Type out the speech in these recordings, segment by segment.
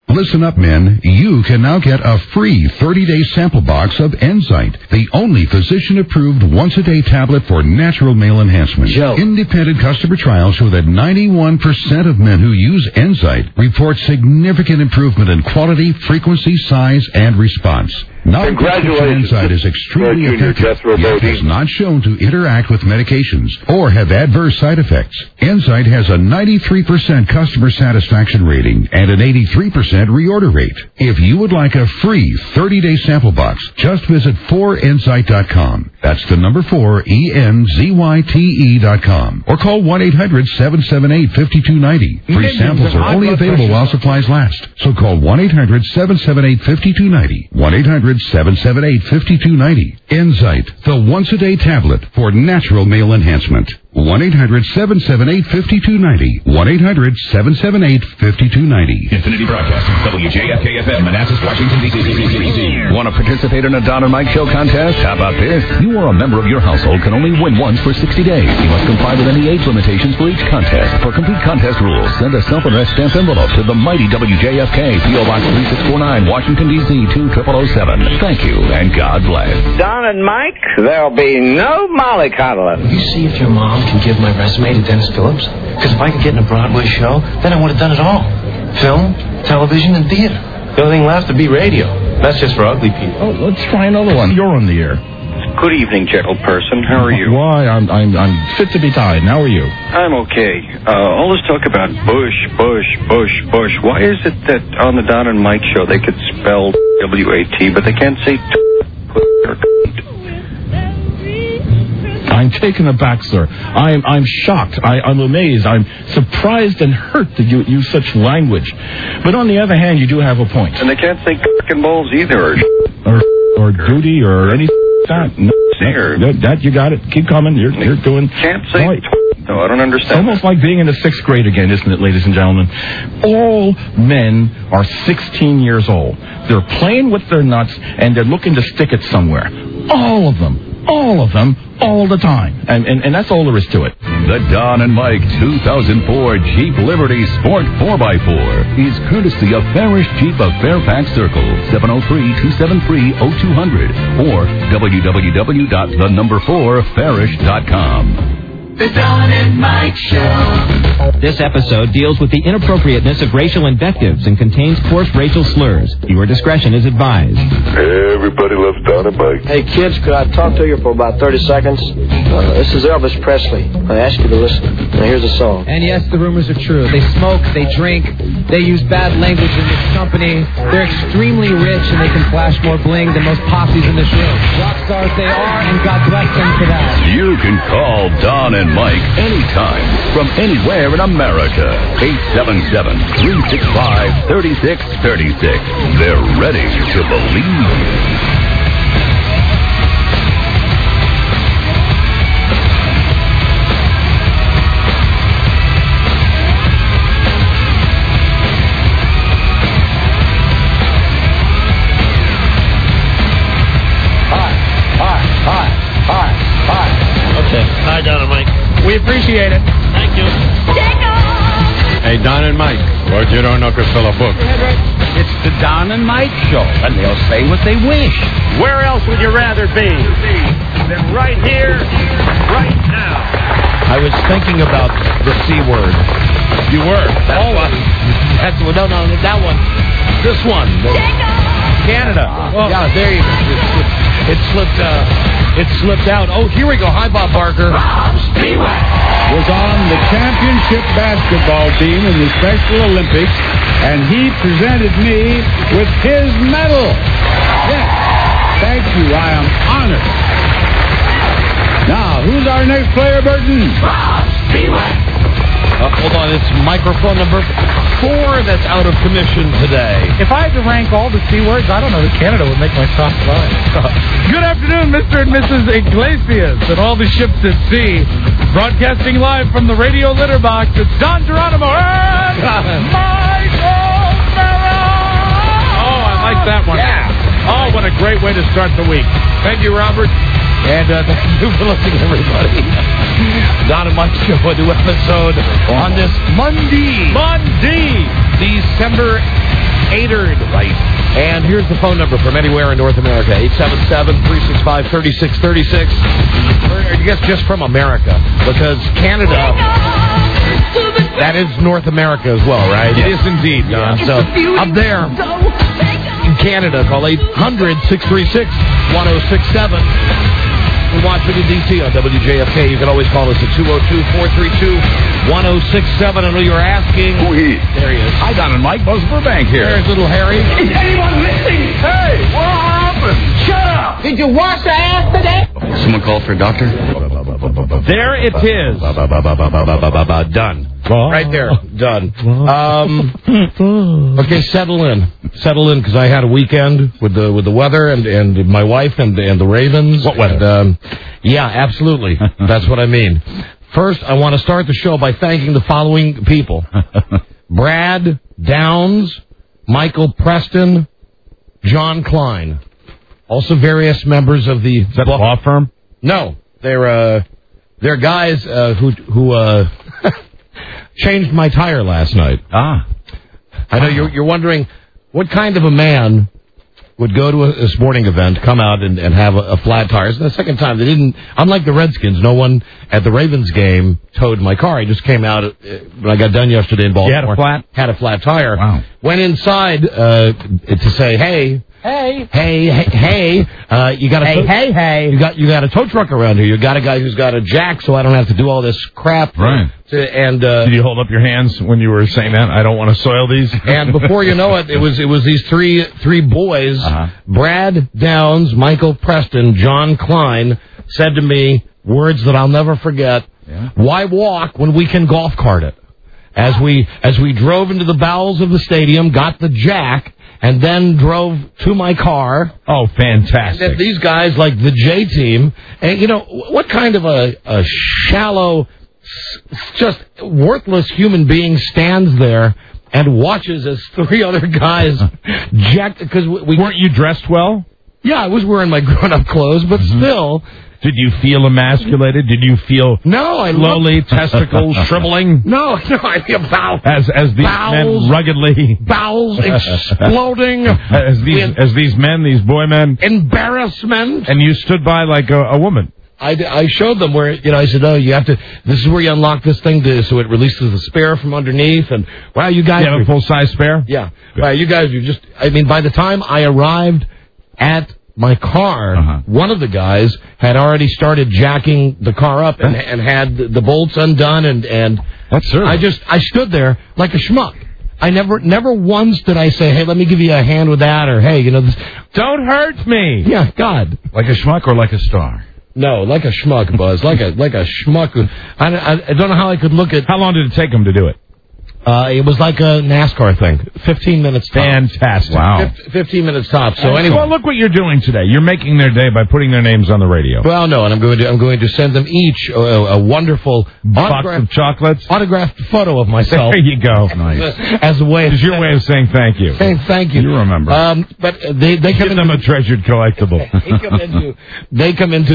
Listen up, men. You can now get a free 30-day sample box of Enzyte, the only physician-approved once-a-day tablet for natural male enhancement. Joe. Independent customer trials show that 91% of men who use Enzyte report significant improvement in quality, frequency, size, and response. Congratulations. Enzyte is extremely effective, yet is not shown to interact with medications or have adverse side effects. Enzyte has a 93% customer satisfaction rating and an 83% reorder rate. If you would like a free 30-day sample box, just visit 4enzyte.com. That's the number 4, ENZYTE.com. Or call 1-800-778-5290. Free samples are only available while supplies last. So call 1-800-778-5290. 1-800-778-5290. Enzyte, the once-a-day tablet for natural male enhancement. 1-800-778-5290. 1-800-778-5290. Infinity Broadcasting, WJFK-FM, Manassas, Washington, D.C. Want to participate in a Don and Mike Show contest? How about this? You or a member of your household can only win once for 60 days. You must comply with any age limitations for each contest. For complete contest rules, send a self-addressed stamped envelope to the mighty WJFK, P.O. Box 3649, Washington, D.C. 20007. Thank you, and God bless. Don and Mike, there'll be no mollycoddling. You see if your mom can give my resume to Dennis Phillips? Because if I could get in a Broadway show, then I would have done it all. Film, television, and theater. The only thing left would be radio. That's just for ugly people. Oh, let's try another one. You're on the air. Good evening, gentleperson. How are you? Why? I'm fit to be tied. How are you? I'm okay. All this talk about Bush. Why is it that on the Don and Mike show they could spell W-A-T, but they can't say I'm taken aback, sir. I'm shocked. I'm amazed. I'm surprised and hurt that you use such language. But on the other hand, you do have a point. And they can't say cock and balls either. Or duty or anything like that. No, that you got it. Keep coming. You're doing... Can't say... No, I don't understand. It's almost like being in the 6th grade again, isn't it, ladies and gentlemen? All men are 16 years old. They're playing with their nuts, and they're looking to stick it somewhere. All of them, all the time. And that's all there is to it. The Don and Mike 2004 Jeep Liberty Sport 4x4 is courtesy of Farish Jeep of Fairfax Circle, 703-273-0200, or www.the4farish.com. The Don and Mike Show. This episode deals with the inappropriateness of racial invectives and contains coarse racial slurs. Your discretion is advised. Everybody loves Don and Mike. Hey, kids, could I talk to you for about 30 seconds? This is Elvis Presley. I ask you to listen. Now, here's a song. And yes, the rumors are true. They smoke, they drink, they use bad language in this company. They're extremely rich, and they can flash more bling than most posses in this room. Rock stars they are, and God bless them for that. You can call Don and Mike anytime from anywhere in America. 877-365-3636. They're ready to believe. Hi, Don and Mike. We appreciate it. Thank you. Hey, Don and Mike, what you don't know could fill a book. It's the Don and Mike Show, and they'll say what they wish. Where else would you rather be than right here, right now? I was thinking about the C word. You were? No, that one. This one. Canada. Oh. Yeah, there you go. It slipped out. Oh, here we go. Hi, Bob Barker. Was on the championship basketball team in the Special Olympics, and he presented me with his medal. Yes. Thank you. I am honored. Now, who's our next player, Burton? Hold on, it's microphone number 4 that's out of commission today. If I had to rank all the C words, I don't know that Canada would make my top 5. Good afternoon, Mr. and Mrs. Iglesias and all the ships at sea. Broadcasting live from the radio litter box, it's Don Geronimo and Michael Farrell! Oh, I like that one. Yeah. Oh, what a great way to start the week. Thank you, Robert. And thank you for listening, everybody. Don and Mike Show, a new episode on this Monday, December catered. Right. And here's the phone number from anywhere in North America, 877-365-3636. I guess just from America, because Canada, that is North America as well, right? It is indeed, Don. So up there in Canada, call 800-636-1067. We're watching in D.C. on WJFK. You can always call us at 202-432-1067. I know you were asking. Who he? There he is. Hi, Don and Mike. Buzz Burbank here. There's little Harry. Is anyone listening? Hey, what happened? Shut up! Did you wash your ass today? Someone call for a doctor? There it is. Done. Right there. Done. Okay, settle in. Settle in, because I had a weekend with the weather and my wife and the Ravens. What weather? And, yeah, absolutely. That's what I mean. First, I want to start the show by thanking the following people. Brad Downs, Michael Preston, John Klein. Also various members of the... Is that a law firm? No. They're guys who changed my tire last night. Ah. I know you're wondering what kind of a man would go to a sporting event, come out and have a flat tire. It's the second time they didn't. Unlike the Redskins, no one at the Ravens game towed my car. I just came out when I got done yesterday in Baltimore. You had a flat tire. Wow. Went inside to say, hey. You got you got a tow truck around here. You got a guy who's got a jack, so I don't have to do all this crap. Right. Did you hold up your hands when you were saying that? I don't want to soil these. And before you know it, it was these three boys. Brad Downs, Michael Preston, John Klein said to me words that I'll never forget. Yeah. Why walk when we can golf cart it? As we drove into the bowels of the stadium, got the jack, and then drove to my car. Oh, fantastic. And these guys, like the J team, and what kind of a shallow, just worthless human being stands there and watches as three other guys jacked, because we weren't you dressed well? Yeah, I was wearing my grown-up clothes, but still... Did you feel emasculated? Did you feel slowly testicles shriveling? No, I feel bowels. As these men ruggedly... Bowels exploding. as these men, these boy men... Embarrassment. And you stood by like a woman. I showed them where, I said, you have to, this is where you unlock this thing so it releases the spare from underneath. And, wow, you guys... You have a full-size spare? Yeah. Wow, you guys are just... by the time I arrived at my car, one of the guys had already started jacking the car up and had the bolts undone, and that's serious. I stood there like a schmuck. I never once did I say, hey, let me give you a hand with that, or hey, this, don't hurt me. Yeah, God. Like a schmuck or like a star? No, like a schmuck, Buzz. like a schmuck. I don't know how I could look at... How long did it take him to do it? It was like a NASCAR thing. 15 minutes tops. Fantastic. Wow. 15 minutes tops. So anyway. Well, look what you're doing today. You're making their day by putting their names on the radio. Well, no, and I'm going to send them each a wonderful box of chocolates, autographed photo of myself. There you go. Nice. As a way. It's your way of saying thank you. Thank you. You remember. But they come give them a treasured collectible. They come into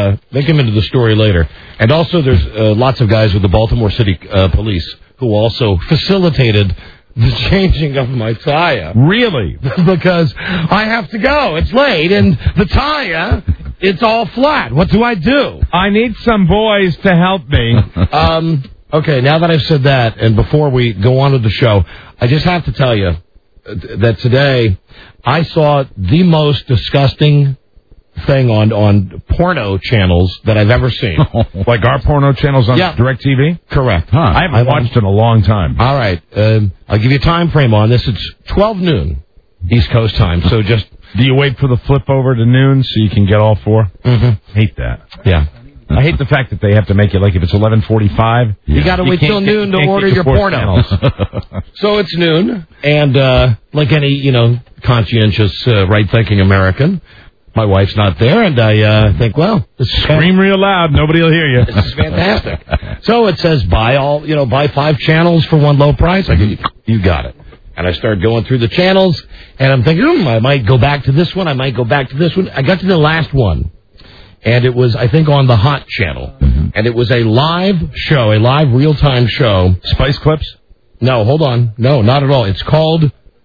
the story later, and also there's lots of guys with the Baltimore City Police who also facilitated the changing of my tire. Really? Because I have to go. It's late, and the tire, it's all flat. What do I do? I need some boys to help me. Okay, now that I've said that, and before we go on with the show, I just have to tell you that today I saw the most disgusting thing on porno channels that I've ever seen. Like our porno channels on DirecTV? Correct. Huh. I haven't watched in a long time. All right. I'll give you a time frame on this. It's 12 noon East Coast time. So just... Do you wait for the flip over to noon so you can get all four? Mm-hmm. Hate that. Yeah. I hate the fact that they have to make it like if it's 11:45. You got to wait till noon to order your pornos. So it's noon, and like any, conscientious, right-thinking American... My wife's not there, and I think, well, this is scream real loud. Nobody will hear you. This is fantastic. So it says buy 5 channels for one low price. I go, you got it. And I started going through the channels, and I'm thinking, I might go back to this one. I might go back to this one. I got to the last one, and it was, I think, on the Hot channel, and it was a live show, a live real-time show. Spice Clips? No, hold on. No, not at all. It's called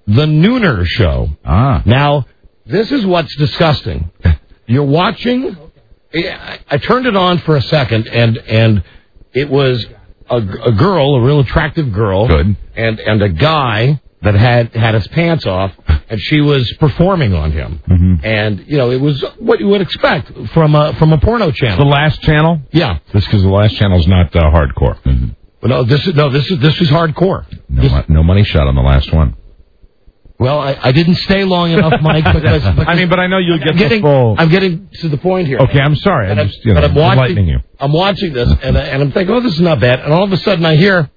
The Nooner Show. Now, this is what's disgusting. You're watching. I turned it on for a second, and it was a girl, a real attractive girl, and a guy that had his pants off, and she was performing on him. And it was what you would expect from a porno channel. The Last Channel? Yeah. Just because the Last Channel is not hardcore. No, this is hardcore. No money shot on the last one. Well, I didn't stay long enough, Mike, because I mean, but I know you'll get the full... I'm getting to the point here. Okay, I'm sorry. I'm just, enlightening you. I'm watching this, and I'm thinking, oh, this is not bad. And all of a sudden I hear,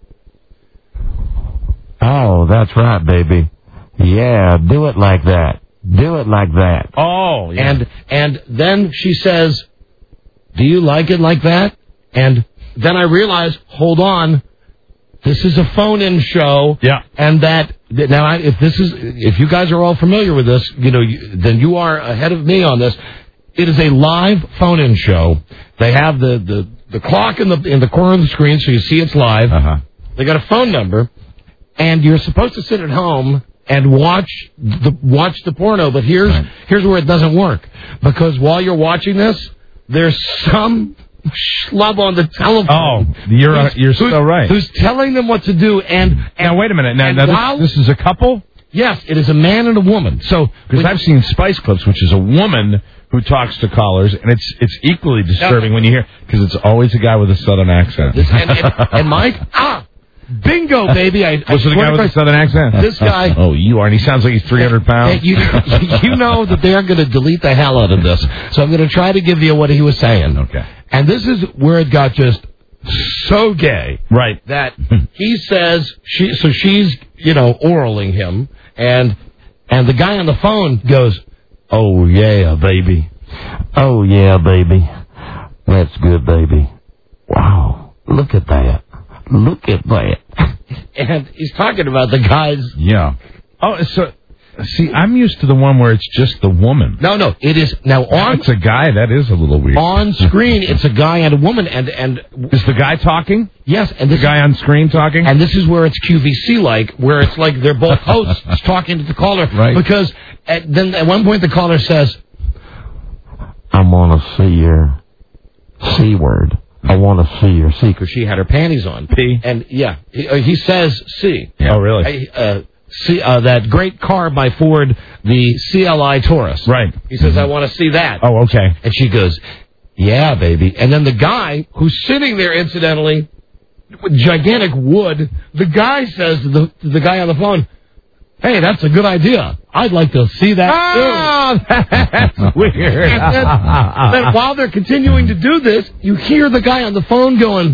oh, that's right, baby. Yeah, do it like that. Do it like that. Oh, yeah. And then she says, do you like it like that? And then I realize, hold on, this is a phone-in show. Yeah. And now, if you guys are all familiar with this, then you are ahead of me on this. It is a live phone-in show. They have the clock in the corner of the screen, so you see it's live. They got a phone number, and you're supposed to sit at home and watch the porno. But here's where it doesn't work, because while you're watching this, there's some schlub on the telephone. Oh, you're so right. Who's telling them what to do? And now wait a minute. Now this is a couple? Yes, it is a man and a woman. So because I've seen Spice Clips, which is a woman who talks to callers, and it's equally disturbing when you hear, because it's always a guy with a southern accent. And Mike, bingo, baby! Was it a guy with a southern accent? This guy. Oh, you are, and he sounds like he's 300 pounds. You know that they are going to delete the hell out of this, so I'm going to try to give you what he was saying. Okay. And this is where it got just so gay. Right. That he says, she's, oraling him, and the guy on the phone goes, oh, yeah, baby. Oh, yeah, baby. That's good, baby. Wow. Look at that. Look at that. And he's talking about the guys. Yeah. Oh, so... See, I'm used to the one where it's just the woman. No, it is now on. It's a guy. That is a little weird. On screen, it's a guy and a woman, and is the guy talking? Yes, and the guy on screen talking. And this is where it's QVC like, where it's like they're both hosts talking to the caller. Right. Because then at one point the caller says, "I want to see your C word. I want to see your C," because she had her panties on. P. And yeah, he says C. Yeah. Oh, really? That great car by Ford, the CLI Taurus. Right. He says, I want to see that. Oh, okay. And she goes, yeah, baby. And then the guy, who's sitting there, incidentally, with gigantic wood, the guy says to the guy on the phone, hey, that's a good idea. I'd like to see that, too. That's weird. And then while they're continuing to do this, you hear the guy on the phone going,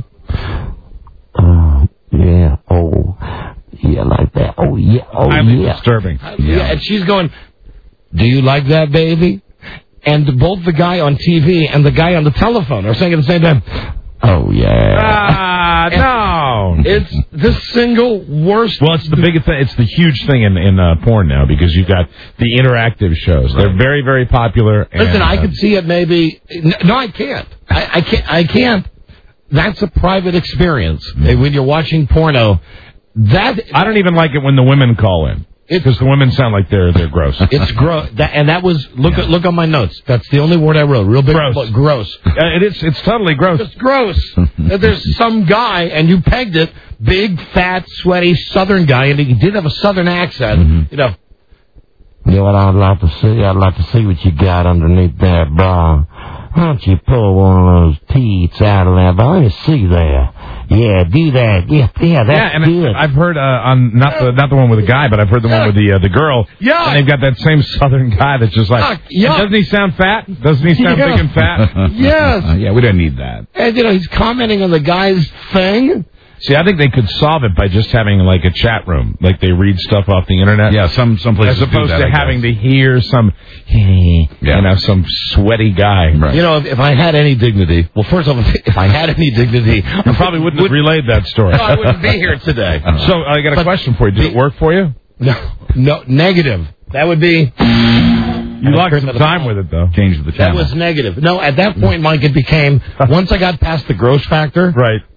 yeah, oh... yeah, like that. Oh, yeah. Oh, yeah. Disturbing. Yeah. And she's going, do you like that, baby? And both the guy on TV and the guy on the telephone are saying at the same time, oh, yeah. No. It's the single worst. Well, it's the big thing. It's the huge thing in porn now, because you've got the interactive shows. Right. They're very, very popular. Listen, I could see it maybe. No, I can't. I can't. That's a private experience. When you're watching porno, I don't even like it when the women call in, because the women sound like they're gross. It's gross, and that was look on my notes. That's the only word I wrote. Real big, gross. It's totally gross. It's gross. There's some guy, and you pegged it, big, fat, sweaty Southern guy, and he did have a Southern accent. Mm-hmm. You know what I'd like to see? I'd like to see what you got underneath that bra. Why don't you pull one of those teats out of that? But let me see there. Yeah, do that. Yeah, that's good. I've heard on not the one with the guy, but I've heard the one with the girl. Yeah, and they've got that same Southern guy that's just like, doesn't he sound fat? Doesn't he sound big and fat? Yes. Yeah, we don't need that. And he's commenting on the guy's thing. See, I think they could solve it by just having like a chat room, like they read stuff off the internet. Yeah, some places as opposed do that, to having to hear some, some sweaty guy. Right. If I had any dignity, well, first of all, if I had any dignity, I probably wouldn't have relayed that story. No, I wouldn't be here today. So I got a question for you. Did it work for you? No, negative. That would be. You lost some time with it, though. Changed the channel. That was negative. No, at that point, Mike, it became, once I got past the gross factor, right.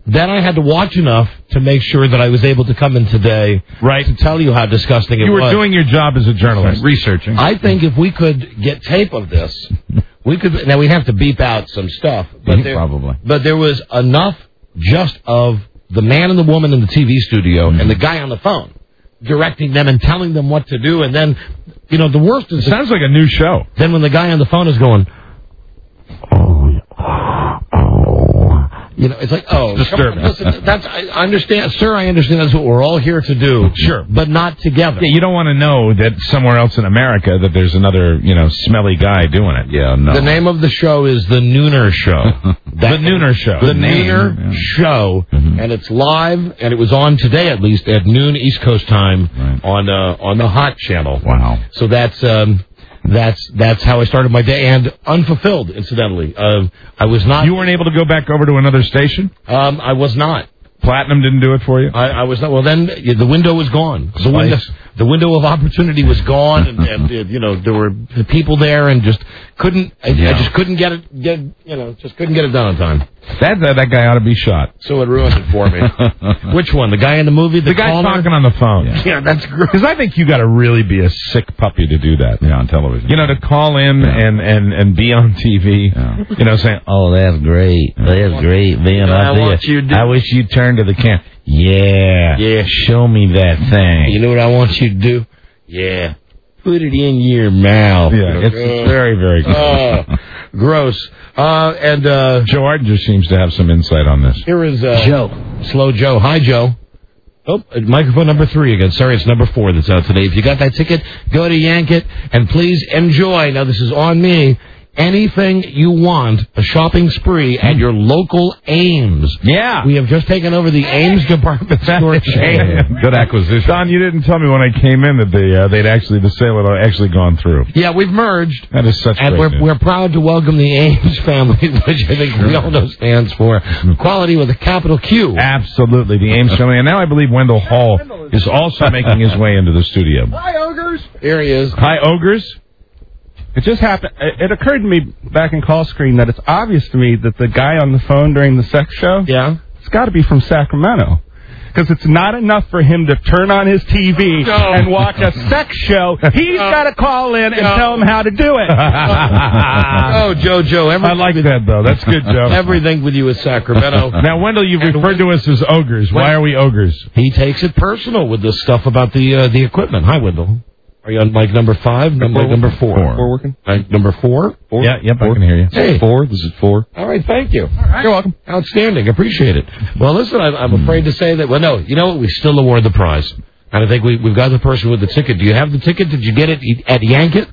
Then I had to watch enough to make sure that I was able to come in today to tell you how disgusting it was. You were doing your job as a journalist. Researching. I think if we could get tape of this, we could. Now, we'd have to beep out some stuff. But Probably. But there was enough just of the man and the woman in the TV studio and the guy on the phone directing them and telling them what to do. And then, the worst is... It sounds like a new show. Then when the guy on the phone is going... it's like, disturbing. Listen, I understand, sir. I understand that's what we're all here to do. Sure, but not together. Yeah, you don't want to know that somewhere else in America that there's another, smelly guy doing it. Yeah, no. The name of the show is The Nooner Show. The Nooner Show. The Nooner Show, and it's live, and it was on today at least at noon East Coast time on the Hot Channel. Wow. So that's how I started my day, and unfulfilled, incidentally. I was not... You weren't able to go back over to another station? I was not. Platinum didn't do it for you? I was not. Well, then the window was gone. The window of opportunity was gone, and there were the people there, and just couldn't. I just couldn't get it. Just couldn't get it done on time. That guy ought to be shot. So it ruined it for me. Which one? The guy in the movie? The guy talking on the phone. Yeah, that's great. Because I think you got to really be a sick puppy to do that. Yeah, on television. To call in and be on TV. Yeah. Saying, "Oh, that's great. That's great, man. I wish you'd turn to the camera. Yeah. Show me that thing. You know what I want you to do? Yeah. Put it in your mouth. Yeah, it's very, very gross. Gross. And Joe Ardinger seems to have some insight on this. Here is Joe. Slow Joe. Hi, Joe. Oh, microphone number 3 again. Sorry, it's number 4 that's out today. If you got that ticket, go to Yank It, and please enjoy. Now, this is on me. Anything you want, a shopping spree at your local Ames. Yeah. We have just taken over the Ames department store chain. Good acquisition. Don, you didn't tell me when I came in that the sale had actually gone through. Yeah, we've merged. That is such and great news. we're proud to welcome the Ames family, which I think we all know stands for quality with a capital Q. Absolutely, the Ames family. And now I believe Wendell Hall is also making his way into the studio. Hi, Ogres. Here he is. Hi, Ogres. It just happened. It occurred to me back in call screen that it's obvious to me that the guy on the phone during the sex show, it's got to be from Sacramento. Because it's not enough for him to turn on his TV and watch a sex show. He's got to call in and tell him how to do it. Joe. I like that, though. That's good, Joe. Everything with you is Sacramento. Now, Wendell, you've referred to us as ogres. Why are we ogres? He takes it personal with this stuff about the equipment. Hi, Wendell. Are you on mic number 5? Mic number 4. 4 working? Mic number 4? Yeah, I can hear you. Hey. 4. This is 4. All right, thank you. All right. You're welcome. Outstanding. Appreciate it. Well, listen, I'm afraid to say that. Well, no, you know what? We still award the prize. And I think we've got the person with the ticket. Do you have the ticket? Did you get it at Yank It?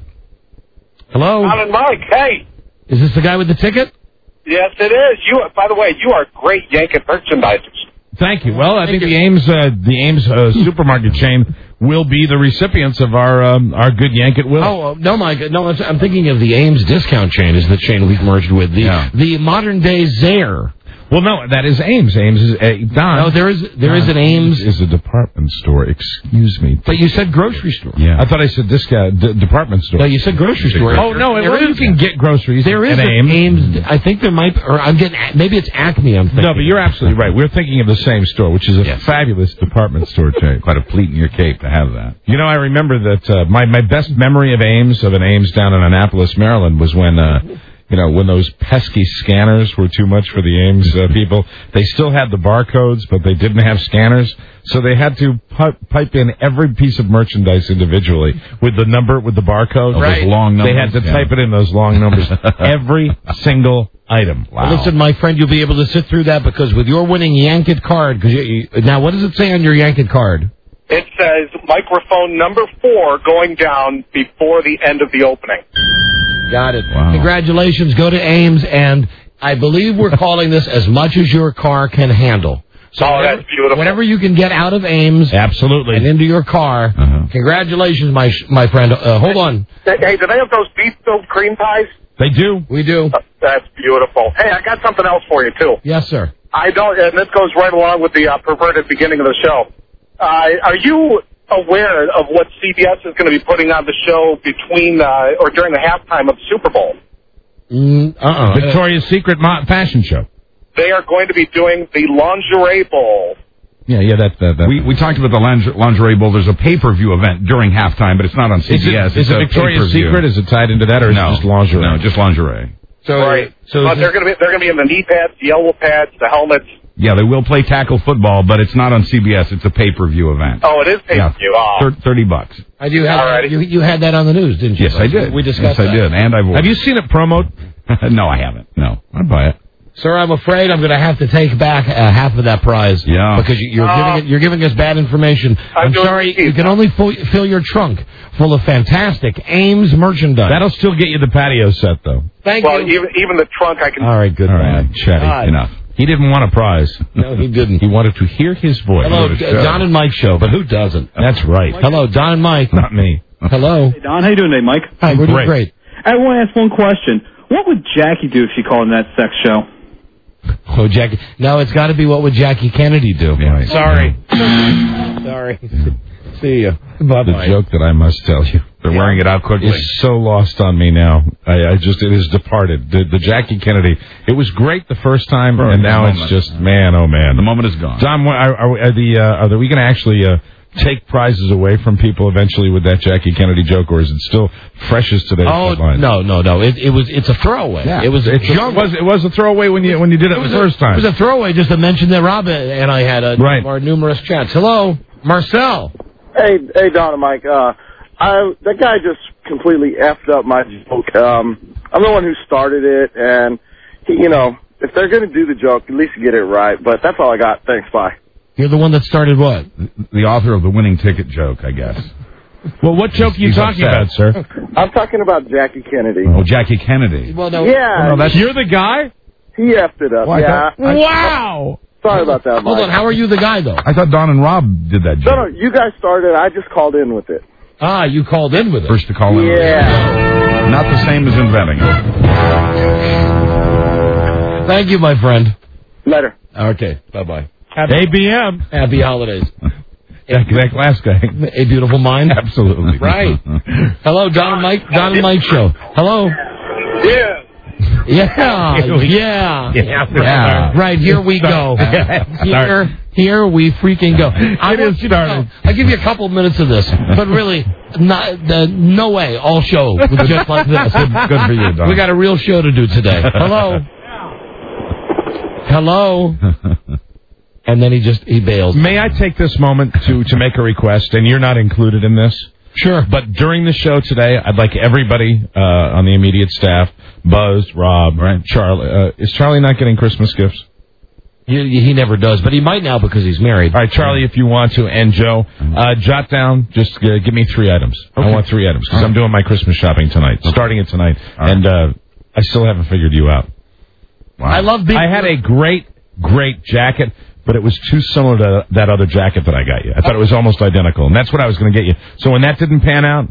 Hello? Don and Mike, hey. Is this the guy with the ticket? Yes, it is. By the way, you are great Yank It merchandisers. Thank you. Well, I think the Ames supermarket chain will be the recipients of our good Yank It Will. Oh, no, Mike. No, I'm thinking of the Ames discount chain is the chain we've merged with. The modern day Zayre. Well, no, that is Ames. Ames is Don. No, there is an Ames. Is a department store. Excuse me. But you said grocery store. Yeah. I thought I said department store. No, you said grocery store. Oh no, you can get groceries. There is at Ames. I think there might, or I'm getting. Maybe it's Acme. I'm thinking. No, but you're absolutely right. We're thinking of the same store, which is a fabulous department store chain. Quite a pleat in your cape to have that. You know, I remember that my best memory of an Ames down in Annapolis, Maryland, was when. When those pesky scanners were too much for the Ames people, they still had the barcodes, but they didn't have scanners, so they had to pipe in every piece of merchandise individually with the barcode. Right. Those long numbers. They had to type it in those long numbers. Every single item. Wow. Well, listen, my friend, you'll be able to sit through that because with your winning Yank It card, now what does it say on your Yank It card? It says microphone number 4 going down before the end of the opening. Got it. Wow. Congratulations. Go to Ames, and I believe we're calling this as much as your car can handle. So that's beautiful. Whatever you can get out of Ames, absolutely, and into your car. Congratulations, my friend. Hold on. Hey, do they have those beef-filled cream pies? They do. We do. That's beautiful. Hey, I got something else for you too. Yes, sir. And this goes right along with the perverted beginning of the show. Are you aware of what CBS is going to be putting on the show between or during the halftime of the Super Bowl? Victoria's Secret fashion show. they are going to be doing the Lingerie Bowl. Yeah, that. We talked about the Lingerie Bowl. There's a pay-per-view event during halftime, but it's not on CBS. Is it Victoria's Secret? Is it tied into that, or is it just lingerie? No, just lingerie. Right. But they're going to be in the knee pads, the elbow pads, the helmets. Yeah, they will play tackle football, but it's not on CBS. It's a pay-per-view event. Oh, it is pay-per-view. Yeah, $30. I do have. You had that on the news, didn't you? Yes, I did. We discussed that. I did, and I've. Have you seen it promoted? No, I haven't. No, I'd buy it. Sir, I'm afraid I'm going to have to take back half of that prize. Yeah. Because you're giving us bad information. I'm sorry, you can only fill your trunk full of fantastic Ames merchandise. That'll still get you the patio set, though. Thank you. Even the trunk I can... All right, good. All right, Chatty, enough. He didn't want a prize. No, he didn't. He wanted to hear his voice. Hello, Don and Mike show, but who doesn't? That's right. Hello, Don and Mike. Not me. Hello. Hey, Don. How you doing today, Mike? Hi, we're doing great. I want to ask one question. What would Jackie do if she called in that sex show? Oh, Jackie. No, it's got to be what would Jackie Kennedy do. Yeah, Sorry. Sorry. See you. Bye-bye. The joke that I must tell you. They're wearing it out quickly. It's so lost on me now. It is departed. The Jackie Kennedy. It was great the first time, and now it's just, man, oh man. The moment is gone. Don, are we going to actually take prizes away from people eventually with that Jackie Kennedy joke, or is it still fresh as today's headline? No. It's a throwaway. Yeah. It was a throwaway when you did it the first time. It was a throwaway just to mention that Rob and I had our numerous chats. Hello, Marcel. Hey, Don and Mike. That guy just completely effed up my joke. I'm the one who started it, and if they're going to do the joke, at least get it right. But that's all I got. Thanks. Bye. You're the one that started what? The author of the winning ticket joke, I guess. Well, what joke are you talking about, sir? I'm talking about Jackie Kennedy. Oh, Jackie Kennedy. Well, no. Yeah. You're the guy? He effed it up. Yeah. Wow. Sorry about that, Mike. Hold on. How are you the guy, though? I thought Don and Rob did that joke. No, you guys started. I just called in with it. Ah, you called in with it. First to call in. Yeah. Not the same as inventing it. Thank you, my friend. Later. Okay. Bye-bye. ABM. Happy holidays. That last guy. A beautiful mind. Absolutely. Right. Hello, Don and Mike. Don and Mike show. Hello. Yeah. Yeah. Right, here we go. Here we freaking go. I'll give you a couple minutes of this, but really, no way, all show just like this. Good for you, Don. We got a real show to do today. Hello. And then he bails. May I take this moment to make a request, and you're not included in this? Sure. But during the show today, I'd like everybody on the immediate staff, Buzz, Rob, Charlie. Is Charlie not getting Christmas gifts? He never does, but he might now because he's married. All right, Charlie, if you want to, and Joe, jot down, just give me 3 items. Okay. I want 3 items, because I'm doing my Christmas shopping tonight, starting it tonight, and I still haven't figured you out. Wow. I had a great jacket, but it was too similar to that other jacket that I got you. I thought it was almost identical, and that's what I was going to get you. So when that didn't pan out,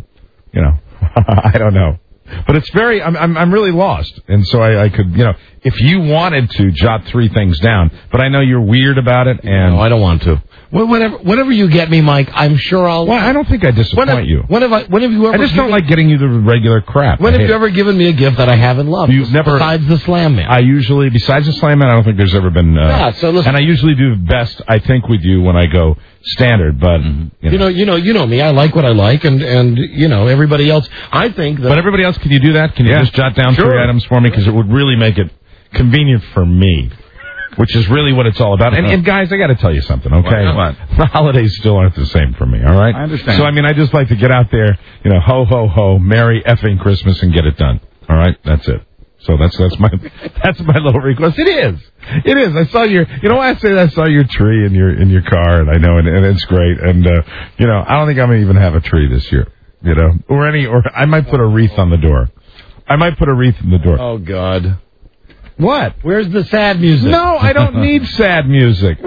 I don't know. But it's I'm really lost. And so I could, if you wanted to jot 3 things down, but I know you're weird about it, and... No, I don't want to. Whatever you get me, Mike, I'm sure I'll... Well, I don't think I disappoint you. When have you ever... I just don't like getting you the regular crap. When have you ever given me a gift that I haven't loved? You've never... Besides the Slam Man. Besides the Slam Man, I don't think there's ever been... so listen... And I usually do best, I think, with you when I go standard, but... You know me. I like what I like, and everybody else, I think that... But everybody else, can you do that? Can you just jot down 3 items for me? Because it would really make it convenient for me. Which is really what it's all about. And guys, I got to tell you something, okay? What? The holidays still aren't the same for me, all right? I understand. So, I just like to get out there, ho, ho, ho, Merry effing Christmas and get it done. All right? That's it. So that's my little request. It is. I saw I saw your tree in your car, and I know, and it's great. And, I don't think I'm going to even have a tree this year, or I might put a wreath on the door. I might put a wreath in the door. Oh, God. What? Where's the sad music? No, I don't need sad music.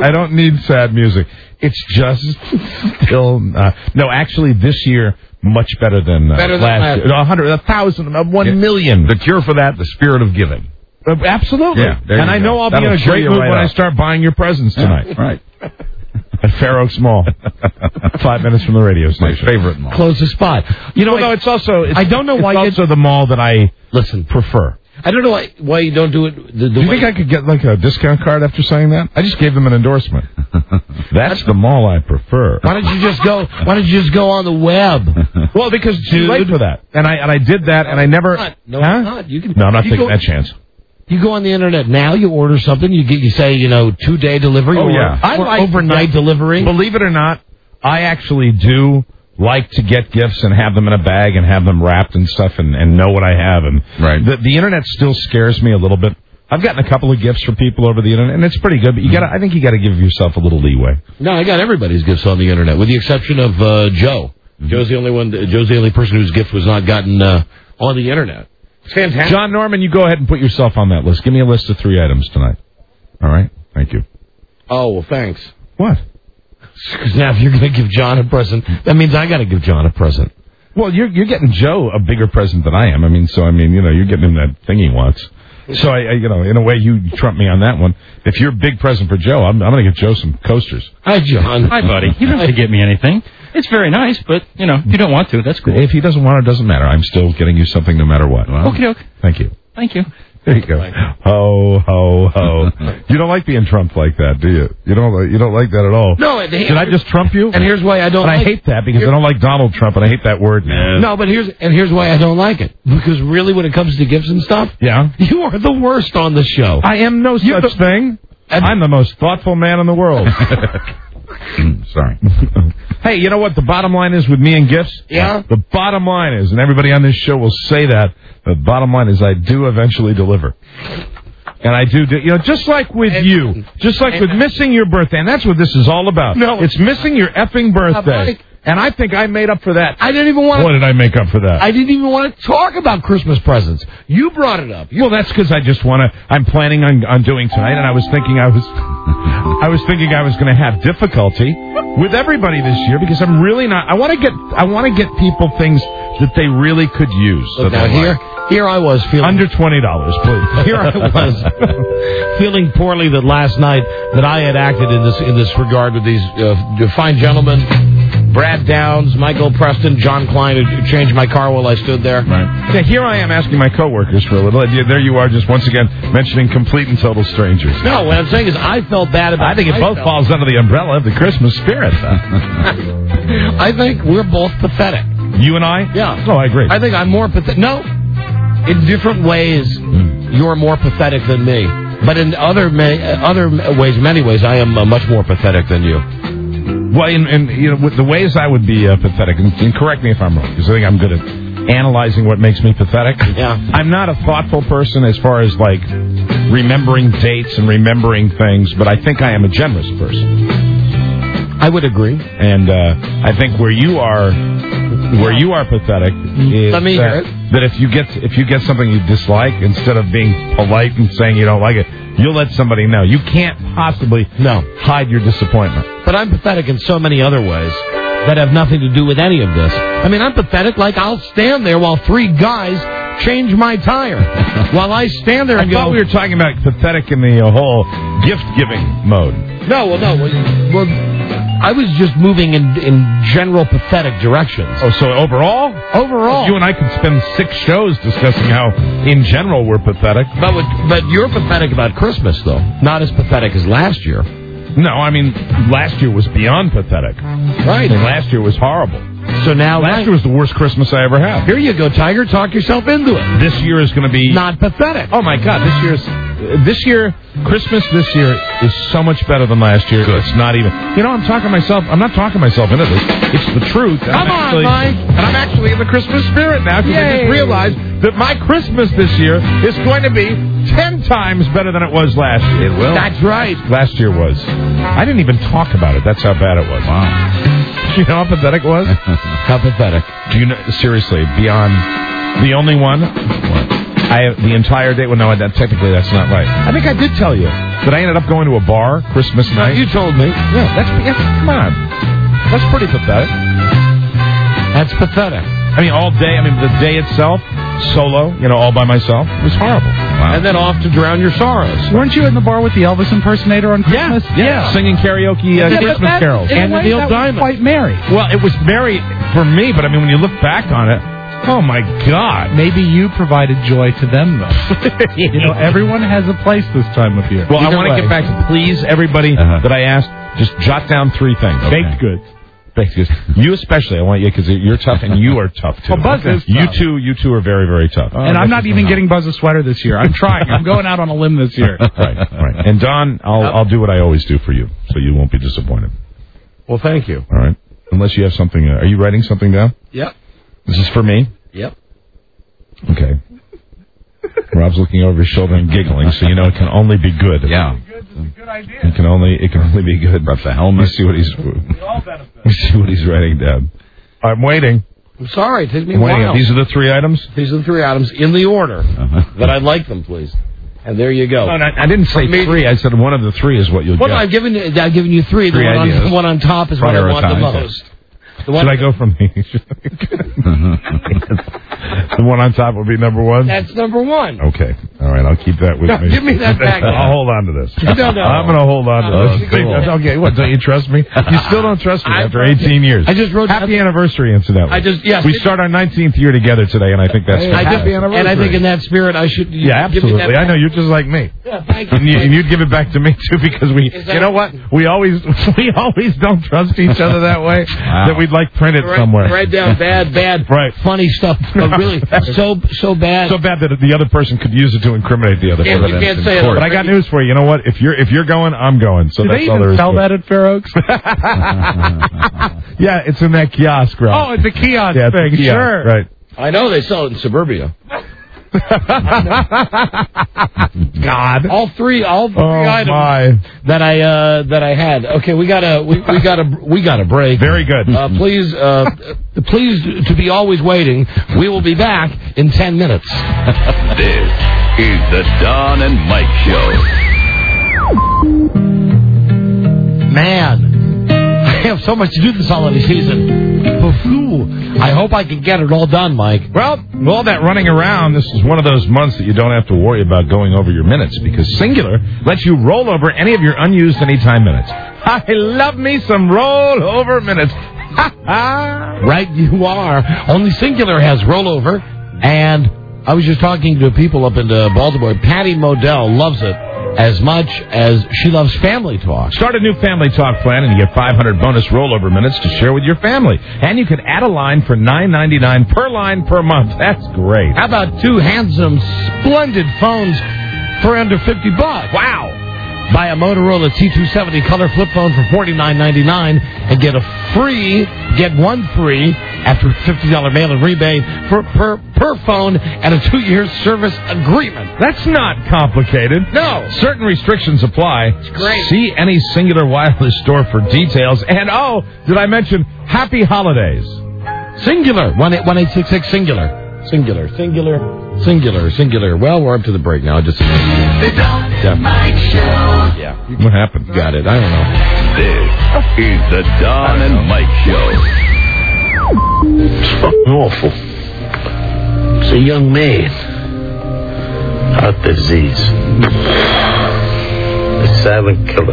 It's just still... no, actually, this year, much better than last year. 100, 1,000, 1 million. The cure for that, the spirit of giving. Absolutely. Yeah, and I know I'll be in a great mood when I start buying your presents tonight. Yeah, right. At Fair Oaks Mall. 5 minutes from the radio station. My favorite mall. Closest spot. No, it's also... I don't know why... It's also the mall that I prefer. I don't know why you don't do it. Do you think I could get like a discount card after saying that? I just gave them an endorsement. That's the mall I prefer. Why don't you just go? Why don't you just go on the web? Well, because it's too late for that, and I did that, and I never. No, it's not. You can. No, I'm not taking that chance. You go on the internet now. You order something. You say 2-day delivery. Oh or, yeah, I like overnight delivery. Believe it or not, I actually do like to get gifts and have them in a bag and have them wrapped and stuff and know what I have. And the internet still scares me a little bit. I've gotten a couple of gifts from people over the internet, and it's pretty good. But I think you got to give yourself a little leeway. No, I got everybody's gifts on the internet, with the exception of Joe. Mm-hmm. Joe's the only one. Joe's the only person whose gift was not gotten on the internet. It's fantastic. John Norman, you go ahead and put yourself on that list. Give me a list of 3 items tonight. All right, thank you. Oh well, thanks. What? Because now if you're going to give John a present, that means I got to give John a present. Well, you're getting Joe a bigger present than I am. I mean, you're getting him that thing he wants. So I in a way, you trump me on that one. If you're a big present for Joe, I'm going to get Joe some coasters. Hi, John. Hi, buddy. You don't have to get me anything. It's very nice, but if you don't want to, that's cool. If he doesn't want it, doesn't matter. I'm still getting you something no matter what. Well, okay. Thank you. Thank you. There you go. Ho, ho, ho. You don't like being trumped like that, do you? You don't like that at all. No. Did I just trump you? And here's why I don't. I hate that because I don't like Donald Trump, and I hate that word. No, but here's why I don't like it. Because really, when it comes to gifts and stuff, you are the worst on the show. I am no such thing. I'm the most thoughtful man in the world. Sorry. Hey, you know what the bottom line is with me and gifts? Yeah. The bottom line is, and everybody on this show will say that, the bottom line is I do eventually deliver. And I do, just like with you, just like with missing your birthday, and that's what this is all about. No. It's missing your effing birthday. And I think I made up for that. I didn't even want to... What did I make up for that? I didn't even want to talk about Christmas presents. You brought it up. Well, that's because I just I'm planning on doing tonight, and I was thinking I was going to have difficulty with everybody this year because I'm really not... I want to get people things that they really could use. Look, now here I was feeling... Under $20, please. Here I was feeling poorly that last night that I had acted in this regard with these fine gentlemen... Brad Downs, Michael Preston, John Klein, who changed my car while I stood there. Right. Yeah, here I am asking my coworkers for a little. There you are, just once again mentioning complete and total strangers. No, what I'm saying is I felt bad about. I think it both falls under the umbrella of the Christmas spirit. I think we're both pathetic. You and I? Yeah. Oh, I agree. I think I'm more pathetic. No, in different ways, you're more pathetic than me. But in many ways, I am much more pathetic than you. Well, with the ways I would be pathetic, and correct me if I'm wrong, because I think I'm good at analyzing what makes me pathetic. Yeah. I'm not a thoughtful person as far as, like, remembering dates and remembering things, but I think I am a generous person. I would agree. And I think where you are pathetic is Let me hear it. That if you get something you dislike, instead of being polite and saying you don't like it, you'll let somebody know. You can't possibly hide your disappointment. But I'm pathetic in so many other ways that have nothing to do with any of this. I mean, I'm pathetic like I'll stand there while 3 guys change my tire. While I stand there and I thought we were talking about pathetic in the whole gift-giving mode. No. Well, I was just moving in general pathetic directions. Oh, so overall? Overall. You and I could spend 6 shows discussing how, in general, we're pathetic. But you're pathetic about Christmas, though. Not as pathetic as last year. No, I mean, last year was beyond pathetic. Right. And last year was horrible. So now... Last year was the worst Christmas I ever had. Here you go, Tiger. Talk yourself into it. This year is going to be... Not pathetic. Oh, my God. Christmas this year is so much better than last year. Good. It's not even... I'm not talking myself into this. It's the truth. Come on, Mike. And I'm actually in the Christmas spirit now because I just realized that my Christmas this year is going to be 10 times better than it was last year. It will. That's right. Last year was. I didn't even talk about it. That's how bad it was. Wow. You know how pathetic it was? How pathetic. Do you know, seriously, beyond the only one? What? The entire day. Well, no, technically that's not right. I think I did tell you that I ended up going to a bar Christmas night. You told me. Yeah, come on. That's pretty pathetic. That's pathetic. I mean, all day. I mean, the day itself, solo, all by myself, it was horrible. Wow. And then off to drown your sorrows. Weren't you in the bar with the Elvis impersonator on Christmas? Yeah. Singing karaoke Christmas carols. And the Neil Diamond. Quite merry. Well, it was merry for me, but I mean, when you look back on it, Oh, my God. Maybe you provided joy to them, though. You know, everyone has a place this time of year. Well, I want to get back to, please, everybody that I asked, just jot down 3 things. Okay. Baked goods. Baked goods. You especially, I want you, because you're tough, and you are tough, too. Well, Buzz is tough. You two are very, very tough. And I'm not even getting Buzz a sweater this year. I'm trying. I'm going out on a limb this year. Right. And, Don, I'll do what I always do for you, so you won't be disappointed. Well, thank you. All right. Unless you have something. Are you writing something down? Yep. This is for me? Yep. Okay. Rob's looking over his shoulder and giggling, so you know it can only be good. Yeah. It can only be good. That's the helmet. Let's see what he's writing down. I'm waiting. I'm sorry. It takes me I'm a waiting. while. These are the 3 items? These are the 3 items in the order that I'd like them, please. And there you go. No, I didn't say 3. I said one of the 3 is what you'll get. Well, I've given you 3. The one on top is what I want the most. Should I go from the... The one on top will be number 1? That's number 1. Okay. All right, I'll keep that with me. Give me that back. I'll hold on to this. No. I'm going to hold on to this. Cool. Okay, what, don't you trust me? You still don't trust me after 18 years. I just wrote... Happy anniversary, incidentally. Yes. We start our 19th year together today, and I think that's happy anniversary. And I think in that spirit, I should... Yeah, absolutely. I know, you're just like me. Yeah, thank you. And you'd give it back to me, too, because you know what? We always don't trust each other that way, that we'd like print it somewhere. Write down bad, funny stuff, but really so bad. So bad that the other person could use it to incriminate the other person. You can't say it. But I got news for you. You know what? If you're going, I'm going. So do that's they all there even is sell to that at Fair Oaks? Yeah, it's in that kiosk, right? Oh, it's a kiosk thing. Kiosk, sure. Right. I know they sell it in suburbia. God. All three items that I had. Okay, we got a break. Very good. Please to be always waiting. We will be back in 10 minutes. This is the Don and Mike Show. Man, I have so much to do this holiday season. I hope I can get it all done, Mike. Well, all that running around, this is one of those months that you don't have to worry about going over your minutes, because Singular lets you roll over any of your unused anytime minutes. I love me some roll over minutes. Right, you are. Only Singular has rollover, and I was just talking to people up in Baltimore. Patty Modell loves it as much as she loves Family Talk. Start a new Family Talk plan and you get 500 bonus rollover minutes to share with your family. And you can add a line for $9.99 per line per month. That's great. How about 2 handsome, splendid phones for under $50? Wow. Buy a Motorola T270 color flip phone for $49.99 and get one free after $50 mail-in rebate per phone and a 2-year service agreement. That's not complicated. No. Certain restrictions apply. It's great. See any Singular Wireless store for details. And, did I mention Happy Holidays? Singular. 1-866 Singular. Singular. Well, we're up to the break now. The Don and Mike Show. Yeah. What happened? Got it. I don't know. This is the Don and Mike Show. It's fucking awful. It's a young man. Heart disease. A silent killer.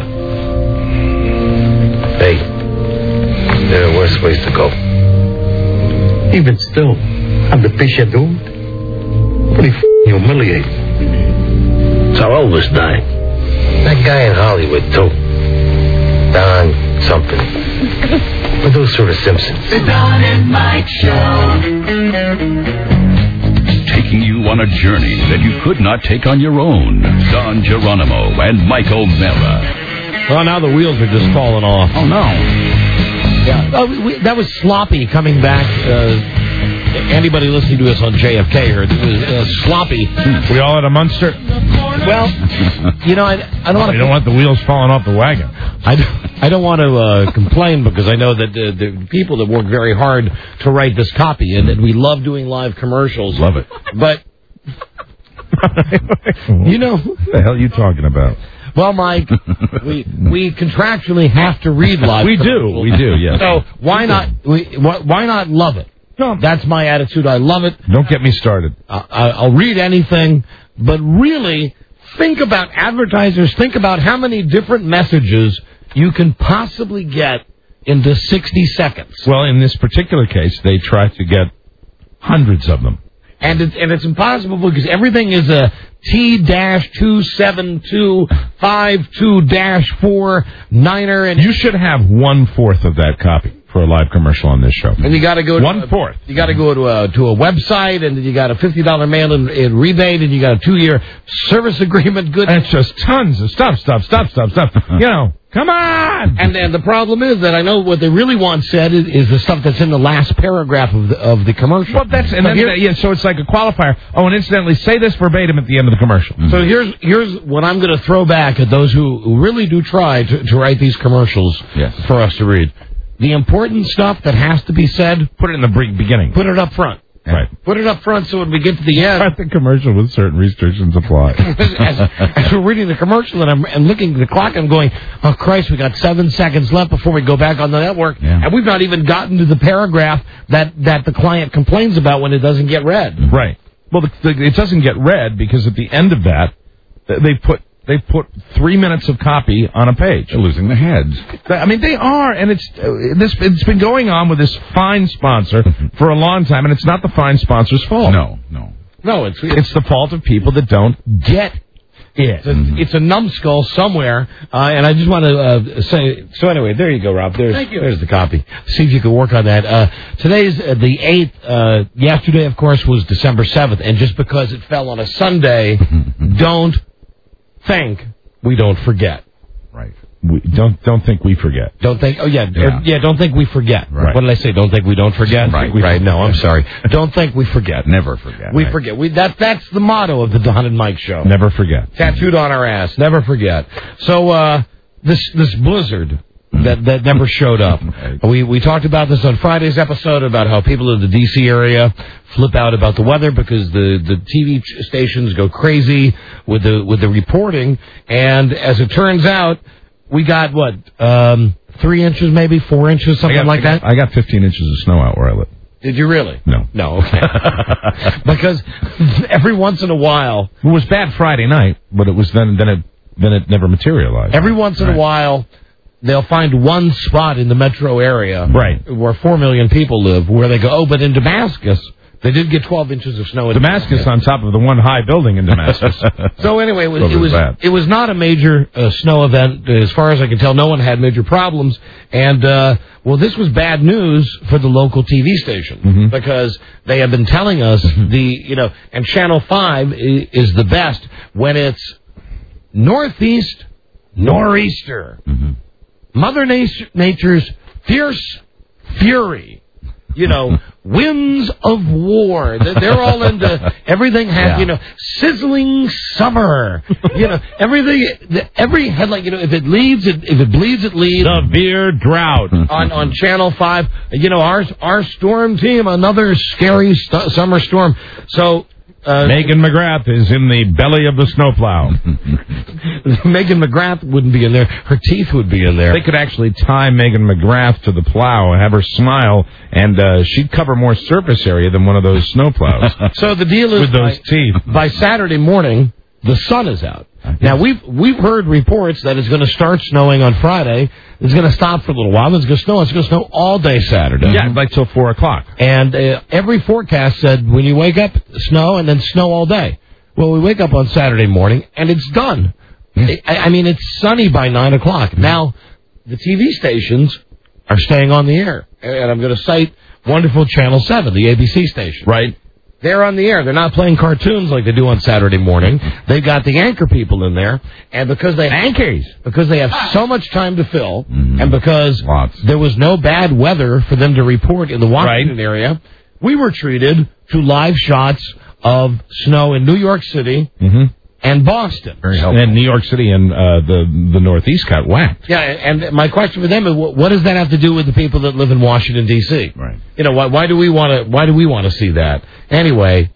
Hey, there are worse ways to go. Even still, I'm the fish you're doomed. Pretty humiliating. It's how Elvis died. That guy in Hollywood, too. Don something. Producer of Simpsons. The Don and Mike Show. Taking you on a journey that you could not take on your own. Don Geronimo and Mike O'Mara. Well, now the wheels are just falling off. Oh, no. Yeah. That was sloppy coming back. Anybody listening to us on JFK heard it was sloppy. We all had a Munster? Well, I don't want to... You don't want the wheels falling off the wagon. I don't want to complain, because I know that the people that work very hard to write this copy, and we love doing live commercials. Love it. But, What the hell are you talking about? Well, Mike, we contractually have to read live commercials. We do, yes. So why not love it? No, that's my attitude. I love it. Don't get me started. I'll read anything, but really think about advertisers. Think about how many different messages you can possibly get into 60 seconds. Well, in this particular case, they try to get Hundreds of them. And it's impossible because everything is a T-27252-4-9er. And you should have 1/4 of that copy for a live commercial on this show. And you got to go 1/4. You got to go to a website, and you got a $50 mail-in rebate, and you got a 2-year service agreement. Good. And it's just tons of stuff. Come on! And the problem is that I know what they really want said is the stuff that's in the last paragraph of the commercial. Well, so it's like a qualifier. Oh, and incidentally, say this verbatim at the end of the commercial. So here's what I'm going to throw back at those who really do try to write these commercials for us to read. The important stuff that has to be said, put it in the beginning. Put it up front. Right. Put it up front so when we get to the end. Start the commercial with certain restrictions apply. as we're reading the commercial and I'm looking at the clock, I'm going, oh, Christ, we got 7 seconds left before we go back on the network. Yeah. And we've not even gotten to the paragraph that the client complains about when it doesn't get read. Right. Well, it doesn't get read because at the end of that, they put 3 minutes of copy on a page. They're losing their heads. I mean, they are, and it's been going on with this fine sponsor for a long time, and it's not the fine sponsor's fault. No, it's the fault of people that don't get it. It's a numbskull somewhere, and I just want to say. So anyway, there you go, Rob. Thank you. There's the copy. See if you can work on that. Today's the 8th. Yesterday, of course, was December 7th, and just because it fell on a Sunday, don't think we don't forget. Right. We don't think we forget. Don't think. Oh yeah. Don't think we forget. Right. What did I say? Don't think we don't forget. Right. No, I'm sorry. Don't think we forget. Never forget. We forget. That's the motto of the Don and Mike Show. Never forget. Tattooed on our ass. Never forget. So this blizzard that never showed up. We talked about this on Friday's episode about how people in the D.C. area flip out about the weather because the TV stations go crazy with the reporting, and as it turns out, we got 3 inches, maybe 4 inches, something like that. I got 15 inches of snow out where I live. Did you really? No. Okay. Because every once in a while, it was bad Friday night, but it was then it never materialized. Every once in a while, they'll find one spot in the metro area, where 4 million people live, where they go, oh, but in Damascus, they did get 12 inches of snow in Damascus on top of the one high building in Damascus. So anyway, it was not a major snow event. As far as I can tell, no one had major problems. And, this was bad news for the local TV station because they have been telling us and Channel 5 is the best when it's northeast, nor'easter. Mother Nature's fierce fury. Winds of war. They're all into everything. Sizzling summer. Everything. Every headline. If it bleeds, it leads. Severe drought on Channel 5. Our storm team, another scary summer storm. So. Megan McGrath is in the belly of the snowplow. Megan McGrath wouldn't be in there. Her teeth would be in there. They could actually tie Megan McGrath to the plow and have her smile, and she'd cover more surface area than one of those snowplows. So the deal is, with those teeth. By Saturday morning, the sun is out. Now, we've heard reports that it's going to start snowing on Friday. It's going to stop for a little while. It's going to snow. It's going to snow all day Saturday. Yeah, like till 4 o'clock. And every forecast said when you wake up, snow, and then snow all day. Well, we wake up on Saturday morning, and it's done. It's sunny by 9 o'clock. Now, the TV stations are staying on the air. And I'm going to cite wonderful Channel 7, the ABC station. Right. They're on the air. They're not playing cartoons like they do on Saturday morning. They've got the anchor people in there, and because they have so much time to fill, and because there was no bad weather for them to report in the Washington area, we were treated to live shots of snow in New York City and Boston. Very helpful. And New York City and the Northeast got whacked. Yeah, and my question for them is, what does that have to do with the people that live in Washington D.C.? Right. Why do we want to see that? Anyway,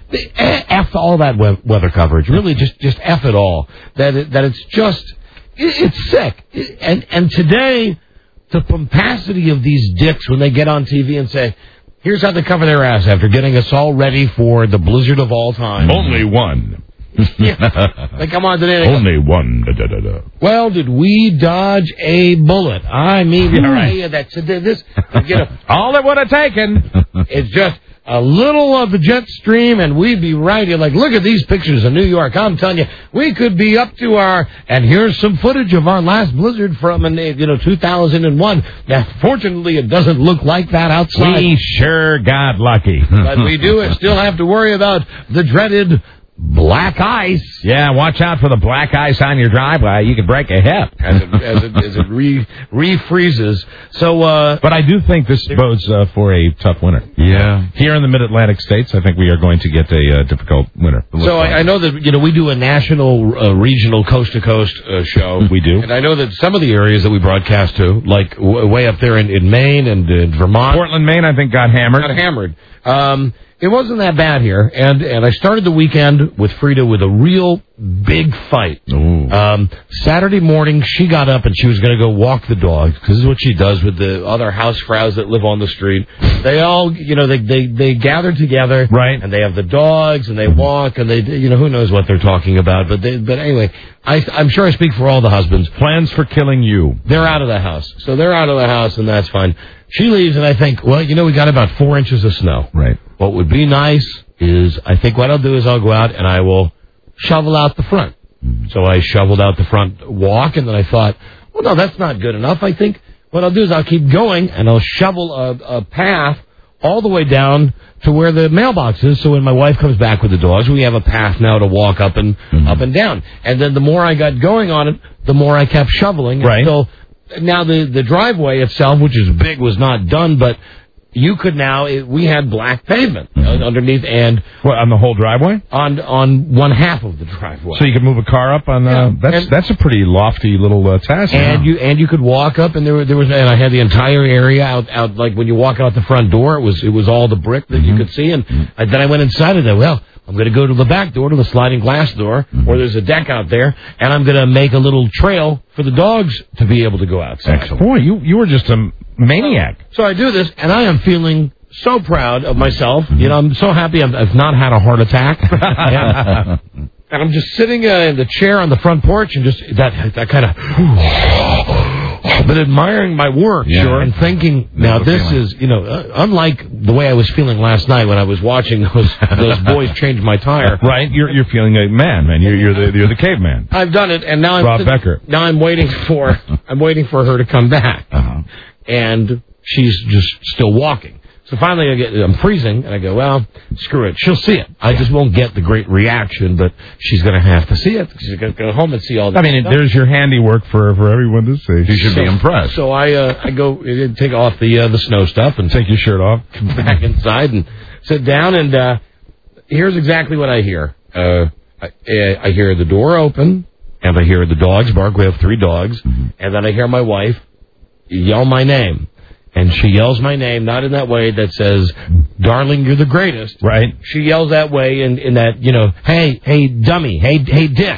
F all that weather coverage. Really, just F it all. That it's just it's sick. And today, the pompacity of these dicks when they get on TV and say, here's how they cover their ass after getting us all ready for the blizzard of all time. Only one. They come on today. Only one. Well, did we dodge a bullet? I mean, that's this. All it would have taken. It's just a little of the jet stream, and we'd be right here. Like, look at these pictures of New York. I'm telling you, we could be up to our. And here's some footage of our last blizzard from 2001. Now, fortunately, it doesn't look like that outside. We sure got lucky. But we do still have to worry about the dreaded black ice. Yeah, watch out for the black ice on your driveway. You could break a hip as it refreezes. So, but I do think this bodes for a tough winter. Yeah. Here in the Mid-Atlantic states, I think we are going to get a difficult winter. So I know that we do a national, regional, coast-to-coast show. We do. And I know that some of the areas that we broadcast to, like way up there in Maine and in Vermont. Portland, Maine, I think got hammered. It wasn't that bad here, and I started the weekend with Frida with a real big fight. Saturday morning, she got up and she was going to go walk the dogs, because this is what she does with the other housefraus that live on the street. They all, they gather together, right? And they have the dogs, and they walk, and they, who knows what they're talking about. But anyway, I'm sure I speak for all the husbands. Plans for killing you. They're out of the house. So they're out of the house, and that's fine. She leaves, and I think, well, we got about 4 inches of snow. Right. What would be nice is, I think what I'll do is I'll go out and I will shovel out the front. So I shoveled out the front walk, and then I thought, well, no, that's not good enough. I think what I'll do is I'll keep going, and I'll shovel a path all the way down to where the mailbox is. So when my wife comes back with the dogs, we have a path now to walk up and down. And then the more I got going on it, the more I kept shoveling. Right. So now the driveway itself, which is big, was not done, but you could now, we had black pavement underneath, and what, on the whole driveway? On one half of the driveway. So you could move a car up on that's a pretty lofty little task. And you could walk up, and there was, and I had the entire area out like when you walk out the front door, it was all the brick that you could see, and then I went inside and said, well, I'm going to go to the back door, to the sliding glass door, where there's a deck out there, and I'm going to make a little trail for the dogs to be able to go outside. Excellent. Boy, you were just a maniac. So I do this, and I am feeling so proud of myself. I'm so happy I've not had a heart attack. And I'm just sitting in the chair on the front porch, and just that kind of... But admiring my work, and thinking, now this is, unlike the way I was feeling last night when I was watching those boys change my tire. Right, you're feeling like man. You're the caveman. I've done it, and now Rob Becker. Now I'm waiting for her to come back, and she's just still walking. So finally, I'm freezing, and I go, well, screw it. She'll see it. I just won't get the great reaction, but she's going to have to see it. She's going to go home and see all that. There's your handiwork for everyone to see. You should be impressed. So I go take off the snow stuff and take your shirt off, come back inside and sit down, and here's exactly what I hear. I hear the door open, and I hear the dogs bark. We have 3 dogs, and then I hear my wife yell my name. And she yells my name, not in that way that says, darling, you're the greatest. Right. She yells that way in that, hey, dummy, hey, dick,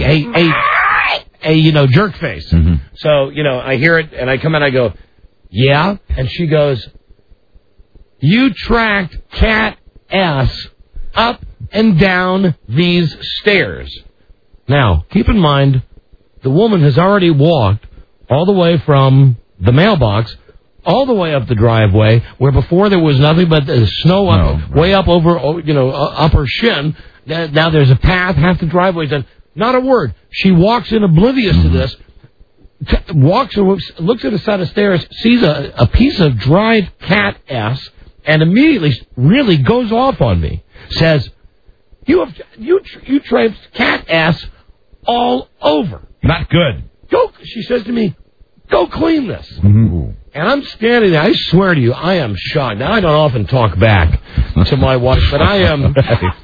hey, jerk face. So, I hear it, and I come in, I go, yeah? And she goes, you tracked Cat S up and down these stairs. Now, keep in mind, the woman has already walked all the way from the mailbox all the way up the driveway, where before there was nothing but the snow way up over, up her shin. Now there's a path, half the driveway's done. Not a word. She walks in oblivious to this, looks at a set of stairs, sees a piece of dried Cat S, and immediately really goes off on me. Says, you traipsed Cat S all over. Not good. She says to me, go clean this. And I'm standing there. I swear to you, I am shocked. Now, I don't often talk back to my wife, but I am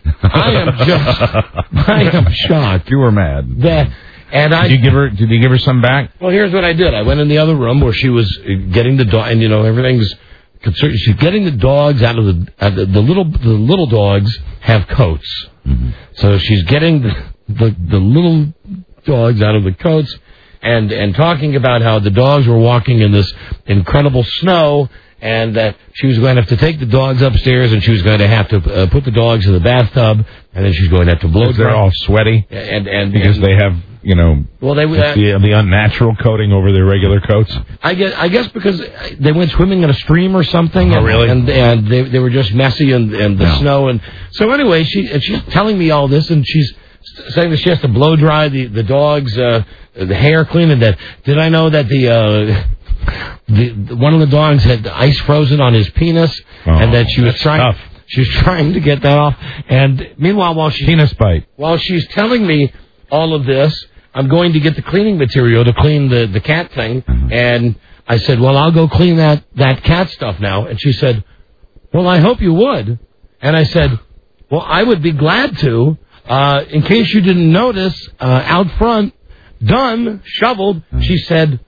shocked. You were mad. Did you give her some back? Well, here's what I did. I went in the other room where she was getting the dog, and everything's concerned. She's getting the dogs out of the little dogs have coats, so she's getting the little dogs out of the coats. And talking about how the dogs were walking in this incredible snow, and that she was going to have to take the dogs upstairs, and she was going to have to put the dogs in the bathtub, and then she's going to have to blow dry. They're all sweaty, and because they have, well, the unnatural coating over their regular coats. I guess because they went swimming in a stream or something. Oh, really? And they were just messy and the snow. And so anyway, she's telling me all this, and she's saying that she has to blow dry the dogs, the hair clean, and that did I know that the one of the dogs had ice frozen on his penis, and that she was trying. Tough. She was trying to get that off. And meanwhile, penis bite. While she's telling me all of this, I'm going to get the cleaning material to clean the cat thing. And I said, well, I'll go clean that cat stuff now. And she said, well, I hope you would. And I said, well, I would be glad to. In case you didn't notice, out front, done, shoveled. She said,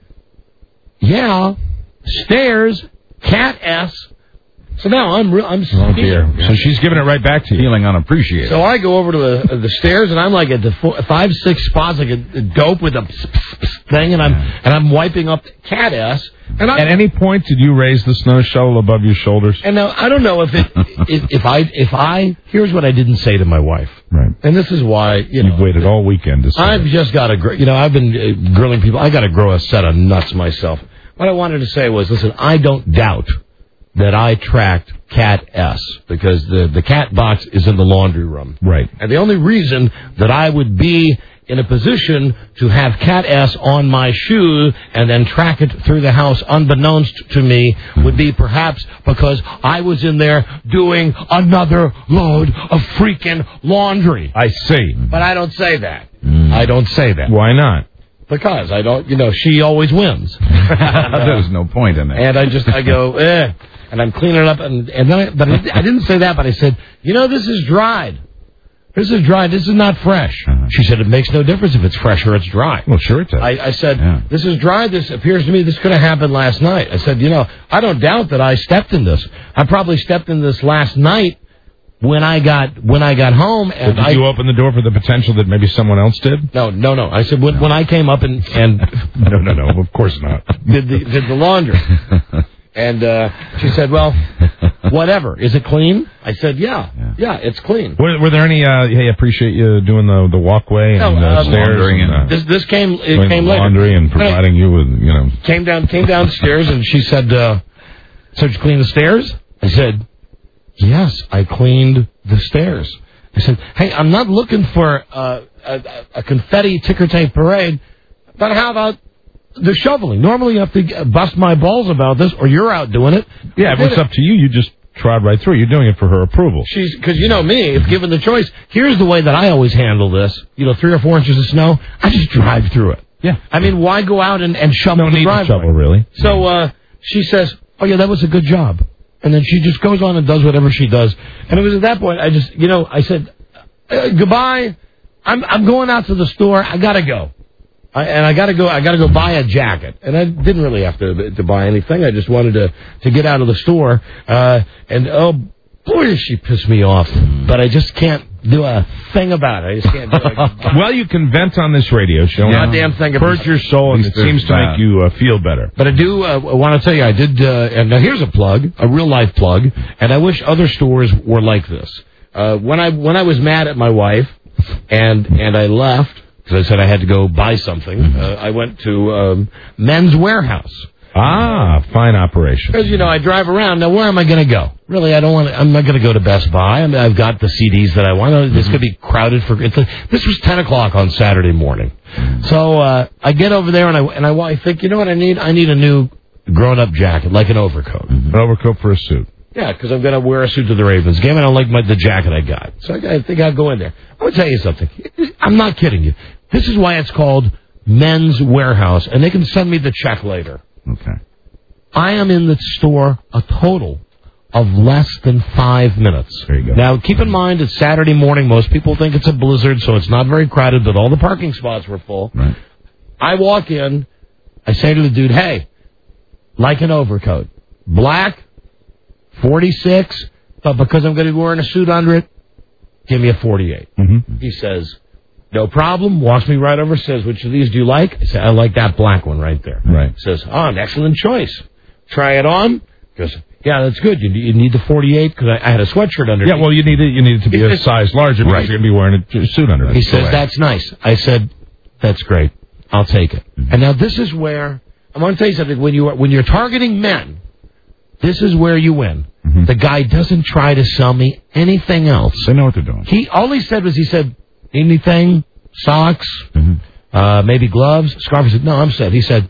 yeah, stairs, cat S. So now I'm oh dear. So she's giving it right back to you. Feeling unappreciated. So I go over to the stairs, and I'm like at the 5-6 spots, like a dope with a thing, and I'm wiping up cat ass. And at any point, did you raise the snow shovel above your shoulders? And now I don't know if I here's what I didn't say to my wife. Right. And this is why you've waited all weekend to say. I've just got to I've been grilling people. I got to grow a set of nuts myself. What I wanted to say was, listen, I don't doubt that I tracked Cat S, because the cat box is in the laundry room. Right. And the only reason that I would be in a position to have Cat S on my shoe and then track it through the house unbeknownst to me would be perhaps because I was in there doing another load of freaking laundry. I see. But I don't say that. I don't say that. Why not? Because I don't, she always wins. There's no point in it. And I go, and I'm cleaning it up, and then I didn't say that, but I said, this is dried. This is dried. This is not fresh. She said, it makes no difference if it's fresh or it's dry. Well, sure it does. I said, this is dried. This appears to me this could have happened last night. I said, I don't doubt that I stepped in this. I probably stepped in this last night when I got home. And did you open the door for the potential that maybe someone else did? No. I said, when I came up and No, of course not. did the laundry. And she said, well, whatever. Is it clean? I said, yeah, it's clean. Were there any, hey, appreciate you doing the walkway and stairs? And, this came later. Laundry and providing you with, Came downstairs, and she said, so did you clean the stairs? I said, yes, I cleaned the stairs. I said, hey, I'm not looking for a confetti ticker tape parade, but how about the shoveling? Normally you have to bust my balls about this, or you're out doing it. Yeah, if it's up to you, you just trod right through. You're doing it for her approval. Because me, if given the choice, here's the way that I always handle this. 3 or 4 inches of snow, I just drive through it. Yeah. I mean, why go out and shovel the driveway? No need to shovel, really. So she says, oh, yeah, that was a good job. And then she just goes on and does whatever she does. And it was at that point, I just, I said, goodbye. I'm going out to the store. I got to go. I got to go buy a jacket. And I didn't really have to buy anything. I just wanted to get out of the store. And, oh, boy, does she piss me off. But I just can't do a thing about it. I just can't do it. Well, you can vent on this radio show. Goddamn thing about it. Purge your soul, and it seems to make you feel better. But I do want to tell you, I did, and now here's a plug, a real-life plug, and I wish other stores were like this. When I was mad at my wife, and I left, because I said I had to go buy something, I went to Men's Warehouse. Ah, fine operation. Because, I drive around. Now, where am I going to go? Really, I'm not going to go to Best Buy. I've got the CDs that I want. This could be crowded this was 10 o'clock on Saturday morning. So, I get over there, and I think, you know what I need? I need a new grown-up jacket, like an overcoat. An overcoat for a suit. Yeah, because I'm going to wear a suit to the Ravens game, and I don't like the jacket I got. So I think I'll go in there. I'm going to tell you something. I'm not kidding you. This is why it's called Men's Warehouse, and they can send me the check later. Okay. I am in the store a total of less than 5 minutes. There you go. Now, keep in mind, it's Saturday morning. Most people think it's a blizzard, so it's not very crowded, but all the parking spots were full. Right. I walk in. I say to the dude, hey, like an overcoat. Black, 46, but because I'm going to be wearing a suit under it, give me a 48. Mm-hmm. He says, no problem. Walks me right over, says, which of these do you like? I say, I like that black one right there. Right. Says, oh, an excellent choice. Try it on. Because, yeah, that's good. You need the 48 because I had a sweatshirt underneath. Yeah, well, you need it to be a size larger because you're going to be wearing a suit under it. He says, that's nice. I said, that's great. I'll take it. Mm-hmm. And now this is where, I'm going to tell you something. When you're targeting men, this is where you win. Mm-hmm. The guy doesn't try to sell me anything else. They know what they're doing. All he said was, anything, socks, maybe gloves, scarf. I said, no, I'm set. He said,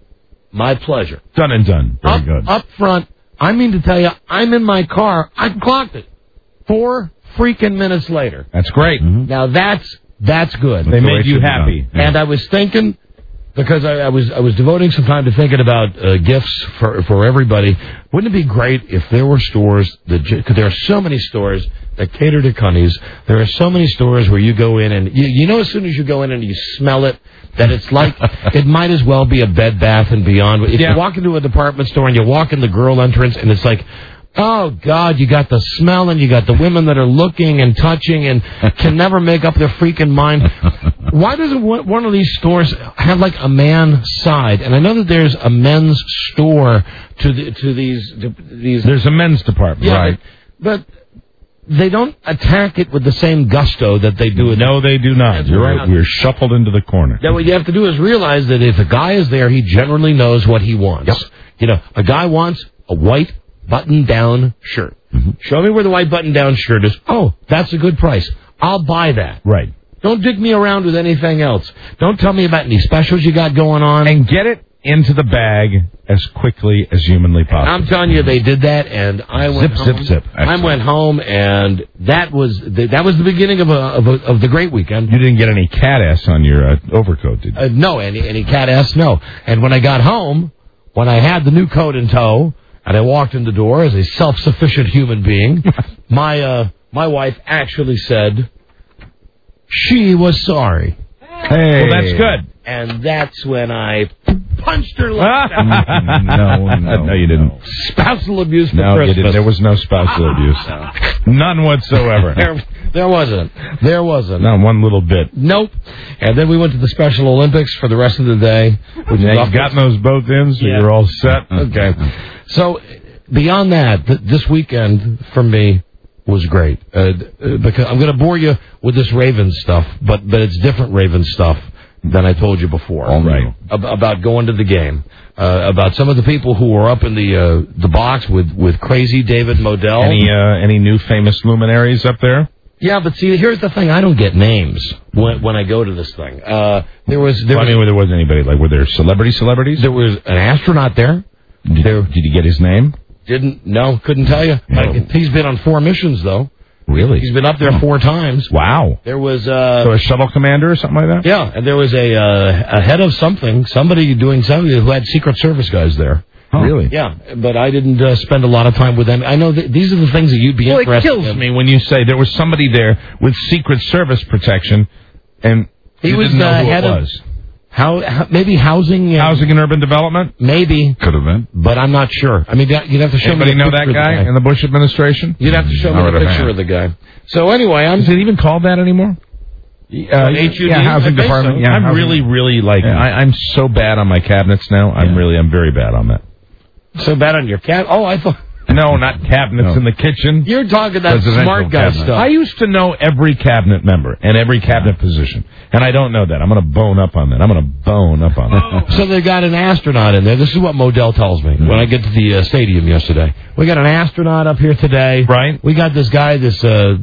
my pleasure. Done and done. Very good. Up front, I mean to tell you, I'm in my car. I clocked it. 4 freaking minutes later. That's great. Mm-hmm. Now that's good. They made you happy. Yeah. And I was thinking, because I was devoting some time to thinking about gifts for everybody. Wouldn't it be great if there were stores because there are so many stores that cater to cunnies. There are so many stores where you go in and you know as soon as you go in and you smell it that it's like it might as well be a Bed Bath and Beyond. If you walk into a department store and you walk in the girl entrance and it's like, oh, God, you got the smell and you got the women that are looking and touching and can never make up their freaking mind. Why doesn't one of these stores have like a man side? And I know that there's a men's store to these. There's a men's department, right? But they don't attack it with the same gusto that they do. No, they do not. You're right. We're shuffled into the corner. Now, what you have to do is realize that if a guy is there, he generally knows what he wants. Yep. You know, a guy wants a white button-down shirt. Mm-hmm. Show me where the white button-down shirt is. Oh, that's a good price. I'll buy that. Right. Don't dig me around with anything else. Don't tell me about any specials you got going on. And get it into the bag as quickly as humanly possible. And I'm telling you, they did that, and I went home. Zip. I went home, and that was the beginning of the great weekend. You didn't get any cat ass on your overcoat, did you? No, any cat ass, no. And when I got home, when I had the new coat in tow, and I walked in the door as a self-sufficient human being, my wife actually said she was sorry. Hey. Well, that's good. And that's when I punched her left No, you didn't. Spousal abuse for Christmas. You didn't. There was no spousal abuse. None whatsoever. There wasn't. Not one little bit. Nope. And then we went to the Special Olympics for the rest of the day. You've gotten those both in, so you're all set. Okay. So, beyond that, this weekend for me was great. Because I'm going to bore you with this Ravens stuff, but it's different Ravens stuff than I told you before. Right. About going to the game. About some of the people who were up in the box with crazy David Modell. Any new famous luminaries up there? Yeah, but see, here's the thing. I don't get names when I go to this thing. There wasn't anybody. Like, were there celebrities? There was an astronaut there. Did you get his name? Couldn't tell you. No. He's been on 4 missions, though. Really? He's been up there 4 times. Wow. There was so a shuttle commander or something like that? Yeah, and there was a head of somebody doing something who had Secret Service guys there. Oh. Really? Yeah, but I didn't spend a lot of time with them. I know these are the things that you'd be interested in. It kills me when you say there was somebody there with Secret Service protection, and he was didn't know who head it was. Maybe housing and urban development? Maybe. Could have been. But I'm not sure. I mean, you'd have to show me the know picture that guy in the Bush administration? You'd have to show me the picture of the guy. So anyway, Is it even called that anymore? HUD? Housing department. So. Yeah, I'm really like... I'm so bad on my cabinets now. I'm very bad on that. So bad on your cabinet? Oh, I thought... No, not cabinets in the kitchen. You're talking that smart guy stuff. I used to know every cabinet member and every cabinet position, and I don't know that. I'm going to bone up on that. So they got an astronaut in there. This is what Modell tells me when I get to the stadium yesterday. We got an astronaut up here today. Right. We got this guy, a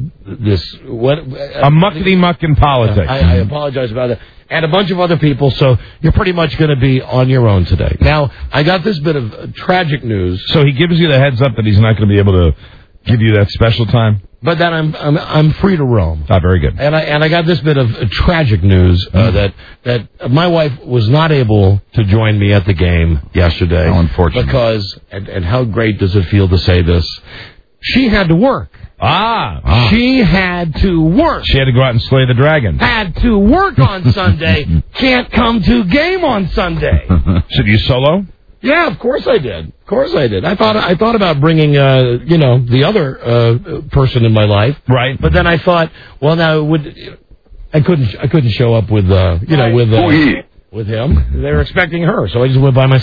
muckety-muck in politics. I apologize about that. And a bunch of other people, so you're pretty much going to be on your own today. Now, I got this bit of tragic news. So he gives you the heads up that he's not going to be able to give you that special time? But then I'm free to roam. Ah, very good. And I got this bit of tragic news that my wife was not able to join me at the game yesterday. How unfortunate. Because, and how great does it feel to say this, she had to work. She had to work. She had to go out and slay the dragon. Had to work on Sunday. Can't come to game on Sunday. Should you solo? Yeah, of course I did. I thought about bringing the other person in my life. Right. But then I thought, well, now I couldn't show up with him. They were expecting her, so I just went by myself.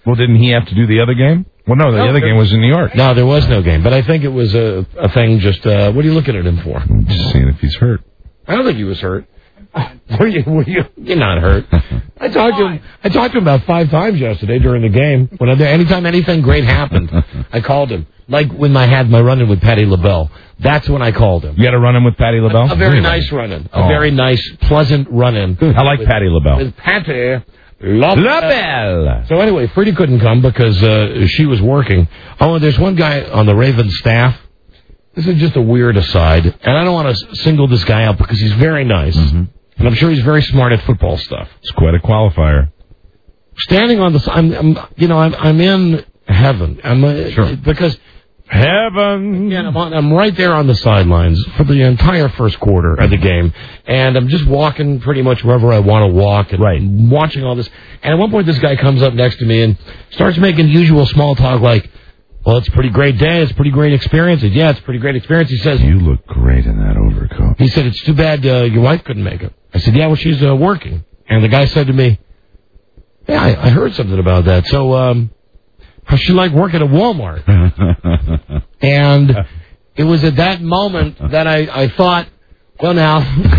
Well, didn't he have to do the other game? Well, no, the other game was in New York. No, there was no game. But I think it was a thing just, what are you looking at him for? I'm just seeing if he's hurt. I don't think he was hurt. Were you? You're not hurt. I talked to him about 5 times yesterday during the game. Anytime anything great happened, I called him. Like when I had my run-in with Patti LaBelle. That's when I called him. You had a run-in with Patti LaBelle? A very nice run-in. A very nice, pleasant run-in. I like Patti LaBelle. With Patti LaBelle. So anyway, Freddie couldn't come because she was working. Oh, and there's one guy on the Ravens staff. This is just a weird aside, and I don't want to single this guy out because he's very nice, and I'm sure he's very smart at football stuff. It's quite a qualifier. Standing on the, I'm in heaven. Sure. Because heaven. Yeah, I'm right there on the sidelines for the entire first quarter of the game, and I'm just walking pretty much wherever I want to walk, and watching all this. And at one point, this guy comes up next to me and starts making usual small talk like, well, it's a pretty great day. It's a pretty great experience. Yeah, it's a pretty great experience. He says, you look great in that overcoat. He said, it's too bad your wife couldn't make it. I said, yeah, well, she's working. And the guy said to me, yeah, I heard something about that. So, how's she like working at Walmart? And it was at that moment that I thought, well, now,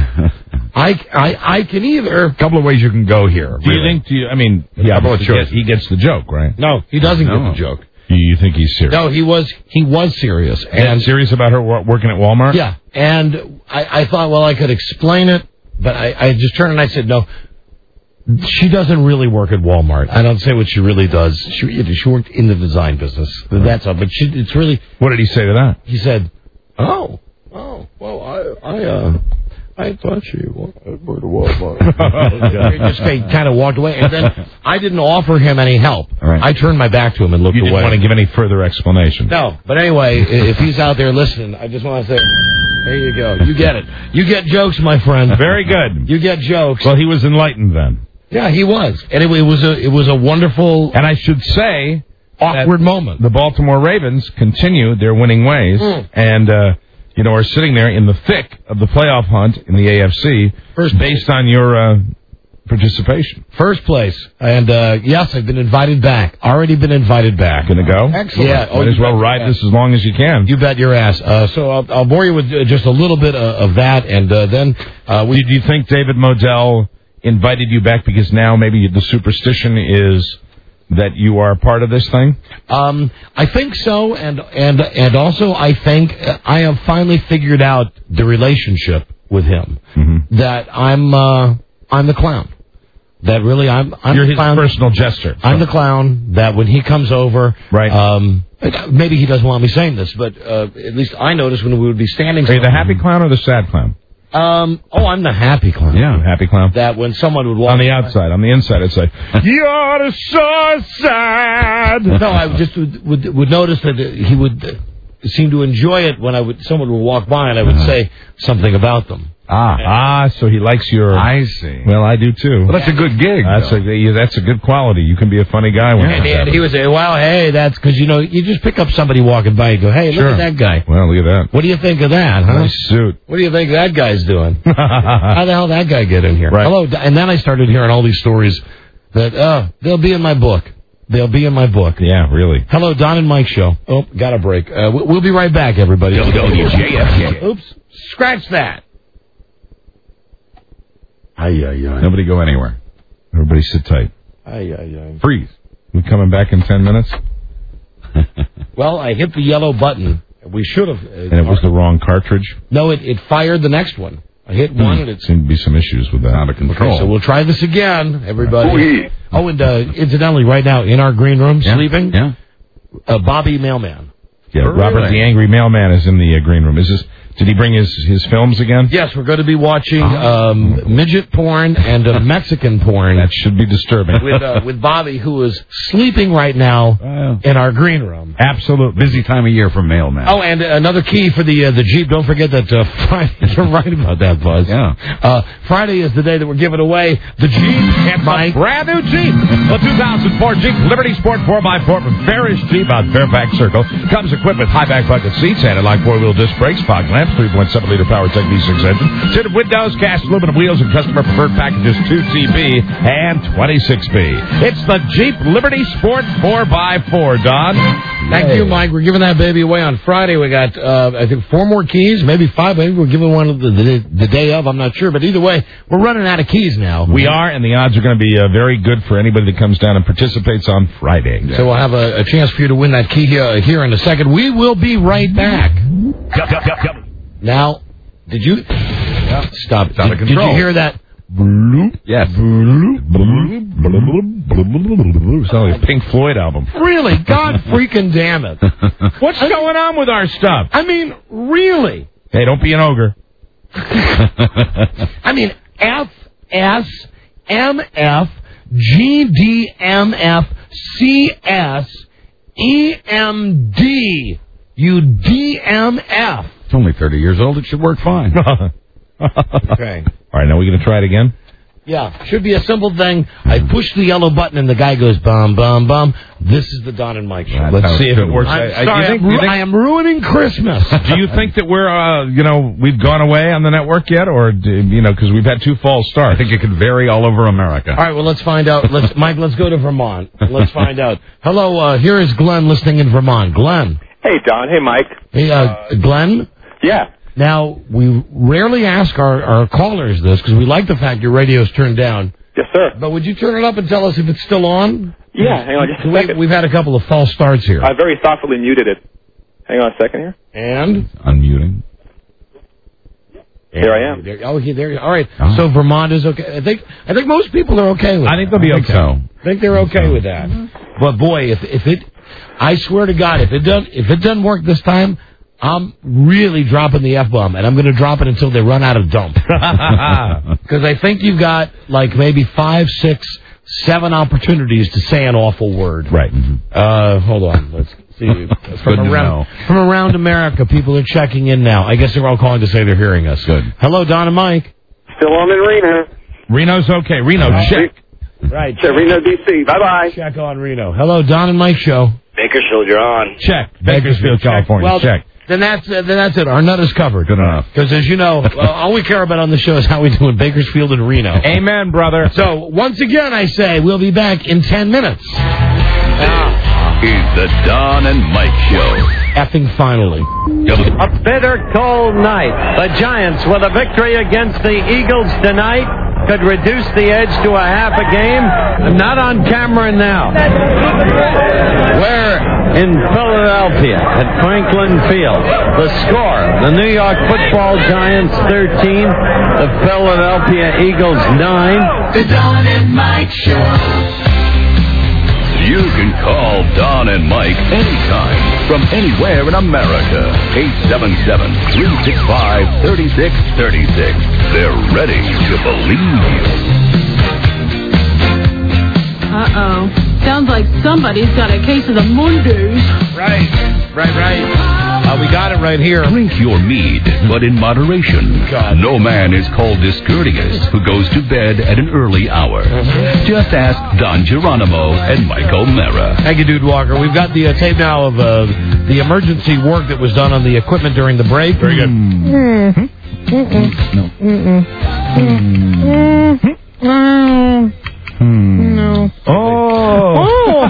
I can either. A couple of ways you can go here. Do you think, he gets the joke, right? No, he doesn't get the joke. You think he's serious? No, he was serious. And serious about her working at Walmart? Yeah. And I thought, well, I could explain it, but I just turned and I said, no, she doesn't really work at Walmart. I don't say what she really does. She worked in the design business. That's all. But it's really... What did he say to that? He said, well, I thought she worked at Walmart. He just kind of walked away. And then I didn't offer him any help. Right. I turned my back to him and looked away. You didn't want to give any further explanation? No. But anyway, if he's out there listening, I just want to say, there you go. You get it. You get jokes, my friend. Very good. You get jokes. Well, he was enlightened then. Yeah, he was. Anyway, it was a wonderful... And I should say... awkward moment. The Baltimore Ravens continue their winning ways. And... are sitting there in the thick of the playoff hunt in the AFC, based on your participation. First place. And, yes, I've been invited back. Already been invited back. Gonna go? Excellent. Yeah. Might as well ride this as long as you can. You bet your ass. So I'll bore you with just a little bit of that, and then... do you think David Modell invited you back because now maybe the superstition is... that you are part of this thing? I think so, and also I think I have finally figured out the relationship with him. That I'm the clown. That really I'm You're the clown. His personal jester. I'm the clown. That when he comes over, right? Maybe he doesn't want me saying this, but at least I noticed when we would be standing. Are you the happy clown or the sad clown? I'm the happy clown. Yeah, happy clown. That when someone would walk on the outside, on the inside, I'd say, "You're so sad." No, I just would notice that he would seem to enjoy it when someone would walk by and I would say something about them. So he likes your... I see. Well, I do too. Well, that's a good gig. That's a good quality. You can be a funny guy. And he would say, well, hey, that's because, you just pick up somebody walking by and go, hey, look at that guy. Well, look at that. What do you think of that, huh? Nice suit. What do you think that guy's doing? How the hell did that guy get in here? Right. Hello. And then I started hearing all these stories that, they'll be in my book. They'll be in my book. Yeah, really. Hello, Don and Mike Show. Oh, got a break. We'll be right back, everybody. WJFK. Oops. Scratch that. Nobody go anywhere. Everybody sit tight. Freeze. We coming back in 10 minutes? Well, I hit the yellow button. We should have. And it was the wrong cartridge? No, it fired the next one. I hit one and it seemed to be some issues with that. Out of control. Okay, so we'll try this again, everybody. Oh, and incidentally, right now in our green room, sleeping, Bobby Mailman. Yeah, Robert the Angry Mailman is in the green room. Did he bring his films again? Yes, we're going to be watching midget porn and Mexican porn. That should be disturbing. With Bobby, who is sleeping right now in our green room. Absolutely. Busy time of year for mailman. Oh, and another key for the Jeep. Don't forget that Friday. You're right about that, Buzz. Yeah. Friday is the day that we're giving away the Jeep. And my brand new Jeep. The 2004 Jeep Liberty Sport 4x4 from Ferris Jeep on Fairfax Circle comes equipped with high-back bucket seats, anti-lock four-wheel disc brakes, fog lamps, 3.7-liter PowerTech V6 engine, tinted windows, cast aluminum wheels, and customer-preferred packages 2TB and 26B. It's the Jeep Liberty Sport 4x4, Don. Thank you, Mike. We're giving that baby away on Friday. We got, I think, 4 more keys, maybe 5. Maybe we're giving one the day of. I'm not sure. But either way, we're running out of keys now. We are, and the odds are going to be very good for anybody that comes down and participates on Friday. So we'll have a chance for you to win that key here in a second. We will be right back. Now, did you... Stop. Did you hear that? Yes. Sounds like a Pink Floyd album. Really? God freaking damn it. What's going on with our stuff? I mean, really? Hey, don't be an ogre. I mean, F, S, M, F, G, D, M, F, C, S, E, M, D, U, D, M, F. It's only 30 years old. It should work fine. Okay. All right, now we're going to try it again? Yeah, should be a simple thing. I push the yellow button and the guy goes bum, bum, bum. This is the Don and Mike show. Let's see if it works. I'm sorry, I am ruining Christmas. Do you think that we're, we've gone away on the network yet? Or, because we've had 2 false starts? I think it could vary all over America. All right, well, let's find out. Mike, let's go to Vermont. Let's find out. Hello, here is Glenn listening in Vermont. Glenn. Hey, Don. Hey, Mike. Hey, Glenn? Yeah. Now, we rarely ask our callers this because we like the fact your radio's turned down. Yes, sir. But would you turn it up and tell us if it's still on? Yeah, hang on just a second. We've had a couple of false starts here. I very thoughtfully muted it. Hang on a second here. And? Unmuting. Here I am. There. All right. Oh. So Vermont is okay. I think most people are okay with it. I think they'll be okay. I think they're okay with that. But boy, if it, I swear to God, if it doesn't work this time, I'm really dropping the F-bomb, and I'm going to drop it until they run out of dump. Because I think you've got, like, maybe 5, 6, 7 opportunities to say an awful word. Right. Hold on. Let's see. From around America, people are checking in now. I guess they're all calling to say they're hearing us. Good. Hello, Don and Mike. Still on in Reno. Reno's okay. Reno, check. Right. Reno, D.C. Bye-bye. Check on Reno. Hello, Don and Mike show. Bakersfield, you're on. Check. Bakersfield, California. Well, check. Then that's it. Our nut is covered. Good enough. Because as you know, all we care about on the show is how we do in Bakersfield and Reno. Amen, brother. So once again, I say we'll be back in 10 minutes. Is the Don and Mike Show. Effing finally. A bitter cold night. The Giants with a victory against the Eagles tonight could reduce the edge to a half a game. Not on camera now. We're in Philadelphia at Franklin Field. The score, the New York Football Giants 13, the Philadelphia Eagles 9. The Don and Mike Show. You can call Don and Mike anytime from anywhere in America. 877-365-3636. They're ready to believe you. Uh-oh. Sounds like somebody's got a case of the Mondays. Right. We got it right here. Drink your mead, but in moderation. God. No man is called discourteous who goes to bed at an early hour. Just ask Don Geronimo and Mike O'Mara. Thank you, Dude Walker. We've got the tape now of the emergency work that was done on the equipment during the break. Very good. No. Oh.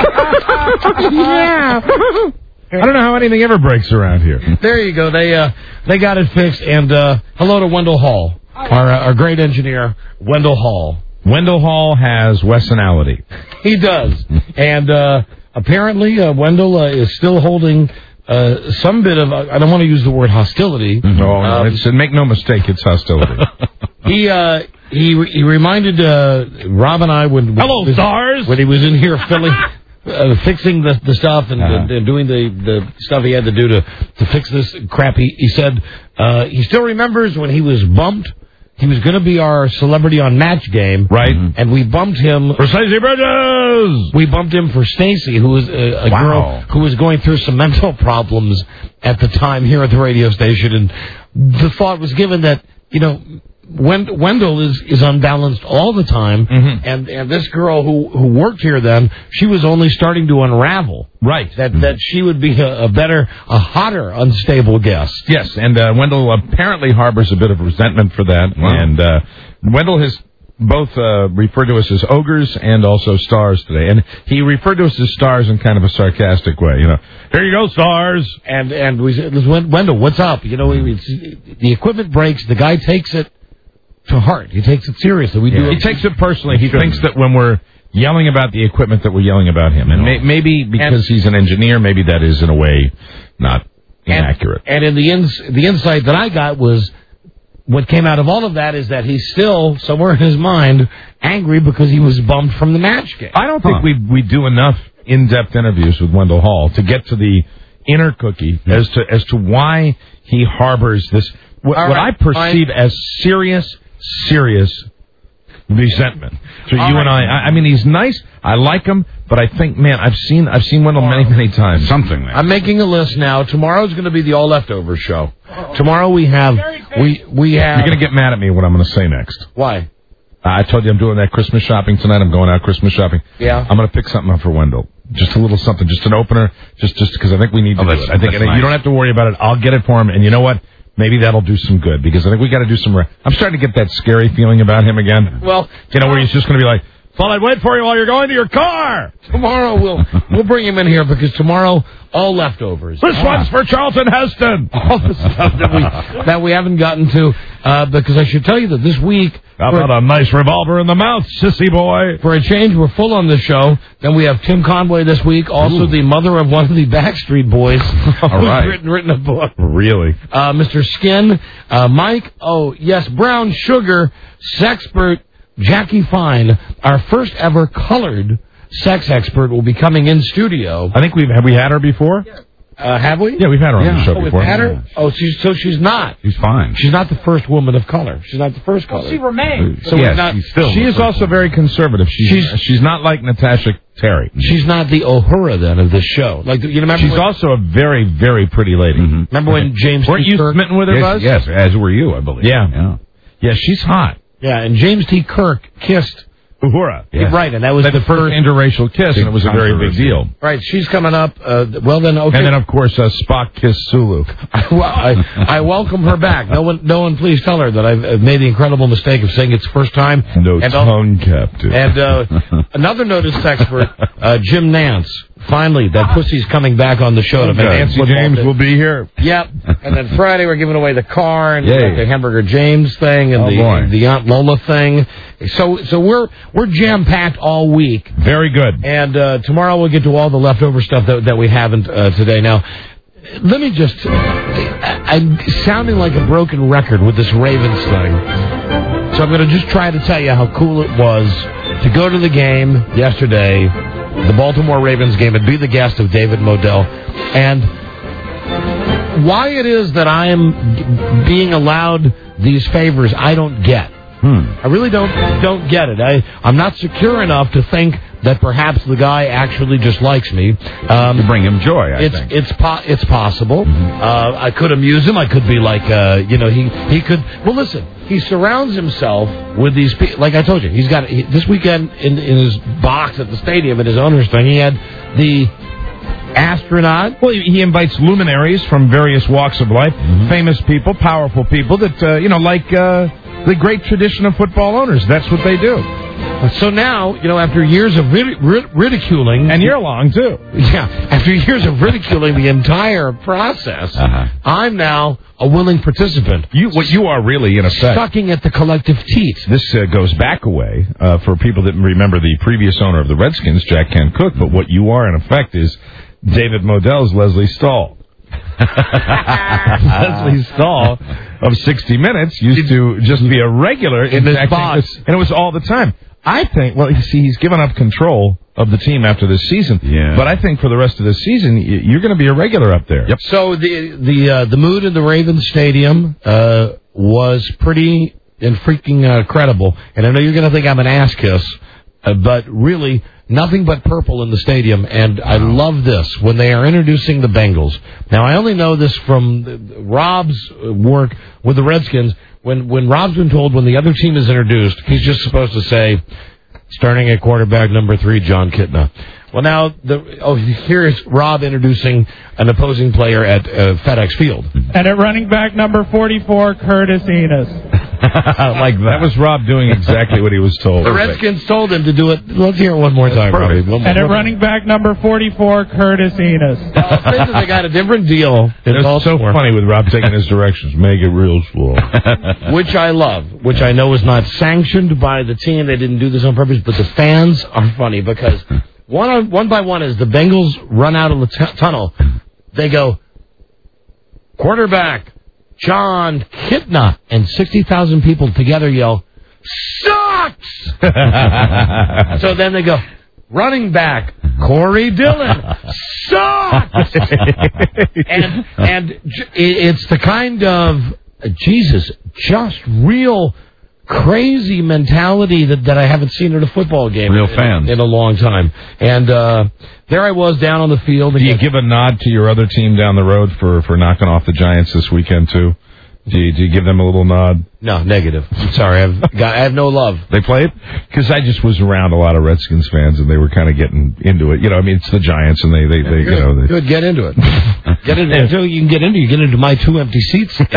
Yeah. I don't know how anything ever breaks around here. There you go. They got it fixed. And hello to Wendell Hall, our great engineer, Wendell Hall. Wendell Hall has Wessonality. He does. And apparently Wendell is still holding some bit of, I don't want to use the word hostility. No, make no mistake, it's hostility. He reminded Rob and I when he was in here filling. Fixing the stuff and doing the stuff he had to do to fix this crap. He said he still remembers when he was bumped. He was going to be our celebrity on Match Game, right? And we bumped him for Stacey Bridges. We bumped him for Stacey, who was a girl who was going through some mental problems at the time here at the radio station. And the thought was given that Wendell is unbalanced all the time, and this girl who worked here then, she was only starting to unravel. Right. That she would be a hotter, unstable guest. Yes, and Wendell apparently harbors a bit of resentment for that, and Wendell has both referred to us as ogres and also stars today, and he referred to us as stars in kind of a sarcastic way. You know, here you go, stars. And we said, Wendell, what's up? You know, the equipment breaks. The guy takes it to heart. He takes it seriously. He takes it personally. He thinks that when we're yelling about the equipment, that we're yelling about him, and maybe because he's an engineer, maybe that is in a way not inaccurate. And in the insight that I got was, what came out of all of that is that he's still, somewhere in his mind, angry because he was bumped from the match game. I don't think we do enough in-depth interviews with Wendell Hall to get to the inner cookie as to why he harbors this, what I perceive as serious resentment. So you and I mean, he's nice. I like him, but I think, man, I've seen Wendell many times. Something like that. I'm making a list now. Tomorrow's going to be the All Leftovers show. Tomorrow we have. You're going to get mad at me what I'm going to say next. Why? I told you I'm doing that Christmas shopping tonight. I'm going out Christmas shopping. Yeah. I'm going to pick something up for Wendell. Just a little something, just an opener, just because I think we need to do it. I think nice. You don't have to worry about it. I'll get it for him, and you know what? Maybe that'll do some good, because I think we got to do some. I'm starting to get that scary feeling about him again. Well, where he's just going to be like, "Thought I'd wait for you while you're going to your car." Tomorrow we'll bring him in here, because tomorrow all leftovers. This one's for Charlton Heston. All the stuff that we haven't gotten to, because I should tell you that this week. How about a nice revolver in the mouth, sissy boy? For a change, we're full on this show. Then we have Tim Conway this week, also the mother of one of the Backstreet Boys, who's written a book. Really? Mr. Skin, Mike, Brown Sugar, Sexpert, Jackie Fine, our first ever colored sex expert, will be coming in studio. I think have we had her before? Have we? Yeah, we've had her on the show before. We've had her? Oh, she's not. She's fine. She's not the first woman of color. She's not the first color. She remains. So she's still. She is also very conservative. She's not like Natasha Terry. She's not the Uhura then of this show. Like, you remember? She's also a very, very pretty lady. Mm-hmm. Remember when James Weren't T. you Kirk? smitten with her, Buzz? Yes, as were you, I believe. Yeah, she's hot. Yeah, and James T. Kirk kissed Uhura. Yes. Right, and that was the first interracial kiss, and it was a very big deal. Right, she's coming up. Okay. And then, of course, Spock kissed Sulu. I welcome her back. No one, please tell her that I've made the incredible mistake of saying it's first time. No tongue, Captain. And another noticed expert, Jim Nance. Finally, that pussy's coming back on the show to make Nancy James will be here. Yep. And then Friday we're giving away the car and the Hamburger James thing and the Aunt Lola thing. So we're jam packed all week. Very good. And tomorrow we'll get to all the leftover stuff that we haven't today. Now, let me just. I'm sounding like a broken record with this Ravens thing. So I'm going to just try to tell you how cool it was to go to the game yesterday, the Baltimore Ravens game, and be the guest of David Modell. And why it is that I am being allowed these favors, I don't get. I really don't get it. I'm not secure enough to think that perhaps the guy actually just likes me. To bring him joy, I think. It's possible. I could amuse him. I could be like, he could. Well, listen, he surrounds himself with these people. Like I told you, he's got this weekend in his box at the stadium at his owner's thing. He had the astronaut. Well, he invites luminaries from various walks of life, famous people, powerful people that like the great tradition of football owners. That's what they do. So now, after years of ridiculing... And you're along, too. Yeah. After years of ridiculing the entire process, I'm now a willing participant. What you are really, in effect... Sucking at the collective teat. This goes back a way for people that remember the previous owner of the Redskins, Jack Kent Cooke, but what you are, in effect, is David Modell's Leslie Stahl. Leslie Stahl of 60 Minutes used to just be a regular in this box. And it was all the time. I think, he's given up control of the team after this season. Yeah. But I think for the rest of the season, you're going to be a regular up there. Yep. So the mood in the Ravens Stadium was pretty and freaking credible. And I know you're going to think I'm an ass kiss, but really... Nothing but purple in the stadium, and I love this when they are introducing the Bengals. Now, I only know this from Rob's work with the Redskins. when Rob's been told when the other team is introduced, he's just supposed to say, starting at quarterback number 3, John Kitna. Well, now, here's Rob introducing an opposing player at FedEx Field. And at running back number 44, Curtis Enos. Like that. That was Rob doing exactly what he was told. The Redskins told him to do it. Let's hear it one more time, Robbie. And at running back number 44, Curtis Enos. They got a different deal. It's so funny with Rob taking his directions. Make it real slow. Which I love, which I know is not sanctioned by the team. They didn't do this on purpose, but the fans are funny because one by one, as the Bengals run out of the tunnel, they go, quarterback, John Kitna, and 60,000 people together yell, sucks! So then they go, running back, Corey Dillon, sucks! and it's the kind of, Jesus, just real crazy mentality that I haven't seen at a football game real fans in a long time. And there I was down on the field. Do you give a nod to your other team down the road for knocking off the Giants this weekend, too? Do you give them a little nod? No, negative. I'm sorry. I have no love. They played? Because I just was around a lot of Redskins fans, and they were kind of getting into it. You know, I mean, it's the Giants, and they Good, get into it. Get into it. Until you can get into my 2 empty seats at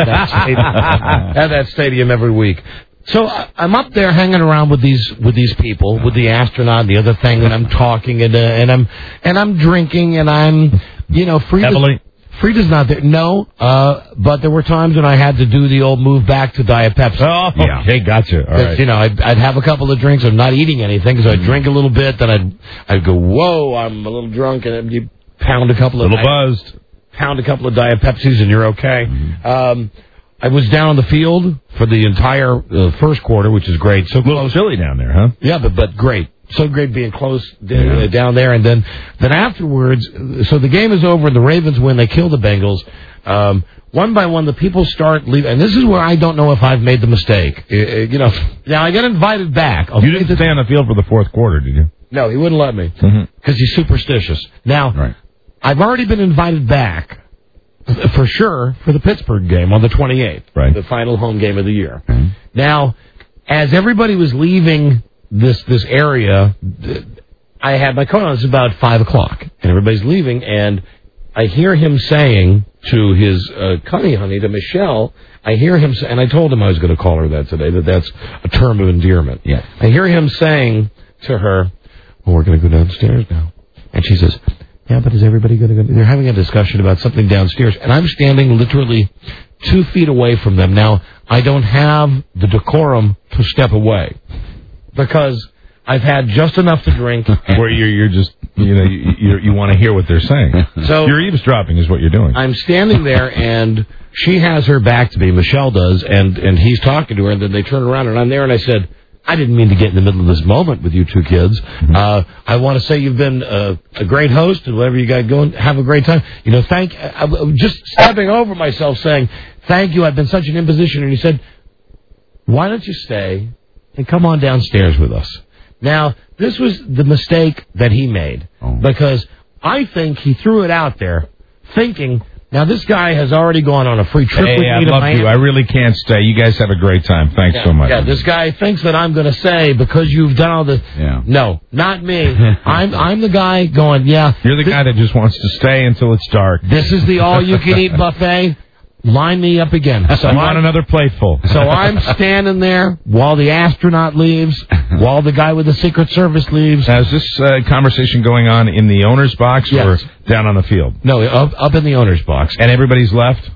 that stadium every week. So I'm up there hanging around with these people, with the astronaut and the other thing, and I'm talking and I'm drinking and I'm Frida's not there. No, but there were times when I had to do the old move back to Diet Pepsi. Oh, yeah. Okay, gotcha. All right. You know, I'd have a couple of drinks. I'm not eating anything, so I'd drink a little bit. Then I'd go, whoa, I'm a little drunk, and then you pound a couple of buzzed. Pound a couple of Diet Pepsis, and you're okay. Mm-hmm. I was down on the field for the entire first quarter, which is great. So a little chilly down there, huh? Yeah, but great. So great being close down there. And then afterwards, so the game is over and the Ravens win. They kill the Bengals. One by one, the people start leaving. And this is where I don't know if I've made the mistake. Now I got invited back. You didn't stay on the field for the fourth quarter, did you? No, he wouldn't let me because he's superstitious. Now, I've already been invited back. For sure, for the Pittsburgh game on the 28th, the final home game of the year. Mm-hmm. Now, as everybody was leaving this area, I had my coat on. It's about 5 o'clock, and everybody's leaving, and I hear him saying to his honey, to Michelle, I hear him say, and I told him I was going to call her that today, that's a term of endearment. Yeah. I hear him saying to her, well, we're going to go downstairs now. And she says, yeah, but is everybody going to go? They're having a discussion about something downstairs, and I'm standing literally 2 feet away from them. Now, I don't have the decorum to step away because I've had just enough to drink. Where you're just, you want to hear what they're saying. So you're eavesdropping is what you're doing. I'm standing there, and she has her back to me, Michelle does, and he's talking to her, and then they turn around, and I'm there, and I said, I didn't mean to get in the middle of this moment with you 2 kids. Mm-hmm. I want to say you've been a great host, and whatever you got going, have a great time. I'm just stepping over myself saying, thank you, I've been such an imposition. And he said, why don't you stay and come on downstairs with us? Now, this was the mistake that he made, because I think he threw it out there thinking, now, this guy has already gone on a free trip with me to Miami. You. I really can't stay. You guys have a great time. Thanks so much. Yeah, this guy thinks that I'm going to say, because you've done all this. Yeah. No, not me. I'm the guy going, yeah. You're the guy that just wants to stay until it's dark. This is the all-you-can-eat buffet. Line me up again. So I want another plateful. So I'm standing there while the astronaut leaves, while the guy with the Secret Service leaves. Now, is this conversation going on in the owner's box or down on the field? No, up in the owner's box. And everybody's left?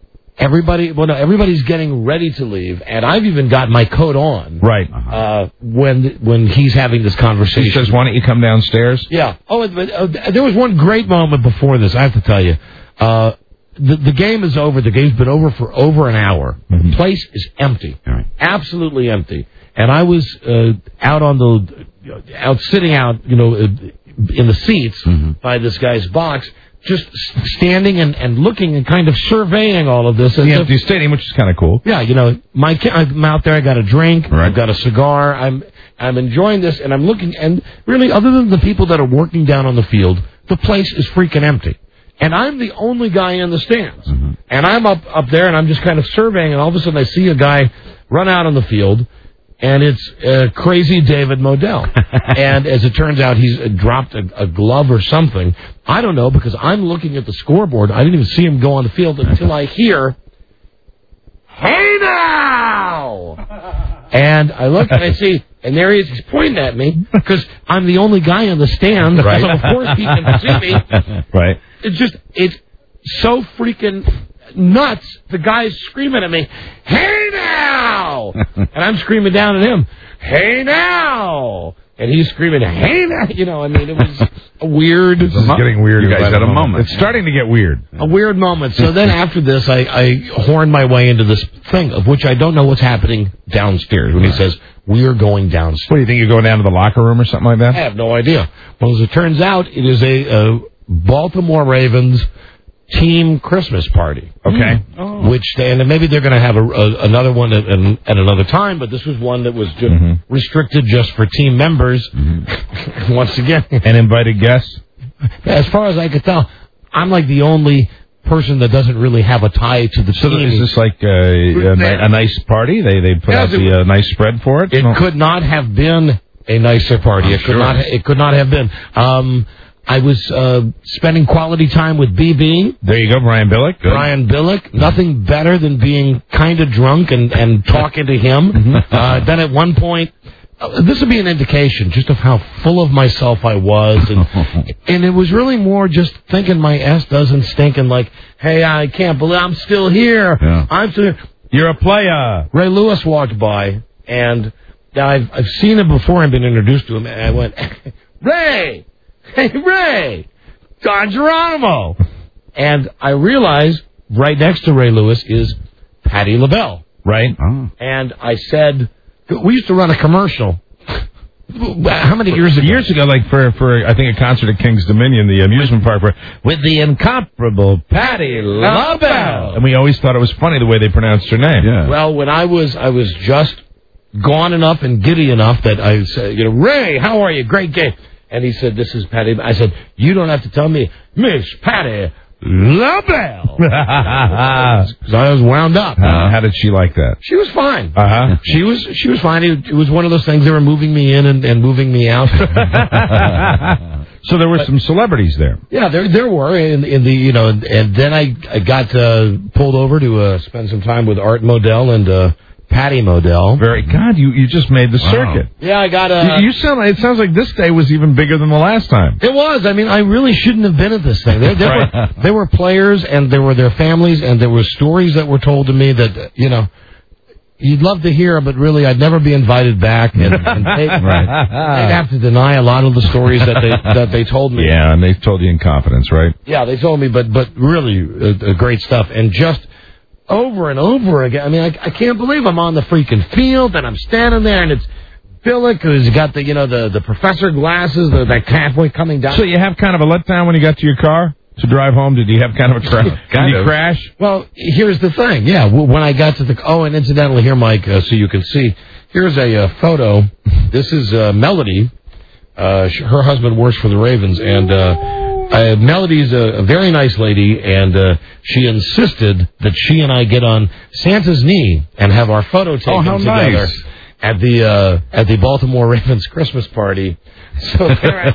Everybody's getting ready to leave, and I've even got my coat on. Right. When he's having this conversation. He says, why don't you come downstairs? Yeah. Oh, there was one great moment before this, I have to tell you. The game is over. The game's been over for over an hour. Mm-hmm. The place is empty. Right. Absolutely empty. And I was sitting out, in the seats by this guy's box, just standing and looking and kind of surveying all of this. The empty stadium, which is kind of cool. Yeah, I'm out there. I got a drink. Right. I've got a cigar. I'm enjoying this, and I'm looking. And really, other than the people that are working down on the field, the place is freaking empty. And I'm the only guy in the stands. And I'm up there, and I'm just kind of surveying, and all of a sudden I see a guy run out on the field, and it's crazy David Modell. And as it turns out, he's dropped a glove or something. I don't know, because I'm looking at the scoreboard. I didn't even see him go on the field until I hear, "Hey now!" And I look and I see, and there he is. He's pointing at me because I'm the only guy in the stand. Right. So of course he can see me. Right. It's so freaking nuts. The guy's screaming at me, "Hey now!" And I'm screaming down at him, "Hey now!" And he's screaming, "Hey now!" You know, I mean, it was a weird. This is getting weird. You guys had a moment. It's starting to get weird. A weird moment. So then after this, I horned my way into this thing, of which I don't know what's happening downstairs, when he says, "We are going downstairs." What, do you think you're going down to the locker room or something like that? I have no idea. Well, as it turns out, it is a Baltimore Ravens team Christmas party. Okay. And maybe they're going to have another one at another time, but this was one that was just restricted just for team members. Once again. And invited guests? As far as I could tell, I'm like the only person that doesn't really have a tie to the team. So is this like a nice party? They put out the nice spread for it? It could not have been a nicer party. It could not have been. I was spending quality time with BB. There you go, Brian Billick. Good. Brian Billick. Nothing better than being kind of drunk and talking to him. Then at one point, this would be an indication just of how full of myself I was. And it was really more just thinking my ass doesn't stink and like, hey, I can't believe I'm still here. Yeah. I'm still here. You're a player. Ray Lewis walked by, and I've seen him before and been introduced to him, and I went, "Ray! Hey, Ray! Don Geronimo!" And I realized right next to Ray Lewis is Patti LaBelle. Right. Oh. And I said, we used to run a commercial. How many years ago? Years ago, like for I think a concert at King's Dominion, the amusement park, with the incomparable Patti LaBelle. And we always thought it was funny the way they pronounced her name. Yeah. Well, when I was just gone enough and giddy enough that I said, Ray, how are you? Great game. And he said, "This is Patti." I said, "You don't have to tell me, Miss Patti LaBelle." Because I was wound up. How did she like that? She was fine. She was fine. It was one of those things. They were moving me in and moving me out. So there were some celebrities there. Yeah, there were in the and then I got pulled over to spend some time with Art Modell and Patti Modell. God, you just made the circuit. Yeah, I got a... It sounds like this day was even bigger than the last time. It was. I mean, I really shouldn't have been at this thing. There were players, and there were their families, and there were stories that were told to me that, you'd love to hear, but really I'd never be invited back, and they'd have to deny a lot of the stories that they told me. Yeah, and they told you in confidence, right? Yeah, they told me, but really great stuff, and just... over and over again. I mean, I can't believe I'm on the freaking field and I'm standing there and it's Billick who's got the professor glasses, that halfway coming down. So you have kind of a letdown when you got to your car to drive home? Did you have kind of a crash? Did you crash? Well, here's the thing. Yeah, when I got to and incidentally here, Mike, so you can see, here's a photo. This is Melody. Her husband works for the Ravens, and Melody's a very nice lady, and she insisted that she and I get on Santa's knee and have our photo taken together nice. at the Baltimore Ravens Christmas party. So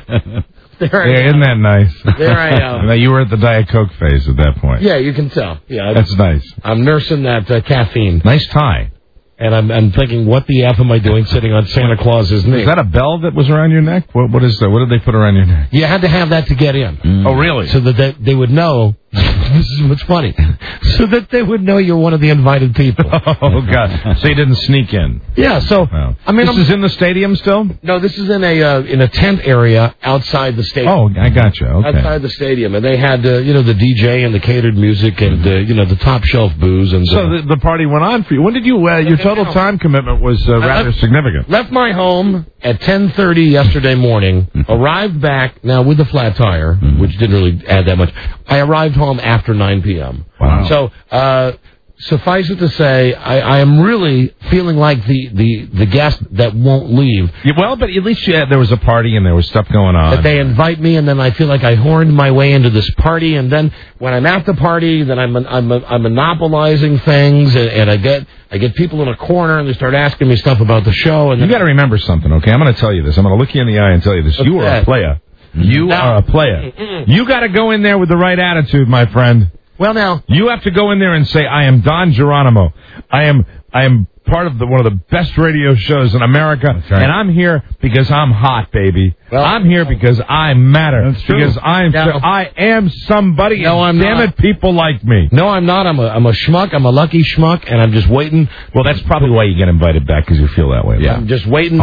isn't that nice? There I am. Now, you were at the Diet Coke phase at that point. Yeah, you can tell. Yeah, that's nice. I'm nursing that caffeine. Nice tie. And I'm thinking, what the F am I doing sitting on Santa Claus's knee? Is that a bell that was around your neck? What is that? What did they put around your neck? You had to have that to get in. Oh, really? So that they would know. This is what's funny. So that they would know you're one of the invited people. Oh, God. So you didn't sneak in. Yeah, so... Wow. I mean, this is in the stadium still? No, this is in a tent area outside the stadium. Oh, I gotcha. Okay. Outside the stadium. And they had, the DJ and the catered music and, the top shelf booze. And so the party went on for you. When did you... your total time commitment was rather significant. Left my home at 10:30 yesterday morning. Arrived back, now with the flat tire, which didn't really add that much. I arrived home after 9 p.m. Wow. So, suffice it to say, I am really feeling like the guest that won't leave. Yeah, well, but at least there was a party and there was stuff going on. That they invite me, and then I feel like I horned my way into this party, and then when I'm at the party, then I'm monopolizing things, and I get people in a corner, and they start asking me stuff about the show. And you got to remember something, okay? I'm going to tell you this. I'm going to look you in the eye and tell you this. You are a player. You are a player. You got to go in there with the right attitude, my friend. Well, now you have to go in there and say, "I am Don Geronimo. I am part of one of the best radio shows in America, and I'm here because I'm hot, baby. Well, I'm here because I matter. That's true. Because I am somebody. No, I'm damn not. It, people like me. No, I'm not. I'm a schmuck. I'm a lucky schmuck, and I'm just waiting. Well, that's probably why you get invited back, because you feel that way. Yeah, I'm just waiting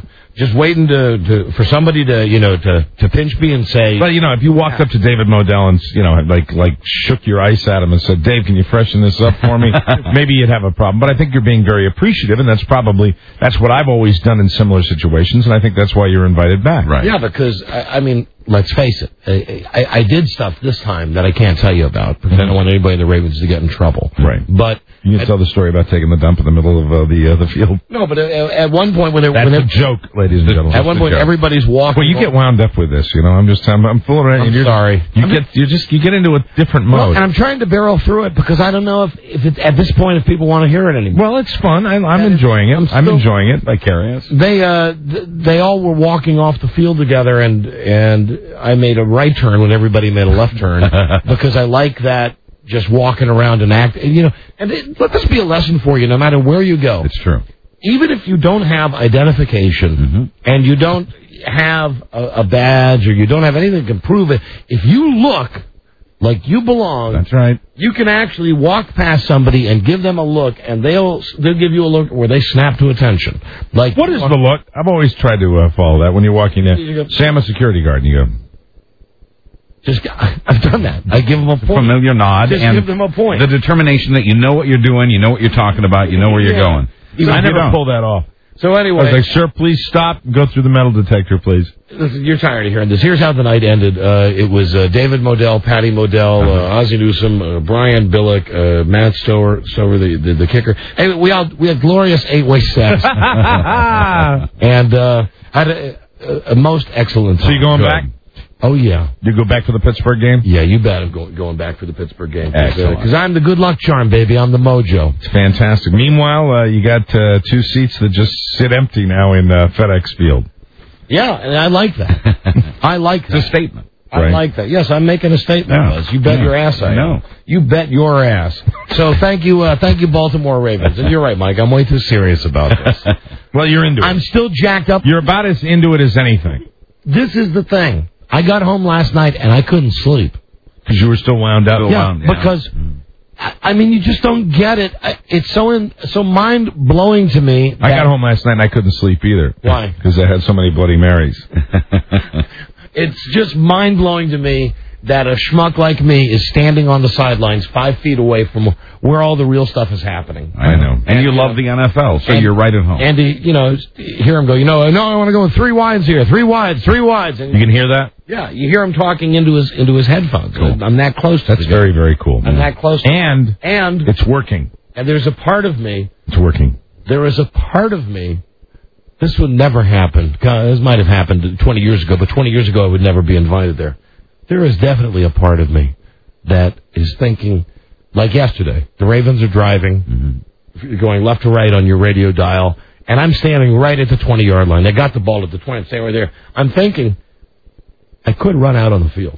for somebody to pinch me and say. But if you walked up to David Modell and like shook your ice at him and said, "Dave, can you freshen this up for me?" maybe you'd have a problem. But I think you're being very appreciative, and that's what I've always done in similar situations, and I think that's why you're invited back. Right. Yeah, because I mean, let's face it, I did stuff this time that I can't tell you about because I don't want anybody in the Ravens to get in trouble. Right. But you can tell the story about taking the dump in the middle of the field. No, but at one point when that's a joke, ladies and gentlemen. At one point, everybody's walking. Well, you get wound up with this, I'm fooling around. I'm sorry. You get into a different mode. Well, and I'm trying to barrel through it because I don't know if it's at this point if people want to hear it anymore. Well, it's fun. I'm enjoying it. I'm enjoying it vicarious. They all were walking off the field together, and I made a right turn when everybody made a left turn because I like that. Just walking around and act, let this be a lesson for you. No matter where you go, it's true. Even if you don't have identification and you don't have a badge or you don't have anything that can prove it, if you look like you belong, that's right. You can actually walk past somebody and give them a look, and they'll give you a look where they snap to attention. Like, what is the look? I've always tried to follow that when you're walking in. Say I'm a security guard, and you go. I've done that. I give them a point. Familiar nod. Just and give them a point. The determination that you know what you're doing, you know what you're talking about, you know where you're going. I never pull that off. So anyway. I was like, sir, please stop and go through the metal detector, please. Listen, you're tired of hearing this. Here's how the night ended. It was David Modell, Patty Modell, Ozzie Newsome, Brian Billick, Matt Stover the kicker. Hey, we had glorious 8-way sets. And had a most excellent time. So you going back? Oh, yeah. You go back for the Pittsburgh game? Yeah, you bet I'm going back for the Pittsburgh game. Excellent. Because I'm the good luck charm, baby. I'm the mojo. It's fantastic. Meanwhile, you got 2 seats that just sit empty now in FedEx Field. Yeah, and I like that. I like that. It's a statement. I like that. Yes, I'm making a statement, Buzz. You bet your ass I know. You bet your ass. So thank you, Baltimore Ravens. And you're right, Mike. I'm way too serious about this. Well, you're into it. I'm still jacked up. You're about as into it as anything. This is the thing. I got home last night and I couldn't sleep. Because you were still wound up? Because, I mean, you just don't get it. It's so mind-blowing to me. I got home last night and I couldn't sleep either. Why? Because I had so many Bloody Marys. It's just mind-blowing to me that a schmuck like me is standing on the sidelines 5 feet away from where all the real stuff is happening. I know. And you love the NFL, so you're right at home. And, hear him go, no, I want to go with 3 wides here, 3 wides, 3 wides. And you can hear that? Yeah, you hear him talking into his headphones. Cool. I'm that close to That's very, very cool. I'm that close to And it's working. And there's a part of me. It's working. There is a part of me. This would never happen. This might have happened 20 years ago, but 20 years ago I would never be invited there. There is definitely a part of me that is thinking, like yesterday, the Ravens are driving, going left to right on your radio dial, and I'm standing right at the 20-yard line. They got the ball at the 20, stay right there. I'm thinking, I could run out on the field.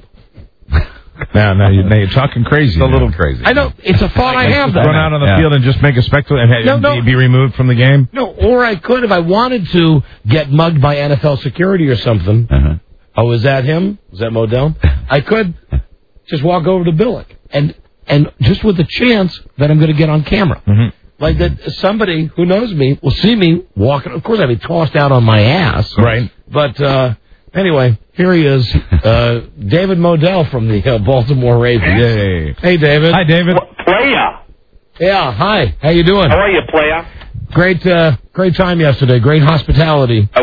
Now you're talking crazy. It's a little crazy. I know. It's a thought I have. Run out on the field and just make a spectacle and be removed from the game? No, or I could, if I wanted to, get mugged by NFL security or something. Oh, is that him? Is that Modell? I could just walk over to Billick. And just with the chance that I'm going to get on camera. Like that somebody who knows me will see me walking. Of course, I'd be tossed out on my ass. Right. But anyway, here he is, David Modell from the Baltimore Ravens. Yay. Hey, David. Hi, David. Playa. Yeah, hi. How you doing? How are you, playa? Great time yesterday. Great hospitality. Well,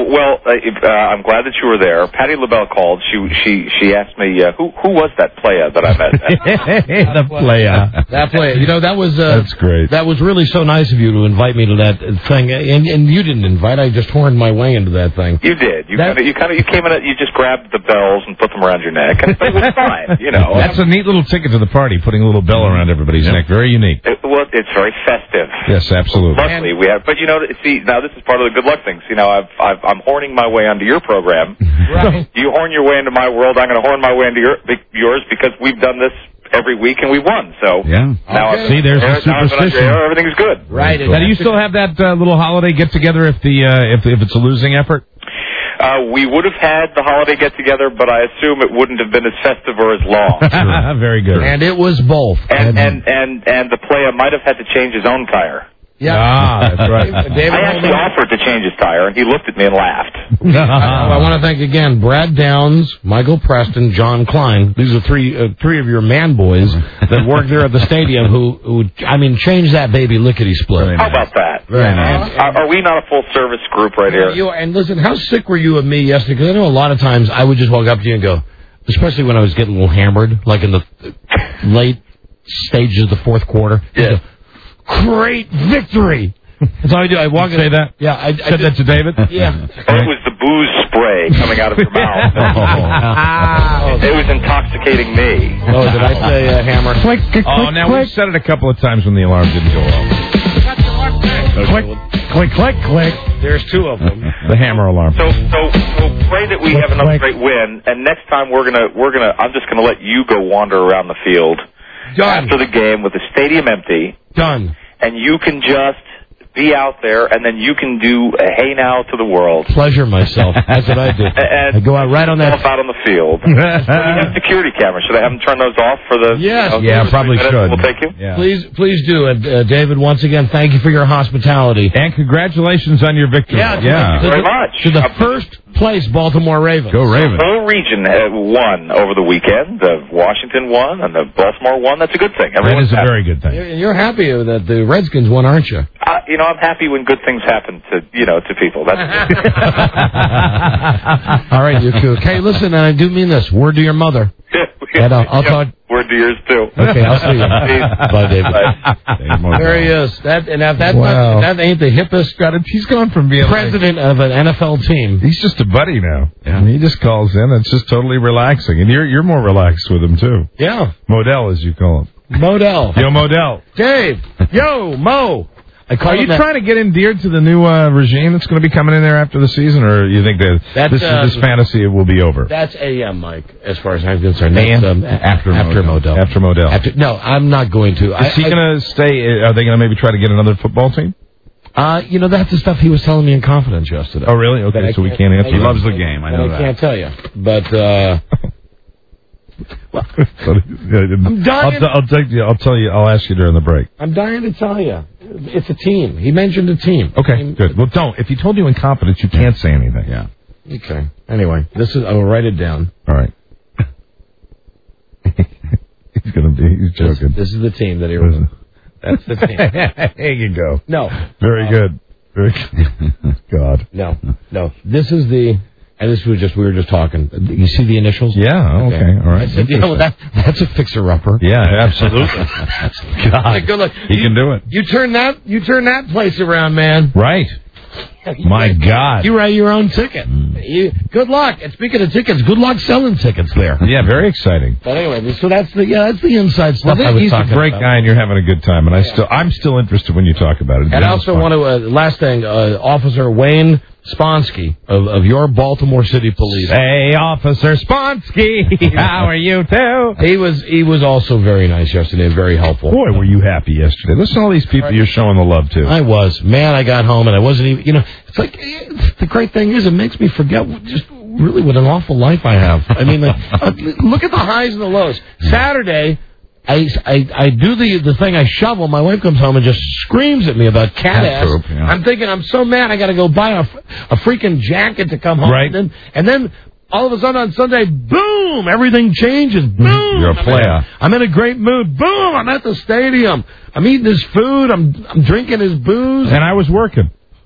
I'm glad that you were there. Patty LaBelle called. She asked me who was that player that I met. The player. That player. You know, that was that's great. That was really so nice of you to invite me to that thing, and you didn't invite. I just horned my way into that thing. You did. You came in. You just grabbed the bells and put them around your neck, and it was fine. You know, that's a neat little ticket to the party. Putting a little bell around everybody's neck. Very unique. It's very festive. Yes, absolutely. Luckily, we have. But you know, see, now this is part of the good luck things. You know, I'm horning my way onto your program. Right. You horn your way into my world. I'm going to horn my way into yours because we've done this every week and we won. So yeah. Now see, there's the superstition. Everything's good. Right. Now, do you still have that little holiday get together if it's a losing effort? We would have had the holiday get together, but I assume it wouldn't have been as festive or as long. Very good. And it was both. And the player might have had to change his own tire. Yeah, that's right. I actually offered to change his tire, and he looked at me and laughed. I want to thank again Brad Downs, Michael Preston, John Klein. These are three of your man boys that work there at the stadium who changed that baby lickety split. How about that? Very nice. Are we not a full service group right here? You are, and listen, how sick were you of me yesterday? Because I know a lot of times I would just walk up to you and go, especially when I was getting a little hammered, like in the late stages of the fourth quarter. Yeah. Great victory! That's all I do. I walk in. Say that? Yeah, I said that to David? Yeah. It was the booze spray coming out of your mouth. It was intoxicating me. Oh, did I say hammer? Click, now we've said it a couple of times when the alarm didn't go off. Click. There's two of them. The hammer alarm. So pray that we have another great win, and next time I'm just gonna let you go wander around the field. Done. After the game with the stadium empty. Done. And you can just be out there, and then you can do a hey now to the world. Pleasure myself. That's what I do. And I go out right on that. Out on the field. We have security cameras. Should I have them turn those off for the? Yes. Yeah, probably should. We'll take you. Yeah. Please do it, David. Once again, thank you for your hospitality and congratulations on your victory. Yeah. Very much. To the first place Baltimore Ravens. Go Ravens. The whole region won over the weekend. Washington won, and the Baltimore won. That's a good thing. That is a very good thing. You're happy that the Redskins won, aren't you? I'm happy when good things happen to people. That's all right, you're cool. Okay, listen, and I do mean this. Word to your mother. And I'll talk. Word to yours too. Okay, I'll see you. Bye, David. There he is. That ain't the hippest. He's gone from being president of an NFL team. He's just a buddy now. Yeah. He just calls in. It's just totally relaxing, and you're more relaxed with him too. Yeah. Modell, as you call him. Modell. Yo, Modell. Dave. Yo, Mo. Are you trying to get endeared to the new regime that's going to be coming in there after the season, or you think that this fantasy will be over? That's AM, Mike, as far as I'm concerned. AM? After Modell. After Modell. No, I'm not going to. Is he going to stay? Are they going to maybe try to get another football team? That's the stuff he was telling me in confidence yesterday. Oh, really? Okay, so we can't answer. He loves the game. I know that. I can't tell you, but. Well, I'm dying. I'll tell you. I'll ask you during the break. I'm dying to tell you. It's a team. He mentioned a team. Okay, good. Well, don't. If he told you in confidence, you can't say anything. Yeah. Okay. Anyway, I'll write it down. All right. He's joking. This is the team that he was. That's the team. There you go. No. Very good. Very good. God. No. This is the. And this was we were just talking. You see the initials? Yeah, okay. All right. Said, that's a fixer-upper. Yeah, absolutely. God. Good luck. He can do it. You turn that place around, man. Right. My God. You write your own ticket. Good luck. And speaking of tickets, good luck selling tickets there. Yeah, very exciting. But anyway, so that's the inside stuff I was talking about. He's a great guy, and you're having a good time. And I'm still interested when you talk about it. And I also want to, last thing, Officer Wayne Sponsky of your Baltimore City Police. Hey, Officer Sponsky, how are you too? He was also very nice yesterday, very helpful. Boy, were you happy yesterday. Listen to all these people you're showing the love to. I was. Man, I got home and I wasn't even, it's like, the great thing is it makes me forget just really what an awful life I have. I mean, look at the highs and the lows. Saturday, I do the thing, I shovel, my wife comes home and just screams at me about cat ass. Poop, yeah. I'm thinking, I'm so mad, I got to go buy a freaking jacket to come home. Right. And then all of a sudden on Sunday, boom, everything changes. Boom. You're a player. I'm in a great mood. Boom, I'm at the stadium. I'm eating his food. I'm drinking his booze. And I was working.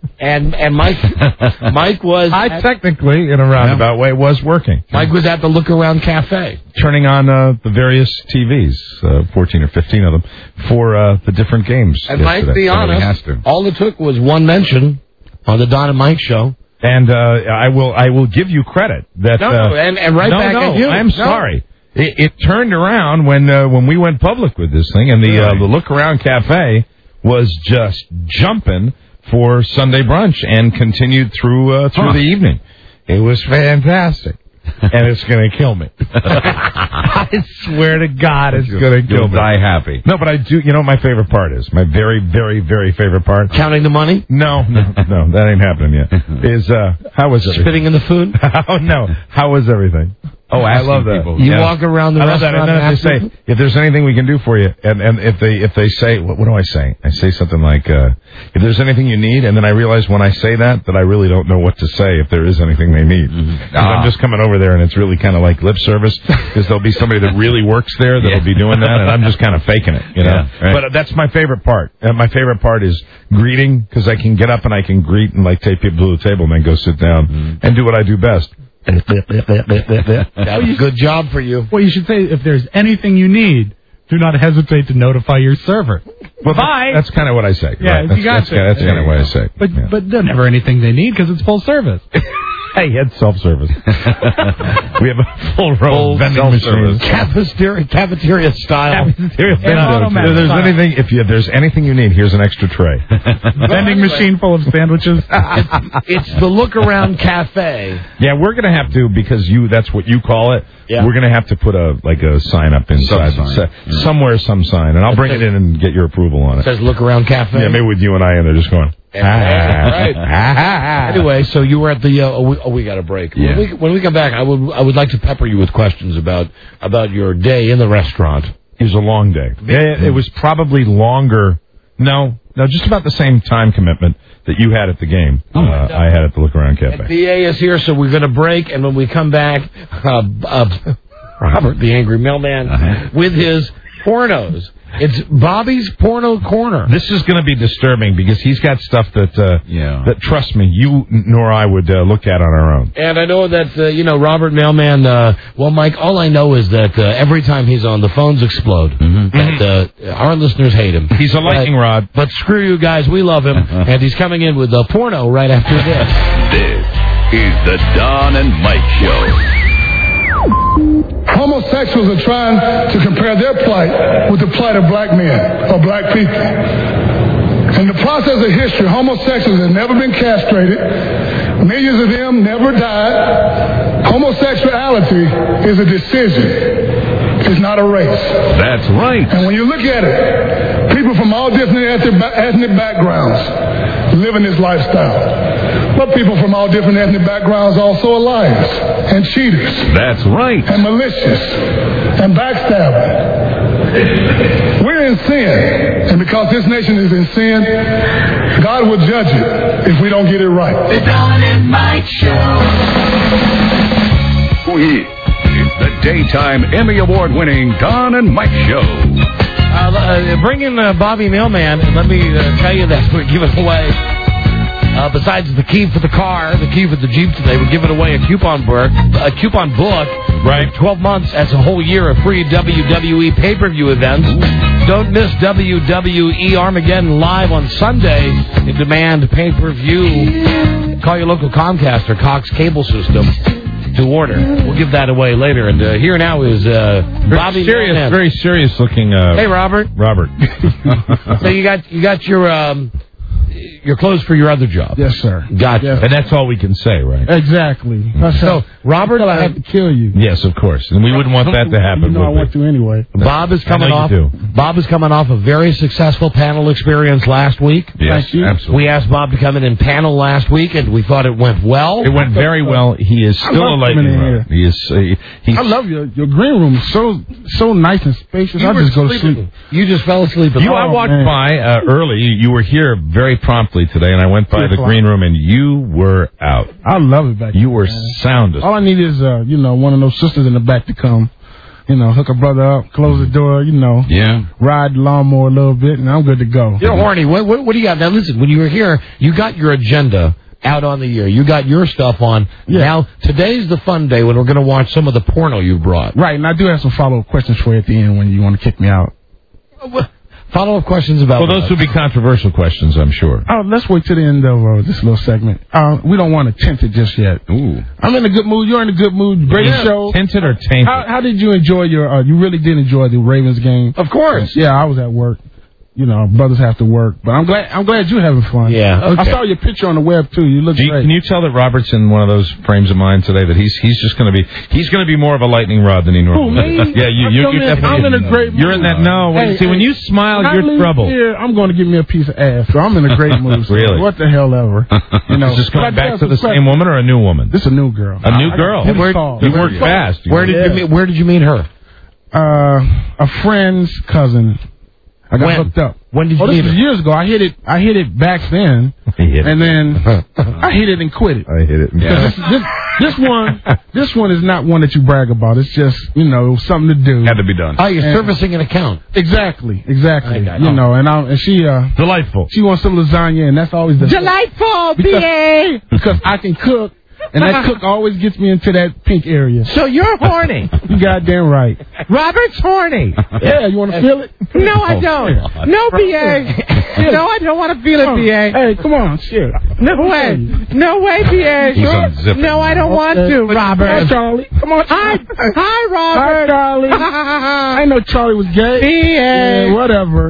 And Mike was... technically, in a roundabout way, was working. Mike was at the Look Around Cafe. Turning on the various TVs, 14 or 15 of them, for the different games. And Mike, be honest, all it took was one mention on the Don and Mike show. And I will give you credit. That, and right back at you. I'm sorry. It turned around when we went public with this thing, and the Look Around Cafe was just jumping for Sunday brunch and continued through the evening. It was fantastic. And it's going to kill me. I swear to God, it's going to kill me. You'll die happy. No, but I do. You know what my favorite part is? My very, very, very favorite part? Counting the money? No, that ain't happening yet. Is how was everything? Spitting in the food? Oh, no. How was everything? Oh, I love that. People. You walk around the restaurant. And then if they say, if there's anything we can do for you, and if they say, what do I say? I say something like, if there's anything you need, and then I realize when I say that I really don't know what to say if there is anything they need. Mm-hmm. I'm just coming over there, and it's really kind of like lip service, because there'll be somebody that really works there that'll be doing that, and I'm just kind of faking it, you know. Yeah, right. But that's my favorite part. My favorite part is greeting, because I can get up and I can greet and like take people to the table and then go sit down and do what I do best. Good job for you. Well, you should say, if there's anything you need, do not hesitate to notify your server. Well, bye. That's kind of what I say. Yeah, right? That's kind of what I say. But they're never anything they need because it's full service. Hey, it's self-service. We have a full row of vending machines. Cafeteria style. If there's anything you need, here's an extra tray. Vending machine full of sandwiches. It's the Look Around Cafe. Yeah, we're going to have to, because that's what you call it. Yeah. We're going to have to put a sign up inside. Somewhere, some sign. And I'll bring it in and get your approval on it. It says Look Around Cafe. Yeah, maybe with you and I, and they're just going... Right. Anyway, so you were at the. We got a break. Yeah. When we come back, I would like to pepper you with questions about your day in the restaurant. It was a long day. It was probably longer. No, just about the same time commitment that you had at the game. I had at the Look Around Cafe. And BA is here, so we're going to break, and when we come back, Robert, the angry mailman, with his pornos. It's Bobby's Porno Corner. This is going to be disturbing because he's got stuff that trust me, you nor I would look at on our own. And I know that, Robert Mailman, well, Mike, all I know is that every time he's on, the phones explode. Mm-hmm. That our listeners hate him. He's a lightning rod. But screw you guys, we love him. And he's coming in with a porno right after this. This is the Don and Mike Show. Homosexuals are trying to compare their plight with the plight of black men or black people. In the process of history, homosexuals have never been castrated. Millions of them never died. Homosexuality is a decision. It's not a race. That's right. And when you look at it, people from all different ethnic backgrounds live in this lifestyle. But people from all different ethnic backgrounds also are liars and cheaters. That's right. And malicious and backstabbing. We're in sin. And because this nation is in sin, God will judge it if we don't get it right. The Don and Mike Show. It's the daytime Emmy Award-winning Don and Mike Show. Bring in Bobby Mailman, and let me tell you that we're giving away, besides the key for the car, the key for the Jeep today, we're giving away a coupon book, right? 12 months, that's a whole year of free WWE pay-per-view events. Don't miss WWE Armageddon live on Sunday in demand pay-per-view. Call your local Comcast or Cox cable system to order. We'll give that away later. And here now is Bobby. Very serious looking. Hey, Robert. So you got your clothes for your other job. Yes, sir. Gotcha. Yes. And that's all we can say, right? Exactly. So, Robert, I have to kill you. Yes, of course. And we wouldn't want that to happen. You know I want to anyway. Bob is coming off a very successful panel experience last week. Yes, absolutely. We asked Bob to come in and panel last week, and we thought it went well. It went very well. He is still a lightning rod. He is. I love your green room. So nice and spacious. I just go to sleep. You just fell asleep. I walked by early. You were here very promptly today, and I went by the green room, and you were out. I love it back there. You were sound asleep. All I need is, one of those sisters in the back to come hook a brother up, close the door, ride the lawnmower a little bit, and I'm good to go. You're horny. What do you got? Now, listen, when you were here, you got your agenda out on the air. You got your stuff on. Yeah. Now, today's the fun day when we're going to watch some of the porno you brought. Right, and I do have some follow-up questions for you at the end when you want to kick me out. Follow-up questions about Well, those would be controversial questions, I'm sure. Oh, let's wait to the end of this little segment. We don't want to tint it just yet. Ooh. I'm in a good mood. You're in a good mood. Great show. Tinted or tainted? How did you enjoy you really did enjoy the Ravens game? Of course. Yeah, I was at work. Brothers have to work, but I'm glad you're having fun. Yeah, okay. I saw your picture on the web too. You look great. Can you tell that Robert's in one of those frames of mind today that he's just going to be more of a lightning rod than he normally is? Yeah, you're definitely. I'm in a great mood. You're in that. No, when you smile, you're trouble. Yeah, I'm going to give me a piece of ass. So I'm in a great mood. Really? What the hell ever? Is this coming back to the same woman or a new woman? This is a new girl. A new girl. You worked fast. Where did you meet her? A friend's cousin. I got hooked up. When did you meet her? This was years ago. I hit it back then, and then I hit it and quit it. I hit it. Yeah. This one is not one that you brag about. It's just something to do. Had to be done. Oh, you're servicing an account. Exactly. And she delightful. She wants some lasagna, and that's always delightful. Because I can cook. And that cook always gets me into that pink area. So you're horny. You goddamn right. Robert's horny. Yeah, you want to feel it? No, I don't. No, B.A. No, I don't want to feel it, B.A. Hey, come on, shit. No way. No way, B.A. Sure. No, I don't want to, Robert. Hi, Charlie. Come on. Hi, Robert. Hi, Charlie. I know Charlie was gay. B.A. Yeah, whatever.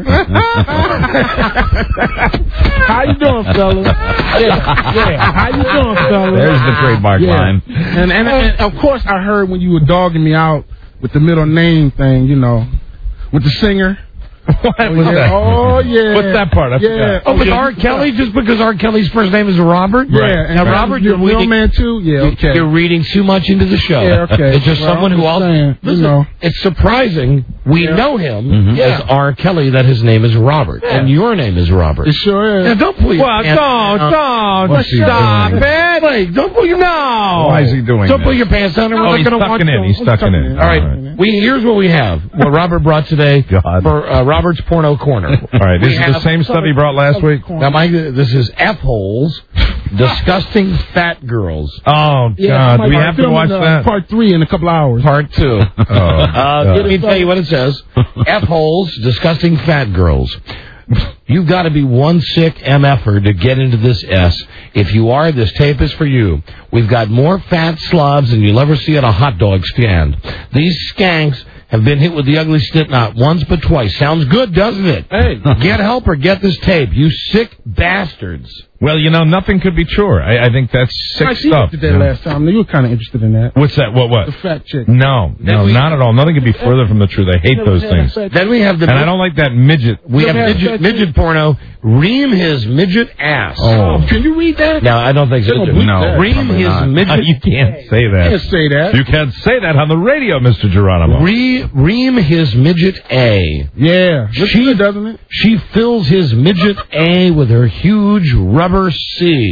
How you doing, fella? Yeah. How you doing, fella? There's the trademark line. And of course I heard when you were dogging me out with the middle name thing, with the singer. What was that? Oh, yeah. What's that part? I forgot. With R. Kelly, just because R. Kelly's first name is Robert? Yeah. Right. And Robert, you're a real man, too? Yeah, okay. You're reading too much into the show. Yeah, okay. It's just someone who also... Listen, it's surprising. We know him as R. Kelly, that his name is Robert. Yeah. And your name is Robert. It sure is. Now, don't pull your pants down. Don't stop it. Wait, don't pull your... No. Why is he doing Don't pull your pants down. He's tucking in. He's tucking in. All right. Here's what we have. What Robert brought today for Robert's Porno Corner. All right, this is the same stuff he brought last week? Now, Mike, this is F-holes, disgusting fat girls. Oh, God. Do we have to watch that? Part 3 in a couple hours. Part 2. Let me tell you what it says. F-holes, disgusting fat girls. You've got to be one sick MFer to get into this S. If you are, this tape is for you. We've got more fat slobs than you'll ever see at a hot dog stand. These skanks have been hit with the ugly stick not once but twice. Sounds good, doesn't it? Hey. Get help or get this tape, you sick bastards. Well, nothing could be truer. I think that's sick stuff. Did that last time. You were kind of interested in that. What's that? What? The fat chick. No, not at all. Nothing could be further from the truth. I hate those things. Then we have and I don't like that midget. We have midget porno. Ream his midget ass. Oh, can you read that? No, I don't think so. No, Ream his midget. You can't say that. You can't say that. You can't say that on the radio, Mr. Geronimo. Ream his midget A. Yeah, she doesn't it? She fills his midget A with her huge rubber C.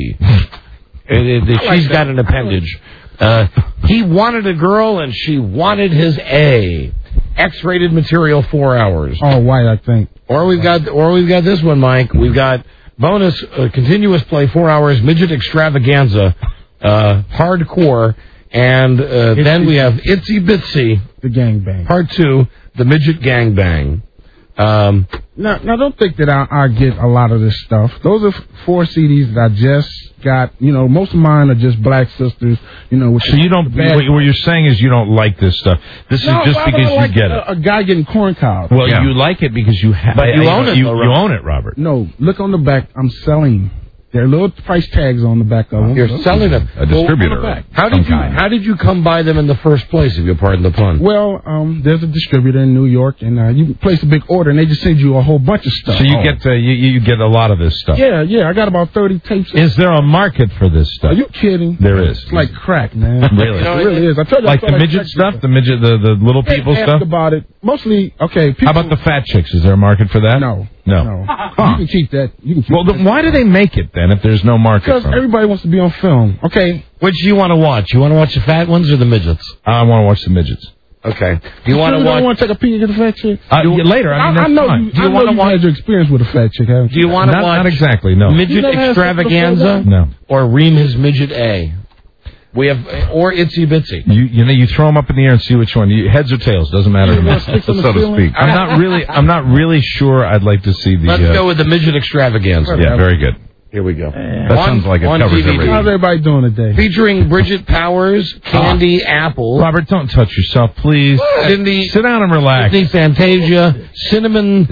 She's got an appendage. He wanted a girl and she wanted his A. X-rated material, 4 hours. Oh, white, I think. Or we've got this one, Mike. We've got bonus continuous play, 4 hours, midget extravaganza, hardcore, and then we have Itsy Bitsy, the gangbang. Part 2, the midget gangbang. Now, don't think that I get a lot of this stuff. Those are 4 CDs that I just got. Most of mine are just black sisters. So you don't. What you're saying is you don't like this stuff. This is just because you get it. A guy getting corn cows. Well, you like it because you have. But you own it. You own it, Robert. No, look on the back. I'm selling. There are little price tags on the back of them. You're selling them. A distributor. How did you come by them in the first place, if you pardon the pun? Well, there's a distributor in New York, and you place a big order, and they just send you a whole bunch of stuff. So you get you get a lot of this stuff. Yeah. I got about 30 tapes. Is there a market for this stuff? Are you kidding? There is. It's like crack, man. Really? It really is. I told you. Like the midget stuff, the little people stuff. About it. Mostly, okay. How about the fat chicks? Is there a market for that? No. Huh. You can keep that. Well, then why do they make it then if there's no market? Because everybody wants to be on film. Okay. Which do you want to watch? You want to watch the fat ones or the midgets? I want to watch the midgets. Okay. Do you want to You watch? don't want to take a peek at the fat chick? Later. I mean, that's know fine. you. Do you want to watch your experience with a fat chick? Haven't Do you want to watch? Not exactly. No. Midget Extravaganza? No. Or Reem his Midget A? We have or Itsy Bitsy. You throw them up in the air and see which one. Heads or tails, doesn't matter to me, so to speak. I'm not really sure. I'd like to see the. Let's go with the Midget Extravaganza. Yeah, very good. Here we go. That sounds like it covers everything. How's everybody doing today? Featuring Bridget Powers, Candy Apple. Robert, don't touch yourself, please. Sit down and relax. Disney Fantasia, Cinnamon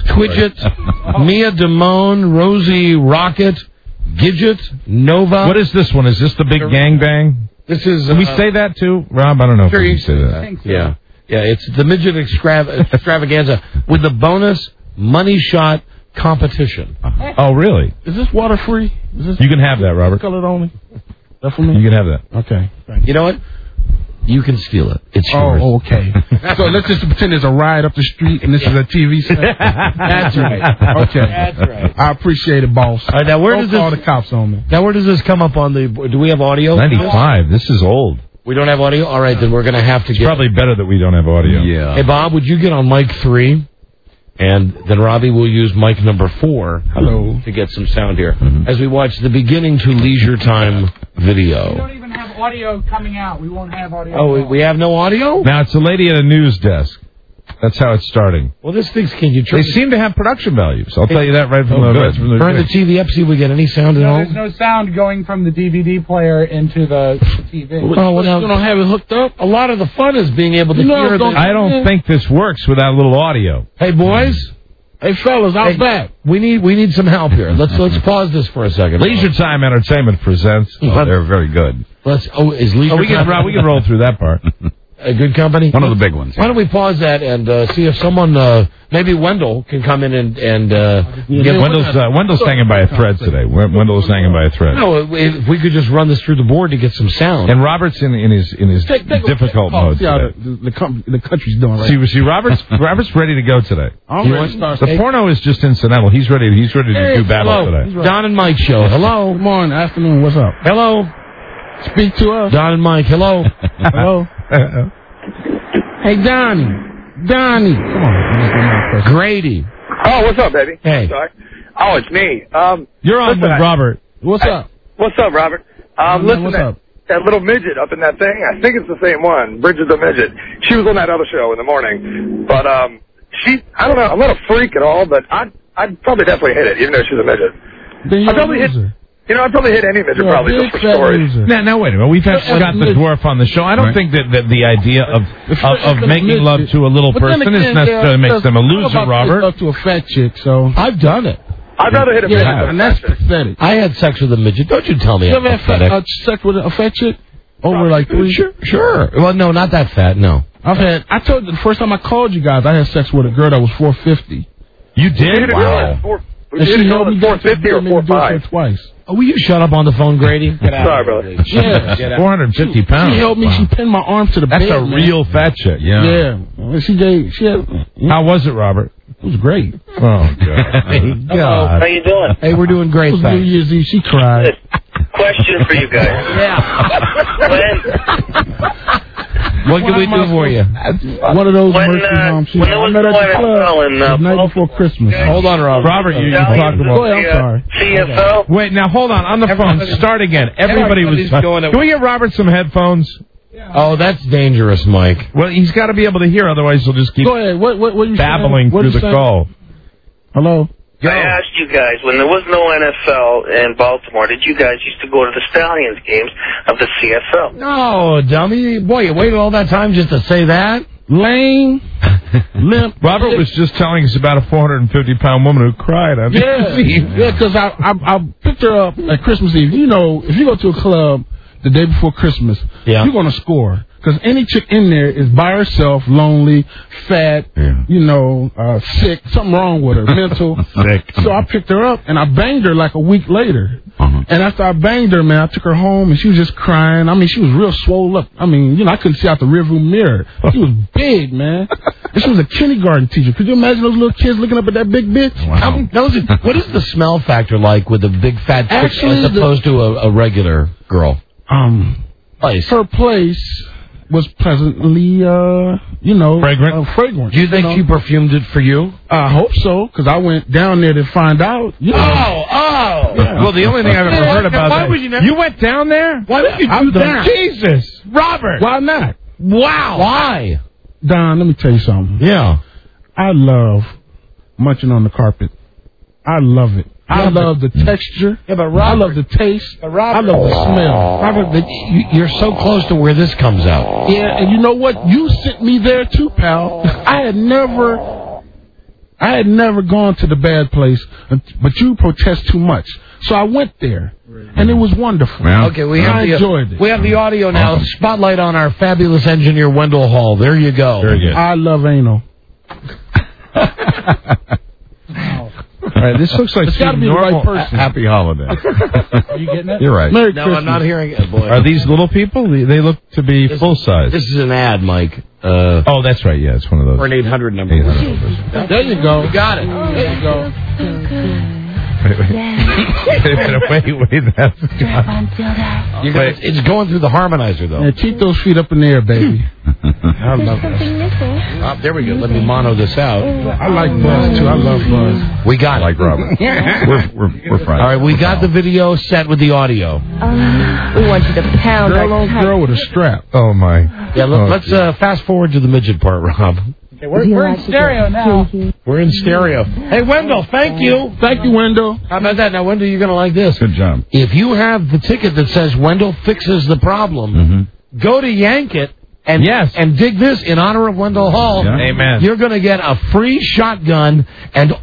Twidget, Mia Damone, Rosie Rocket, Gidget, Nova. What is this one? Is this the big gangbang? This is. Can we say that too, Rob? I don't know if we can say that. I think so. Yeah, it's the Midget Extravaganza with the bonus money shot competition. Oh, really? Is this water free? You can have that, Robert. Colored only? That for me? You can have that. Okay. You know what? You can steal it. It's yours. Oh, okay. So let's just pretend there's a ride up the street and this is a TV set. That's right. Okay. That's right. I appreciate it, boss. All right, now where does Don't call the cops on me. Now where does this come up on the? Do we have audio? 95. This is old. We don't have audio. All right, then we're going to have to get. Probably better that we don't have audio. Yeah. Hey, Bob, would you get on mic 3? And then Robbie will use mic number 4 to get some sound here as we watch the beginning to Leisure Time video. We don't even have audio coming out. We won't have audio. Oh, we have no audio? Now, it's a lady at a news desk. That's how it's starting. Well, this thing's can you They seem to have production values. I'll tell you that right from the Turn the TV up, see if we get any sound at No, all. there's no sound going from the DVD player into the TV. Oh, well, now, you don't have it hooked up? A lot of the fun is being able to hear the... I don't think this works without a little audio. Hey, boys. Hey, fellas, how's that? We need some help here. Let's pause this for a second. Leisure Time Entertainment presents. Oh, they're very good. Is Leisure we can roll through that part. A good company? One of the big ones. Why don't we pause that and see if someone, maybe Wendell, can come in and get Wendell's hanging by a thread today. Wendell is hanging by a thread. No, if we could just run this through the board to get some sound. And Robert's in his difficult mode today. The country's doing right. See, Robert's ready to go today. The porno is just incidental. He's ready to do battle today. Don and Mike show. Hello. Good morning, afternoon. What's up? Hello. Speak to us. Don and Mike. Hello. Hello. Hey, Donnie. Come on. Grady. Oh, what's up, baby? Hey. Sorry. Oh, it's me. You're on with Robert. What's up? What's up, Robert? Listen, what's up? That little midget up in that thing, I think it's the same one, Bridget the Midget. She was on that other show in the morning. But, I don't know, I'm not a freak at all, but I'd probably definitely hit it, even though she's a midget. Then you're a loser. I'd probably hit any midget, probably, just for stories. Now, wait a minute. We've had Scott the Dwarf on the show. I don't think that the idea of making love to a little person is necessarily makes them a loser, Robert. Up to a fat chick, so I've done it. I'd rather hit a midget. and that's pathetic. I had sex with a midget. Don't you tell me You I'm ever pathetic. had sex with a fat chick? Over like 3? Sure. Well, no, not that fat, no. I told you the first time I called you guys, I had sex with a girl that was 450. You did? Wow. And she helped me get 450 or 4.5? twice. Oh, will you shut up on the phone, Grady? Get out. Sorry, brother. Yeah. 450 pounds. She helped me. Wow. She pinned my arms to the That's bed. a real fat chick. Yeah. She had. How was it, Robert? It was great. Oh, God. God. How you doing? Hey, we're doing great, It was New thanks. Year's Eve. She cried. Question for you guys. What can we do for you? One of those When, mercy moms. when there was met at the one club in the night before Christmas. Hold on, Robert. Robert, you Yeah, talked about. Go ahead, I'm sorry. CFO? Wait, now hold on the phone. Start again. Everybody was. Can we get Robert some headphones? Oh, that's dangerous, Mike. Well, he's got to be able to hear, otherwise he'll just keep Go ahead. What you babbling saying? What through you the saying? call. Hello. I asked you guys, when there was no NFL in Baltimore, did you guys used to go to the Stallions games of the CFL? No, dummy. Boy, you waited all that time just to say that? Lame. Limp. Robert was just telling us about a 450-pound woman who cried on Yeah, because I picked her up at Christmas Eve. You know, if you go to a club the day before Christmas, you're going to score. Because any chick in there is by herself, lonely, fat, sick, something wrong with her, mental. Sick. So I picked her up, and I banged her like a week later. And after I banged her, man, I took her home, and she was just crying. I mean, she was real swole up. I mean, I couldn't see out the rearview mirror. She was big, man. And she was a kindergarten teacher. Could you imagine those little kids looking up at that big bitch? Wow. What is the smell factor like with a big fat chick as opposed to a regular girl? Her place was pleasantly, fragrant. Fragrant. Do you think she perfumed it for you? I hope so, because I went down there to find out. You know. Yeah. Well, the only thing I've ever heard about why that. Would you went down there? Why would you do that? Jesus, Robert. Why not? Wow. Why? Don, let me tell you something. Yeah. I love munching on the carpet. I love it. I love the texture. Yeah, but I love the taste. I love the smell. Robert, you're so close to where this comes out. Yeah, and you know what? You sent me there too, pal. I had never gone to the bad place, but you protest too much. So I went there, and it was wonderful. Yeah. Okay, I enjoyed it. We have the audio now. Awesome. Spotlight on our fabulous engineer, Wendell Hall. There you go. Very good. I love anal. All right, this looks like it's got to be the right person. Happy holiday. Are you getting it? You're right. Merry No, Christmas. I'm not hearing it, boy. Are these little people? They look to be full size. This is an ad, Mike. Oh, that's right. Yeah, it's one of those. Or an 800 number. 800 numbers. There you go. You got it. There you go. Wait. That's It's going through the harmonizer, though. Yeah, keep those feet up in the air, baby. I love that. There we go. Let me mono this out. I like Buzz, too. I love Buzz. We got it. like Robert. We're fine. All right, we got the video set with the audio. We want you to pound Girl on girl with a strap. Oh, my. Yeah, let's fast forward to the midget part, Rob. Okay, we're in stereo now. We're in stereo. Hey, Wendell, thank you. Thank you, Wendell. How about that? Now, Wendell, you're going to like this. Good job. If you have the ticket that says Wendell fixes the problem, go to Yank It and dig this in honor of Wendell Hall. Yeah. Amen. You're going to get a free shotgun and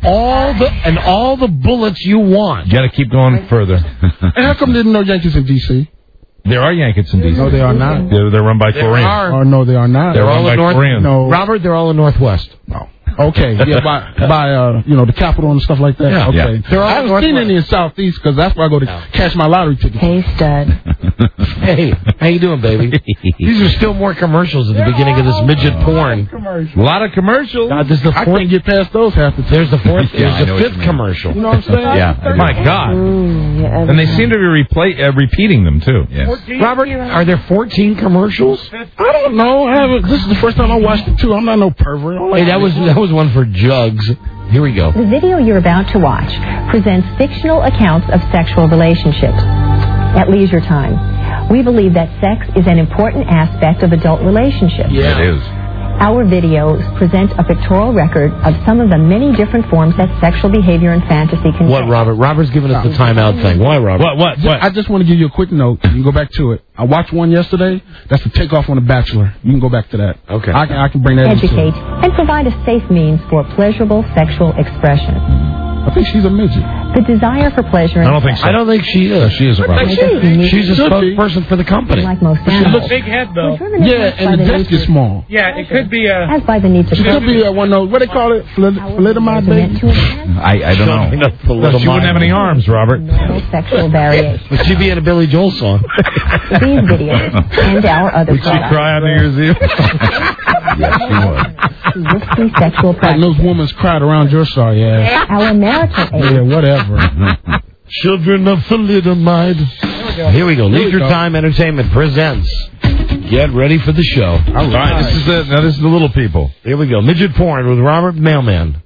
all the bullets you want. You got to keep going further. And how come they didn't know Yankees in D.C.? There are Yankees in D.C. No, they are not. They're run by Koreans. Oh, no, they are not. They're all by in Koreans. No. Robert, they're all in Northwest. No. Okay, yeah, by the Capitol and stuff like that. Yeah. Okay, Yeah. I haven't seen any in Southeast because that's where I go to cash my lottery tickets. Hey, stud. Hey, how you doing, baby? These are still more commercials at the beginning of this midget porn. A lot of commercials. God, this is the I fourth. can't get past those half the time. There's the fourth. Yeah, I There's know the what fifth you mean. commercial. You know what I'm saying? Yeah. My God. Yeah, And they seem to be repeating them, too. Yes. Robert, are there 14 commercials? I don't know. This is the first time I watched it too. I'm not no pervert. Hey, that was one for Jugs. Here we go. The video you're about to watch presents fictional accounts of sexual relationships. At leisure time, we believe that sex is an important aspect of adult relationships. Yeah. It is. Our videos present a pictorial record of some of the many different forms that sexual behavior and fantasy can What, take. Robert? Robert's giving us the timeout thing. Why, Robert? What? I just want to give you a quick note. You can go back to it. I watched one yesterday. That's the takeoff on The Bachelor. You can go back to that. Okay. I can bring that Educate into and provide a safe means for pleasurable sexual expression. I think she's a midget. The desire for pleasure. I don't think so. I don't think she is. She is a Robert. She's a spokesperson for the company. Like most She animals. looks big head though. Yeah, and the desk is small. Yeah, it could be a. As by the need to She could be one of those, what they call it, thalidomide baby? I don't know. She wouldn't have any arms, Robert. Sexual variation. Would she be in a Billy Joel song? These videos and our other Would she products. cry on New Year's Eve? Yes, she would. Risky sexual Like practices. those women's cried around your sorry ass. Our marital Yeah, aid. whatever. Children of thalidomide. Here we go. Leisure Time Entertainment presents. Get ready for the show. All right. This is the little people. Here we go. Midget porn with Robert Mailman.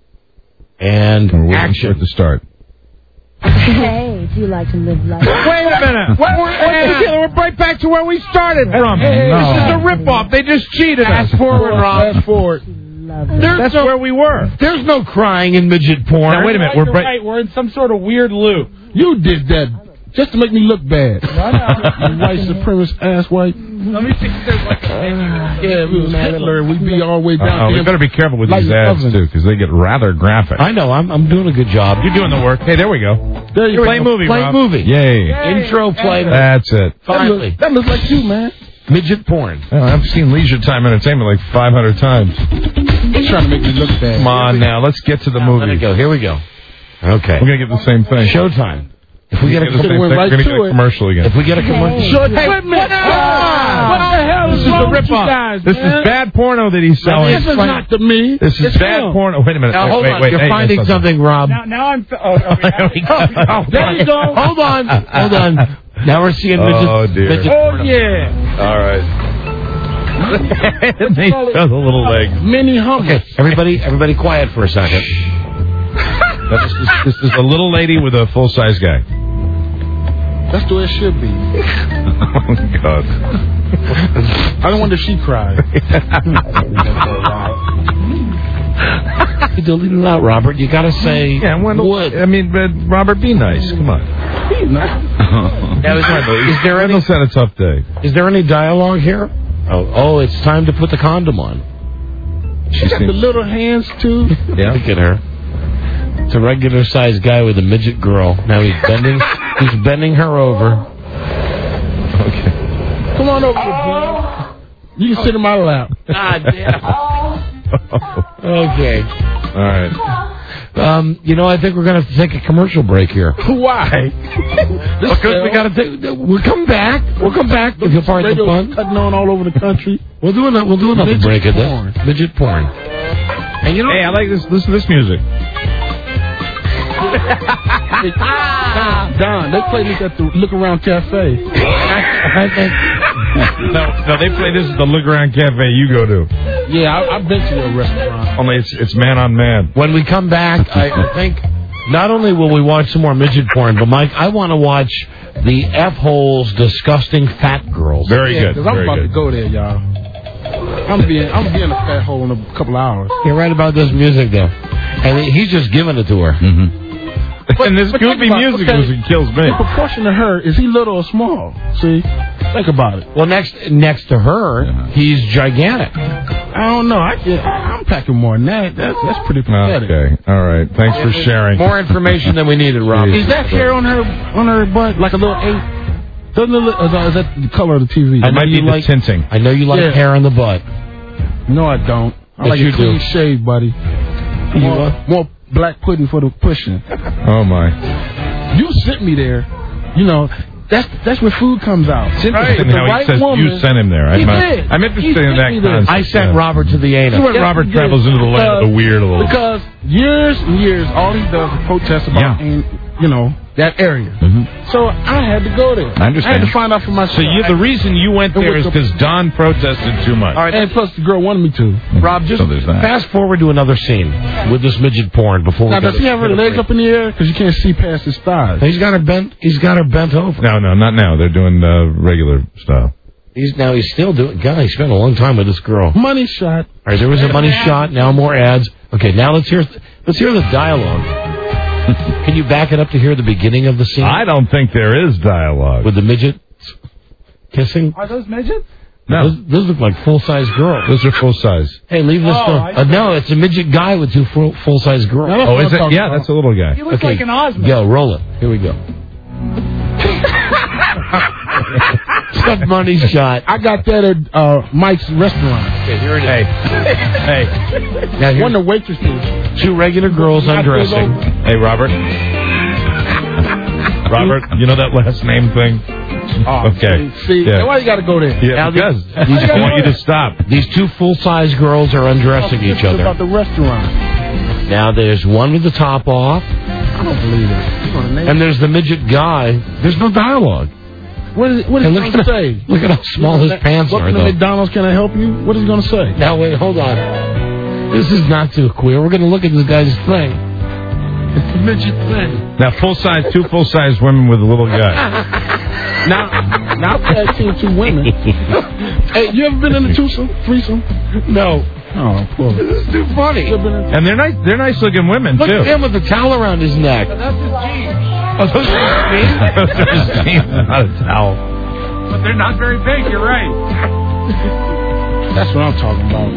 And We're waiting for action. it to start. Hey, do you like to live life? Wait a minute. We're right back to where we started from. No. This is a ripoff. They just cheated us. Fast forward, Rob. Fast forward. That's where we were. There's no crying in midget porn. Now, wait a minute. You're right. We're in some sort of weird loop. You did that just to make me look bad. You white supremacist ass white. Let me see if there's like a Yeah, if it was Hitler, we'd be all the way down We there. better be careful with Like these your ads, cousin. too, because they get rather graphic. I know. I'm doing a good job. You're doing the work. Hey, there we go. There you Play go. movie, Play Rob. movie. Yay. Intro play. That's it. Finally. That looks like you, man. Midget porn. Well, I've seen Leisure Time Entertainment like 500 times. He's trying to make me look bad. Come on now. Let's get to the Let movie. it go. Here we go. Okay. We're going to get the same thing. Showtime. If we get a the same thing. We're going to get a commercial again. If we get a commercial. Short equipment. What the hell This is is wrong the with you rip-off. guys, This man? is bad porno that he's selling. This is not to me. This is It's bad him. porno. Wait a minute. Now, hold on. Wait, You're hey, finding yes, something, Rob. Now I'm. There you go. Hold on. Hold on. Now we're seeing midget. Oh, dear. midget Oh porno. yeah. All right. They show the little legs. Mini hummus. Okay, everybody quiet for a second. This is a little lady with a full-size guy. That's the way it should be. Oh, God. I don't wonder if she cried. You delete it out, Robert. You got to say would. I mean, Robert, be nice. Come on. Be nice. Is there any? Wendell's had a tough day. Is there any dialogue here? Oh, it's time to put the condom on. She got the little hands too. Yeah, look at her. It's a regular-sized guy with a midget girl. Now he's bending her over. Okay. Come on over here, bud. You can sit in my lap. Ah, damn. Okay. All right. I think we're going to have to take a commercial break here. Why? Because we got to take. We'll come back. We'll come back if you're part of the fun. Cutting on all over the country. We'll do another break of this. Midget porn. And hey, I like this. Listen to this music. Don, they play this at the Look Around Cafe. No, they play this at the Look Around Cafe you go to. Yeah, I've been to your restaurant. Only it's man on man. When we come back, I think not only will we watch some more midget porn, but Mike, I want to watch the F-Hole's Disgusting Fat Girls. Very good. Because I'm about to go there, y'all. I'm being a fat hole in a couple hours. You're right about this music, though. And he's just giving it to her. Mm-hmm. And this goofy music kills me. In proportion to her, is he little or small? See? Think about it. Well, next to her, he's gigantic. I don't know. I'm packing more than that. That's pretty pathetic. Okay. All right. Thanks for sharing. More information than we needed, Rob. Is that hair on her butt like a little 8? Doesn't it look, is that the color of the TV? It might be the tinting. I know you like hair on the butt. No, I don't. I like a clean shave, buddy. More black pudding for the pushing. Oh, my. You sent me there. That's where food comes out. It's interesting how he says you sent him there. I'm interested in that concept. I sent Robert to the anus. That's when Robert travels into the land of the weird a little. Because years and years, all he does is protest about, that area. Mm-hmm. So I had to go there. I understand. I had to find out for myself. So the reason you went there is because Don protested too much. All right, and plus the girl wanted me to. Rob, just fast forward to another scene with this midget porn before. Now, does he have her legs up in the air? Because you can't see past his thighs. He's got her bent over. No, not now. They're doing regular style. He's still doing. God, he spent a long time with this girl. Money shot. All right, there was a money shot. Now more ads. Okay, now let's hear the dialogue. Can you back it up to hear the beginning of the scene? I don't think there is dialogue. With the midget kissing? Are those midgets? No. Those look like full-size girls. Those are full-size. Hey, leave this no, it's a midget guy with two full-size girls. Oh, is it? Yeah, that's a little guy. He looks like an Osmond. Go, roll it. Here we go. Some money shot. I got that at Mike's restaurant. Okay, here it is. Hey. Now, one of the waitresses. Two regular girls undressing. Hey, Robert. Robert, you know that last name thing? Oh, okay. See, why you got to go there? Yeah, because I want you to stop. These two full-size girls are undressing each other. About the restaurant. Now there's one with the top off. I don't believe it. And there's the midget guy. There's no dialogue. What is he going to say? Look at how small his pants are. Welcome to McDonald's. Can I help you? What is he going to say? Now wait, hold on. This is not too queer. We're going to look at this guy's thing. It's a midget thing. Now two full-size women with a little guy. Now I've seen two women. Hey, you ever been in a threesome? No. Oh, poor. This is too funny. And they're nice-looking women Look too. Look at him with the towel around his neck. That's his jeans. Oh, those are his jeans. Not a towel. But they're not very big. You're right. That's what I'm talking about.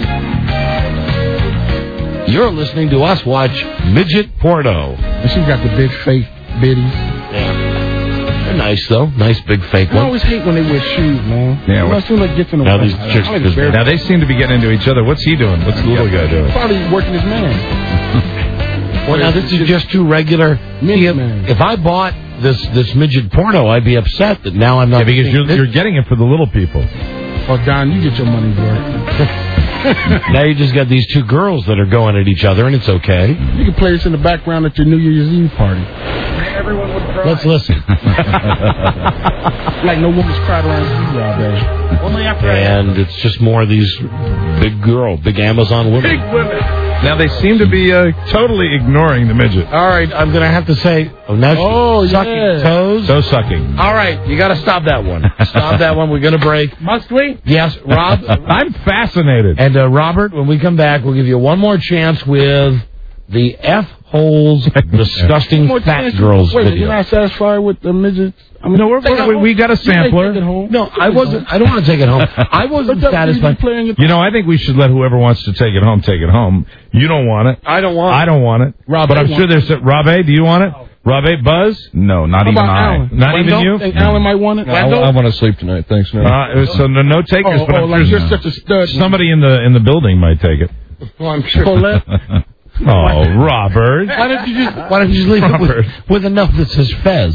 You're listening to us watch midget porno. And she's got the big fake biddies. Yeah. They're nice, though. Nice big fake ones. I always hate when they wear shoes, man. Yeah. As soon as they get to the now, these chicks, now they seem to be getting into each other. What's he doing? What's the little guy doing? Probably working his man. Well, now this is just too regular. If I bought this midget porno, I'd be upset that now I'm not. Yeah, because you're getting it for the little people. Oh, Don, you get your money's worth. Now you just got these two girls that are going at each other, and it's okay. You can play this in the background at your New Year's Eve party. Everyone would cry. Let's listen. Like no woman's cried around you all day. And it's just more of these big Amazon women. Big women. Now they seem to be totally ignoring the midget. All right, I'm going to have to say, now she's sucking toes. Toe sucking. All right, you got to stop that one. Stop that one. We're going to break. Must we? Yes, Rob. I'm fascinated. And Robert, when we come back, we'll give you one more chance with the F-holes disgusting fat girls Wait, video. you're not satisfied with the midgets? I mean, No, we got a sampler. No, I wasn't. I don't want to take it home. I wasn't satisfied. You know, I think we should let whoever wants to take it home take it home. You don't want it. I don't want it. I don't want it. But I'm sure there's... Rob A., do you want it? Rob A., Buzz? No, not even I. Alan? Not even you? Think Alan might want it? I want to sleep tonight. Thanks, man. So no takers, but I'm like sure you're such a stud. somebody in the building might take it. Well, I'm sure. Colette? Oh, Robert. Why don't you just leave it with a note that says Fez?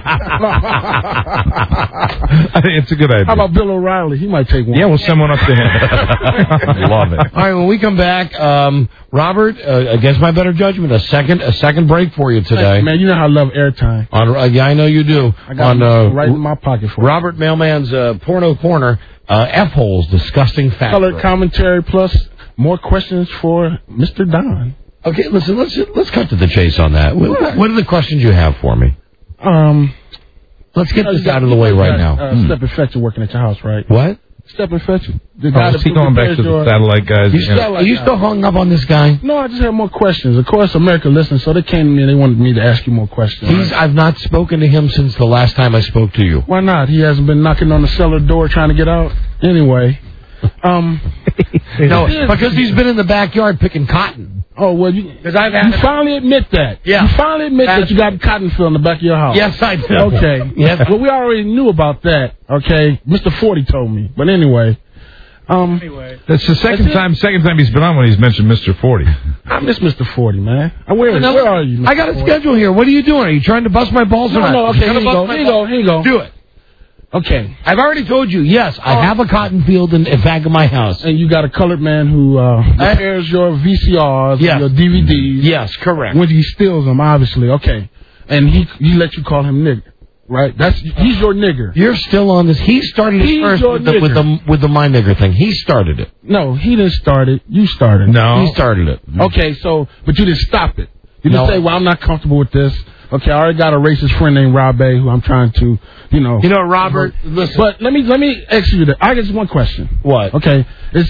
I think it's a good idea. How about Bill O'Reilly? He might take one. Yeah, we'll send one up to him. Love it. All right, when we come back, Robert, against my better judgment, a second break for you today. Man, you know how I love airtime. Yeah, I know you do. I got it right in my pocket for Robert Mailman's Porno Corner, F-holes, disgusting fat. Color commentary plus more questions for Mr. Don. Okay, listen, let's cut to the chase on that. What are the questions you have for me? Let's get this out of the way right now. Step and Fetcher working at your house, right? What? Step and Fetcher. Is he going back to the satellite guys? Are you still hung up on this guy? No, I just have more questions. Of course, America listens, so they came to me and they wanted me to ask you more questions. I've not spoken to him since the last time I spoke to you. Why not? He hasn't been knocking on the cellar door trying to get out? Anyway. No, because he's been in the backyard picking cotton. Oh, well, you finally admit that. Yeah. You finally admit that you got cotton field in the back of your house. Yes, I do. Okay. Yes. Well, we already knew about that, okay? Mr. 40 told me. But anyway. That's the second time he's been on when he's mentioned Mr. 40. I miss Mr. 40, man. Where are you, Mr. I got a 40? schedule here. What are you doing? Are you trying to bust my balls or not? No, okay, here you go. Do it. Okay. I've already told you, yes, I have a cotton field in back of my house. And you got a colored man who repairs your VCRs, your DVDs. Yes, correct. When he steals them, obviously. Okay. And he let you call him nigger, right? He's your nigger. You're still on this. He started it first with the my nigger thing. He started it. No, he didn't start it. You started it. No. He started it. Okay, but you didn't stop it. You didn't say, well, I'm not comfortable with this. Okay, I already got a racist friend named Rob A. who I'm trying to, Robert, listen. But let me ask you that. I got just one question. What? Okay.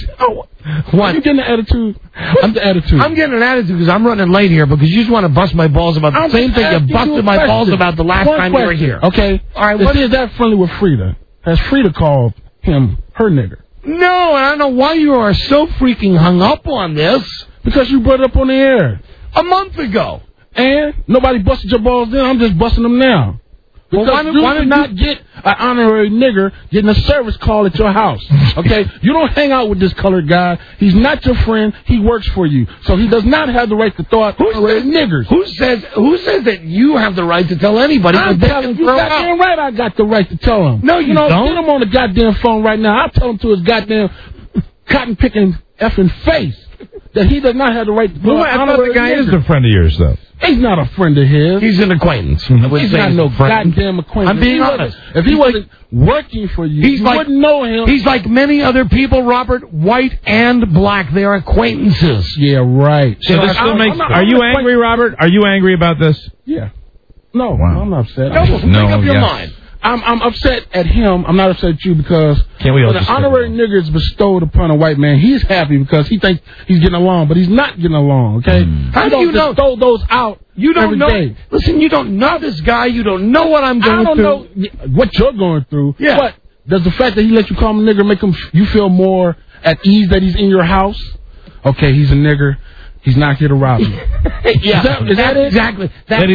What? You getting the attitude? What's the attitude? I'm getting an attitude because I'm running late here because you just want to bust my balls about the same thing you busted my balls about the last time you were here. Okay. All right. Is that friendly with Frida? Has Frida called him her nigger? No, and I don't know why you are so freaking hung up on this. Because you brought it up on the air. A month ago. And nobody busted your balls then. I'm just busting them now. Because why did not get an honorary nigger getting a service call at your house? Okay? You don't hang out with this colored guy. He's not your friend. He works for you. So he does not have the right to throw out honorary niggers. Who says that you have the right to tell anybody? I'm telling you goddamn right I got the right to tell him. No, you don't. Get him on the goddamn phone right now. I'll tell him to his goddamn cotton-picking effing face that he does not have the right to throw out honorary niggers. The guy is a friend of yours, though. He's not a friend of his. He's an acquaintance. He's not no goddamn acquaintance. I'm being honest. If he wasn't working for you, you wouldn't know him. He's like many other people, Robert, white and black. They're acquaintances. Yeah, right. So this still makes... Are you angry, Robert? Are you angry about this? Yeah. No, I'm not upset. Make up your mind. I'm upset at him. I'm not upset at you because when an honorary nigger is bestowed upon a white man, he's happy because he thinks he's getting along, but he's not getting along, okay? How do you know? Bestow those out you don't every know. day. Listen, you don't know this guy. You don't know what I'm going through. I don't know what you're going through. Yeah. But does the fact that he let you call him a nigger make you feel more at ease that he's in your house? Okay, he's a nigger. He's not here to rob you. Yeah, is that it? Exactly.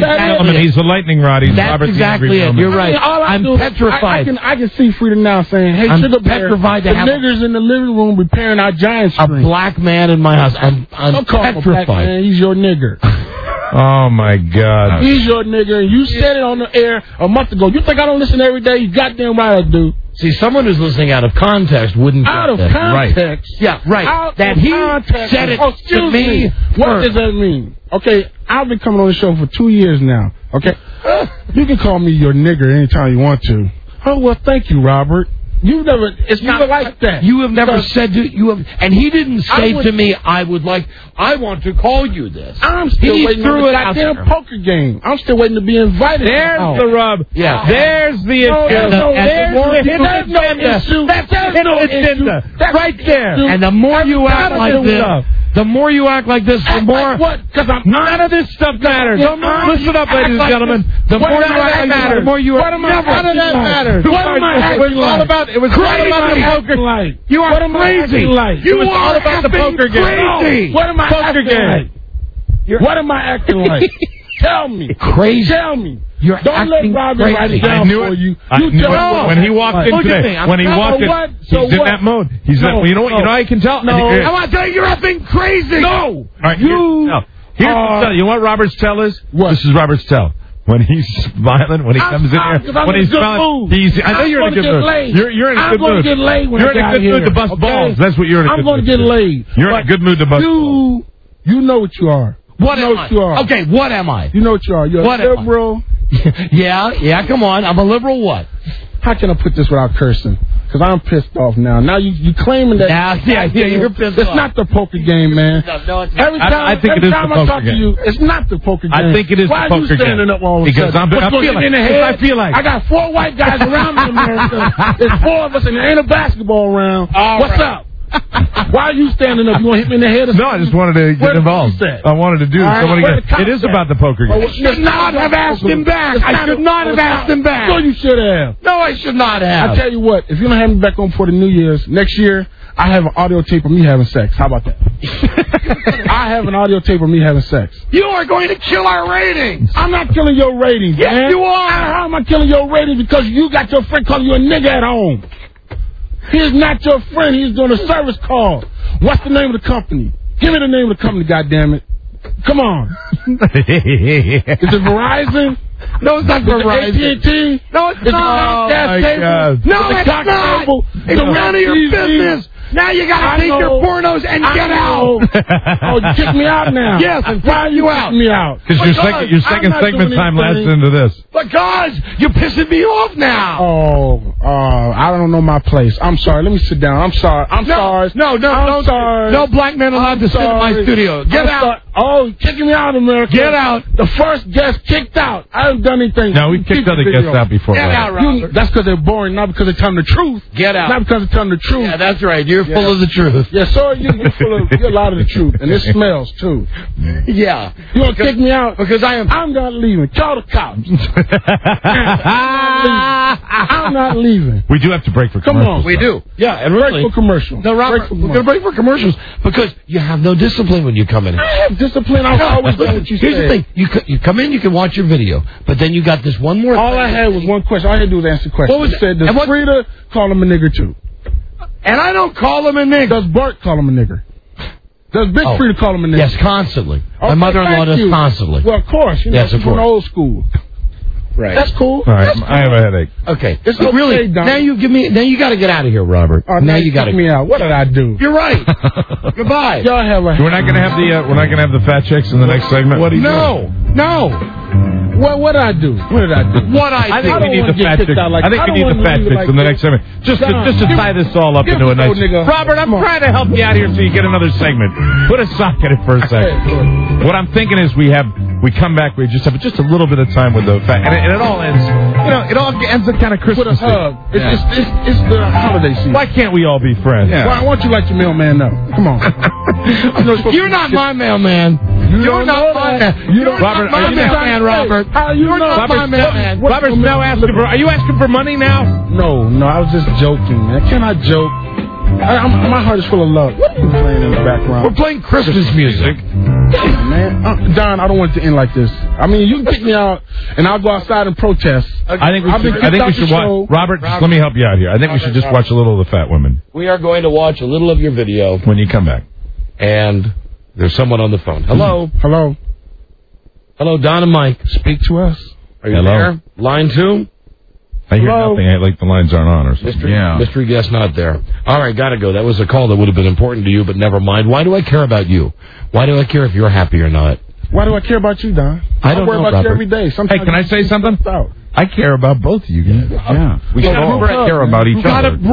He's the lightning rod. He's That's Robert exactly it. You're right. I'm petrified. I can see Frida now saying, "Hey, I'm Sugar Bear, petrified the to have niggers in the living room repairing our giant screen." A black man in my house. I'm Don't call him a black petrified. man. He's your nigger. Oh, my God. He's your nigger. And you said it on the air a month ago. You think I don't listen every day? You goddamn right I do. See, someone who's listening out of context wouldn't Out of get that. context? Right. Yeah, right. Out that of he context. said it to me. What does that mean? Okay, I've been coming on the show for 2 years now. Okay? You can call me your nigger anytime you want to. Oh, well, thank you, Robert. You never. It's not like that. You have never said to you have, and he didn't say to me, "I want to call you this." I'm still waiting on the goddamn poker game. I'm still waiting to be invited. There's the rub. Yeah. There's the issue. There's no issue. That's no agenda. Right there. And the more you act like this, the more you act like this, the more. Because none of this stuff matters. Listen up, ladies and gentlemen. The more you act like this, the more you act. None of that matters. What am I acting like? It was all about the poker. Like? You are crazy. You are all about the poker game. Crazy. What am I acting like? What am I acting like? Tell me. Crazy. Tell me. You're Don't let Robin write it down for you. I knew it when he walked in today. When he walked in, he's in that mode. He's you know what? You know I can tell. No, I want to tell you, you're effing crazy. No. All right, here's the tell. You know what Robert's tell is? What? This is Robert's tell. When he's smiling, when he comes in here, when he's smiling, I know you're in a good mood. You're in a good mood. I'm going to get laid when you're in a good mood to bust balls. That's what you're in a good mood. I'm going to get laid. You're in a good mood to bust balls. You know what you are. What am I? Okay, what am I? You know what you are. You're a liberal. Yeah, come on. I'm a liberal what? How can I put this without cursing? Because I'm pissed off now. Now you claiming that... Yeah, you're pissed off. It's not the poker game, man. No, it's not. Every time I talk to you, it's not the poker game. I think it is the poker game. Why are you standing up all of a sudden? I feel like... I got 4 white guys around me in America. There's 4 of us and there ain't a basketball around. What's up? Why are you standing up? You want to hit me in the head or something? No, I just wanted to get involved. I wanted to do something. It is about the poker game. I should not have asked him back. I should not have asked him back. No, you should have. No, I should not have. I tell you what, if you don't have me back on before the New Year's, next year, I have an audio tape of me having sex. How about that? I have an audio tape of me having sex. You are going to kill our ratings. I'm not killing your ratings, yes, man. You are. How am I killing your ratings? Because you got your friend calling you a nigga at home. He's not your friend. He's doing a service call. What's the name of the company? Give me the name of the company, goddammit. Come on. Is it Verizon? No, it's not Verizon. AT&T? No, it's not. No, it's not. No, it's not. It's none of your business. Now you got to take your pornos and get out. Oh, you kicked me out now. Yes, and why are you kicked me out? Because your second segment time lasted into this. Because you're pissing me off now. I don't know my place. I'm sorry. Let me sit down. I'm sorry. I'm sorry. No, sorry. No black man allowed to sit in my studio. Get out. Oh, kicking me out, America. Get out. The first guest kicked out. I haven't done anything. No, we kicked other guests out before. Get out, Robert. That's because they're boring, not because they're telling the truth. Get out. Not because they're telling the truth. Yeah, that's right. You're full of the truth. Yeah, so you're a lot of the truth. And it smells, too. Yeah. You want to kick me out? Because I'm not leaving. Call the cops. I'm not leaving. We do have to break for commercials. Come on. We do. Yeah, and really. Break for commercials. No, Robert, we're going to break for commercials because you have no discipline when you come in. I have discipline. I've always done what you said. Here's the thing. You come in, you can watch your video, but then you got this one more All I had was one question. All I had to do was answer the question. What was it? Said, does Frida call him a nigger, too? And I don't call him a nigger. Does Bart call him a nigger? Does Big Frida call him a nigger? Yes, constantly. My mother-in-law does constantly. Well, of course. You know, she's from the old school. Right. That's cool. All right, I have a headache. Okay. It's really. Now you give me. Now you got to get out of here, Robert. Now you got to get me out. What did I do? You're right. Goodbye. Y'all have a. We're not going to have the. We're not going to have the fat chicks in the next segment. What do you do? No. What did I do? What did I do? I think we need the fat chicks. I think we need the fat chicks in the next segment. Just to tie this all up into a nice. Robert, I'm trying to help you out here so you get another segment. Put a sock in it for a second. What I'm thinking is we come back. We just have just a little bit of time with the fat, and it all ends. It all ends at kind of Christmas. With a hug. It's the holiday season. Why can't we all be friends? Yeah. Well, I want you like your mailman now. Come on. You're not my mailman. You're not my mailman. You're not my mailman, Robert. You're not my mailman. Robert's now asking for. Are you asking for money now? No, I was just joking, man. Can I joke? My heart is full of love. What are you playing in the background? We're playing Christmas music. Damn, man. Don, I don't want it to end like this. I mean, you can kick me out, and I'll go outside and protest. I think we should watch. Robert, let me help you out here. I think we should just watch a little of the fat women. We are going to watch a little of your video. When you come back. And there's someone on the phone. Hello? Hello? Hello, Don and Mike. Speak to us. Are you there? Line 2? I hear nothing. Like the lines aren't on or something. Mystery guest not there. All right, gotta go. That was a call that would have been important to you, but never mind. Why do I care about you? Why do I care if you're happy or not? Why do I care about you, Don? I don't worry know, about Robert. you every day. Sometimes Hey, can I say something? I care about both of you guys. Yeah. We should all care about each other. Gotta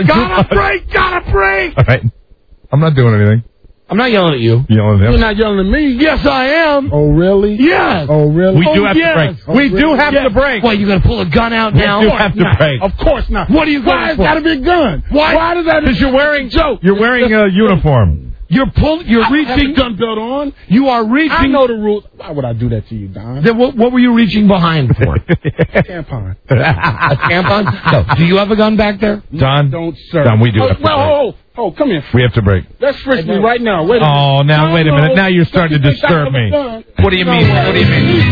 break! All right. I'm not doing anything. I'm not yelling at you. Yelling at him? You're not yelling at me. Yes, I am. Oh, really? Yes. Oh, really? We do have to break. We do have to break. Why, you going to pull a gun out now? We do have to break. Of course not. What are you going Why has for? got to be a gun? Why does that? Because you're wearing a uniform. You're reaching. Gun belt on. You are reaching. I know the rules. Why would I do that to you, Don? Then what were you reaching behind for? Tampon. A tampon? No. Do you have a gun back there? Don, don't, sir. Don, we do have to break. Oh, come here. We have to break. Let's frisk me right now. Wait a minute. Oh, now, wait a minute. Now you're starting to disturb me. What do you mean? What do you mean?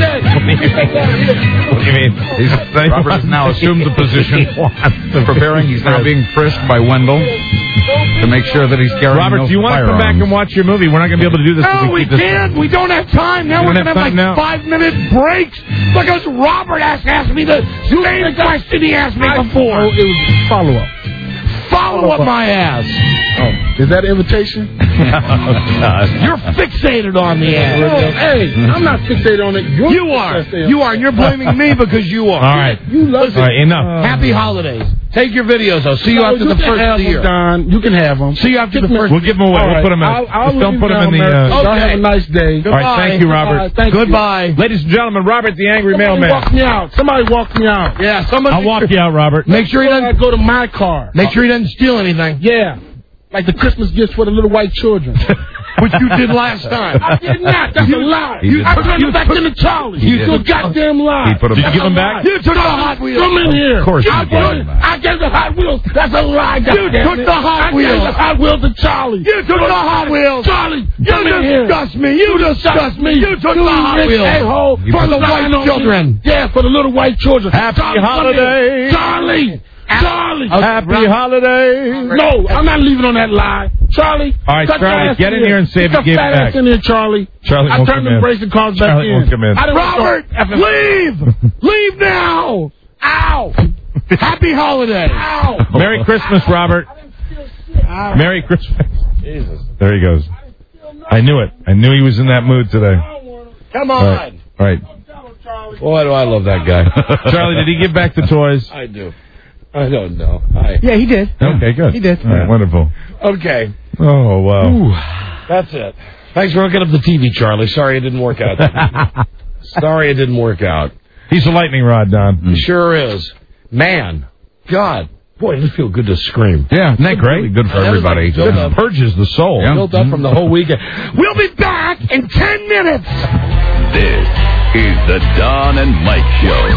What do you mean? Robert has now assumed the position. Preparing. He's now being frisked by Wendell to make sure that he's carrying Robert, do you want to come back and watch your movie? We're not going to be able to do this. No, we can't. We don't have time. Now we're going to have like 5-minute breaks because Robert asked me the same question he asked me before. Oh, it was follow-up. Follow up my ass. Oh, is that an invitation? You're fixated on the ass. Oh, hey, I'm not fixated on it. You are. You are. And you're blaming me because you are. All right. You love it. All right, enough. Happy holidays. Take your videos. I'll see you after the first of the year. Don. You can have them. See you after the first. We'll give them away. We'll put them in. Don't put them in the. Y'all have a nice day. All right, thank you, Robert. Goodbye. Ladies and gentlemen, Robert the Angry Somebody Mailman. walk me out. Somebody walk me out. Yeah, someone. I'll walk you out, Robert. Make sure he doesn't go to my car. Make sure he doesn't steal anything. Yeah. Like the Christmas gifts for the little white children. Which you did last time. I did not. That's a lie. I turned them back into Charlie. You a goddamn lie. Did you give them back? You took the Hot Wheels. Come in here. Of course you gave them back. I gave the Hot Wheels. That's a lie. You took the Hot Wheels. I gave the Hot Wheels to Charlie. You took the Hot Wheels. Charlie, you disgust me. You disgust me. You took the Hot Wheels. For the white children. Yeah, for the little white children. Happy holidays. Charlie. Happy holidays. No, I'm not leaving on that lie. Charlie. All right, Charlie, get in here and say if you gave it back. In here, Charlie. Charlie I won't turned come the in. bracelet cards back Charlie in. won't come in. Robert, leave. Leave now. Ow. Happy holidays. Ow. Merry Christmas, Robert. Merry Christmas. Jesus. There he goes. I knew it. I knew he was in that mood today. Come on. All right. Boy, do I love that guy. Charlie, did he give back the toys? I do. I don't know. Yeah, he did. Okay, good. He did. All right, wonderful. Okay. Oh, wow. Ooh, that's it. Thanks for hooking up the TV, Charlie. Sorry it didn't work out. Sorry it didn't work out. He's a lightning rod, Don. He sure is. Man. God. Boy, it feels good to scream. Yeah, isn't that great? Really good for everybody. It purges the soul. Yeah. Built up from the whole weekend. We'll be back in 10 minutes. This is the Don and Mike Show.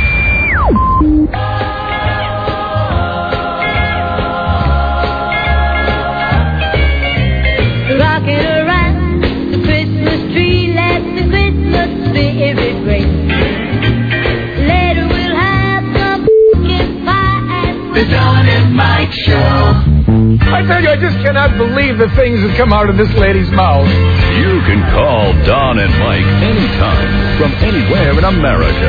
Rocking around the Christmas tree, let the Christmas spirit ring. Later we'll have some pumpkin pie and the Don and Mike Show. I tell you, I just cannot believe the things that come out of this lady's mouth. You can call Don and Mike anytime from anywhere in America.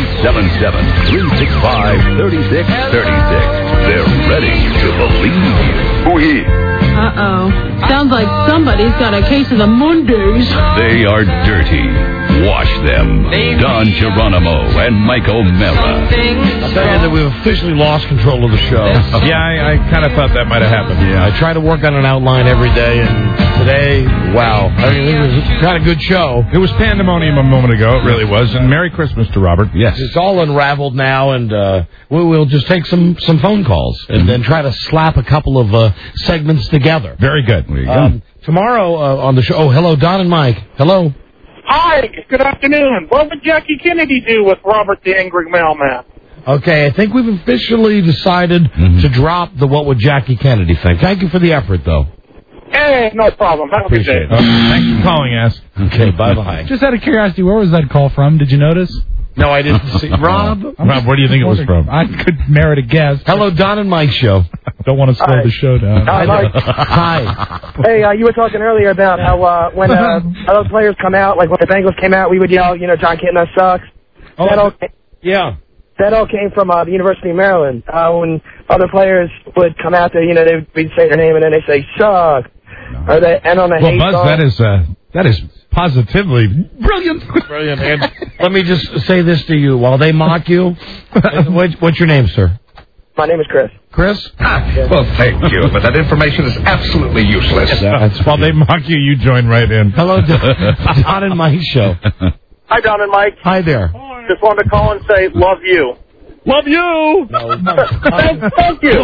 877-365-3636. They're ready to believe you. Hoo-hee. Uh-oh. Sounds like somebody's got a case of the Mondays. They are dirty. Wash them. Don Geronimo and Mike O'Mara. I'll tell you that we've officially lost control of the show. Yeah, I kind of thought that might have happened. Yeah, I try to work on an outline every day, and today, wow. I mean, it was kind of a good show. It was pandemonium a moment ago. It really was. And Merry Christmas to Robert. Yes. It's all unraveled now, and we'll just take some phone calls and then try to slap a couple of segments together. Very good. There you go. Tomorrow on the show. Oh, hello, Don and Mike. Hello. Hi, good afternoon. What would Jackie Kennedy do with Robert the Angry Mailman? Okay, I think we've officially decided to drop the What Would Jackie Kennedy thing. Thank you for the effort, though. Hey, no problem. Have a good day. Thanks for calling, ass. Okay, bye-bye. Just out of curiosity, where was that call from? Did you notice? No, I didn't see. Rob, where do you think it was from? I could merit a guess. Hello, Don and Mike Show. Don't want to slow the show down. Hi, Mike. Hi. Hey, you were talking earlier about how when other players come out, like when the Bengals came out, we would yell, John Kitna sucks. Yeah. That all came from the University of Maryland. When other players would come out there, we'd say their name and then they say suck. Or they, and on the hate Buzz, song, That is positively brilliant. Brilliant. And let me just say this to you. While they mock you, what's your name, sir? My name is Chris. Chris? Well, thank you, but that information is absolutely useless. That's while they mock you, you join right in. Hello, Don and Mike show. Hi, Don and Mike. Hi there. Just wanted to call and say, love you. Love you! Thank you.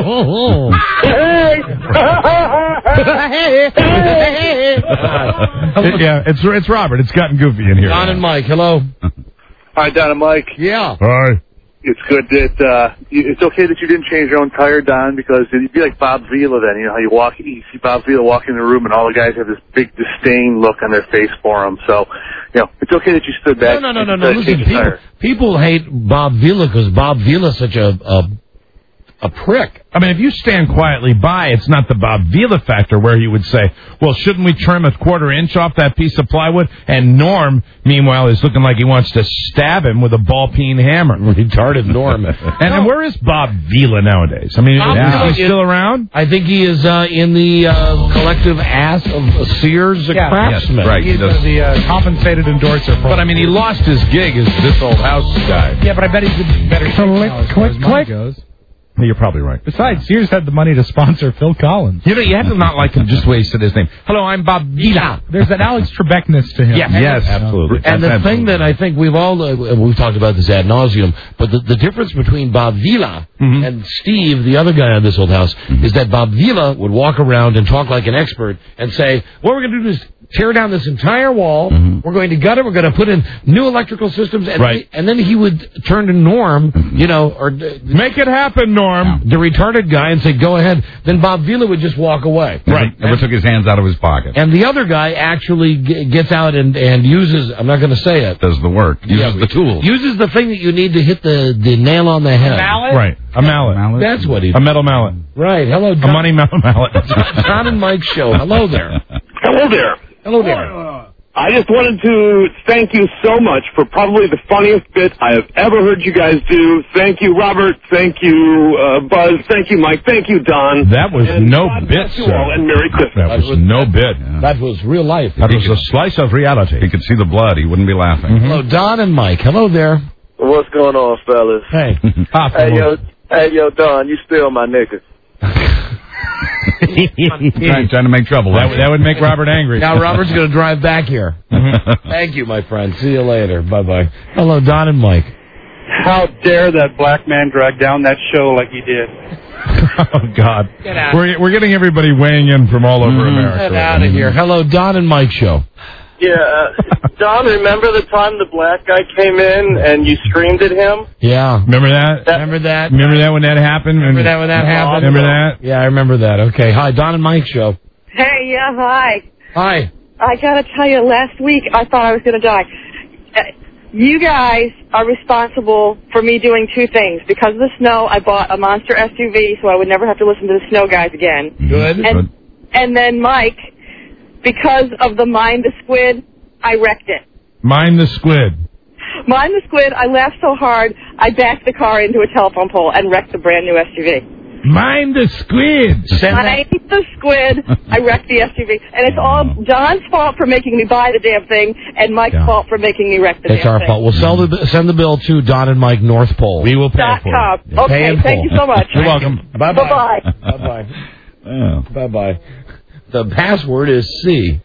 Yeah, it's Robert. It's gotten goofy in here. Don and Mike, hello. Hi, Don and Mike. Yeah. Hi. It's good that it's okay that you didn't change your own tire, Don, because you'd be like Bob Vila then. You know how you see Bob Vila walking in the room and all the guys have this big disdain look on their face for him. So, it's okay that you stood back. No. Listen, people hate Bob Vila because Bob Vila's such a prick. I mean, if you stand quietly by, it's not the Bob Vila factor where he would say, well, shouldn't we trim a quarter-inch off that piece of plywood? And Norm, meanwhile, is looking like he wants to stab him with a ball-peen hammer. Retarded Norm. And where is Bob Vila nowadays? I mean, is he still around? I think he is in the collective ass of Sears Craftsman. Yes, right. He's the compensated endorser. But, I mean, he lost his gig as this old house guy. Yeah, but I bet he's in better shape now as far as money goes. You're probably right. Besides, Sears had the money to sponsor Phil Collins. You have to not like him just the way he said his name. Hello, I'm Bob Vila. There's an Alex Trebekness to him. Yes, absolutely. And the thing that I think we've talked about this ad nauseum, but the difference between Bob Vila and Steve, the other guy on this old house, is that Bob Vila would walk around and talk like an expert and say, what we're going to do is tear down this entire wall. We're going to gut it. We're going to put in new electrical systems. And, and then he would turn to Norm, or make it happen, Norm, the retarded guy, and say, go ahead. Then Bob Vila would just walk away. Right. Never took his hands out of his pocket. And the other guy actually gets out and uses, I'm not going to say it. Does the work. Uses the tools. Uses the thing that you need to hit the nail on the head. A mallet? Right. A mallet. That's what he does. A metal mallet. Right. Hello, John. A money mallet. John and Mike show. Hello there. Hello there. Hello there. I just wanted to thank you so much for probably the funniest bit I have ever heard you guys do. Thank you, Robert. Thank you, Buzz. Thank you, Mike. Thank you, Don. That was no bit, sir. All, and Merry Christmas. That was no bit. That was real life. That was a slice of reality. He could see the blood. He wouldn't be laughing. Hello, Don and Mike. Hello there. What's going on, fellas? Hey. Hey, yo, Don, you still my nigga. Trying to make trouble. That would make Robert angry. Now Robert's going to drive back here. Thank you, my friend. See you later. Bye-bye. Hello, Don and Mike. How dare that black man drag down that show like he did? Oh, God. We're getting everybody weighing in from all over America. Get out of here. Hello, Don and Mike show. Yeah, Don, remember the time the black guy came in and you screamed at him? Yeah. Remember that? Remember that? Remember that when that happened? Remember that when that happened? Remember that? Yeah, I remember that. Okay. Hi, Don and Mike show. Hey, yeah, hi. Hi. I got to tell you, last week I thought I was going to die. You guys are responsible for me doing two things. Because of the snow, I bought a monster SUV so I would never have to listen to the snow guys again. Good. And then, Mike, because of the Mind the Squid, I wrecked it. Mind the Squid. Mind the Squid, I laughed so hard, I backed the car into a telephone pole and wrecked the brand new SUV. Mind the Squid. Mind the Squid, I wrecked the SUV. And it's all Don's fault for making me buy the damn thing and Mike's fault for making me wreck the damn thing. It's our fault. We'll send the bill to Don and Mike North Pole. We will pay for it. Okay, thank you so much. You're welcome. Bye-bye. Bye-bye. Bye-bye. Bye-bye. The password is C.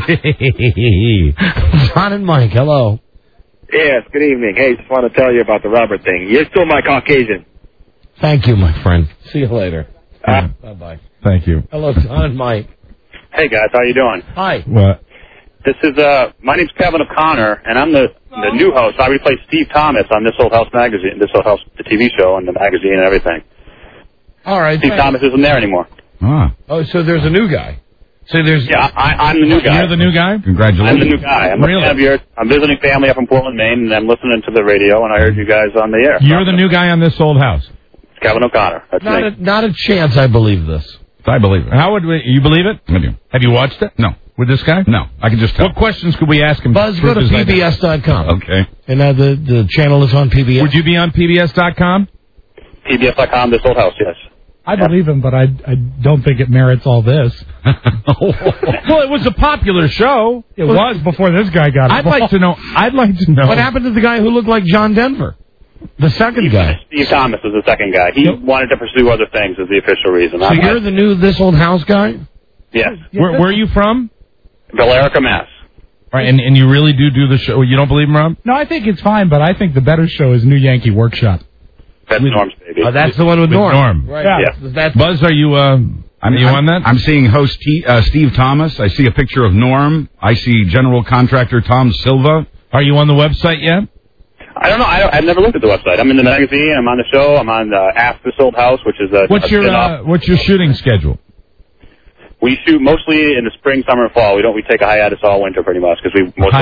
Don and Mike, hello. Yes, good evening. Hey, just want to tell you about the Robert thing. You're still my Caucasian. Thank you, my friend. See you later. Bye-bye. Thank you. Hello, Don and Mike. Hey, guys, how you doing? Hi. What? This is, my name's Kevin O'Connor, and I'm the new host. I replaced Steve Thomas on This Old House magazine, This Old House, the TV show, and the magazine and everything. All right. Steve Thomas isn't there anymore. Oh, so there's a new guy. So there's I'm the new guy. You're the new guy? Congratulations. I'm the new guy. I'm visiting family up in Portland, Maine, and I'm listening to the radio, and I heard you guys on the air. You're the new guy on This Old House? It's Kevin O'Connor. That's me. Not a chance I believe this. I believe it. How would you believe it? I do. Have you watched it? No. With this guy? No. I can just tell. What questions could we ask him? Buzz, go to PBS.com. Okay. And the channel is on PBS. Would you be on PBS.com? PBS.com, This Old House, yes. I believe him, but I don't think it merits all this. Well, it was a popular show. It was before this guy got I'd like to know. What happened to the guy who looked like John Denver? The second guy. Steve Thomas was the second guy. He wanted to pursue other things is the official reason. So you're the new This Old House guy? Yes. Where are you from? Billerica, Mass. Right, and you really do the show. You don't believe him, Rob? No, I think it's fine, but I think the better show is New Yankee Workshop. That's Norm's baby. Oh, that's the one with Norm. Right. Yeah. Buzz, are you on that? I'm seeing host Steve Thomas. I see a picture of Norm. I see general contractor Tom Silva. Are you on the website yet? I don't know. I've never looked at the website. I'm in the magazine. I'm on the show. I'm on Ask This Old House, which is a What's your shooting schedule? We shoot mostly in the spring, summer, and fall. We take a hiatus all winter pretty much because we mostly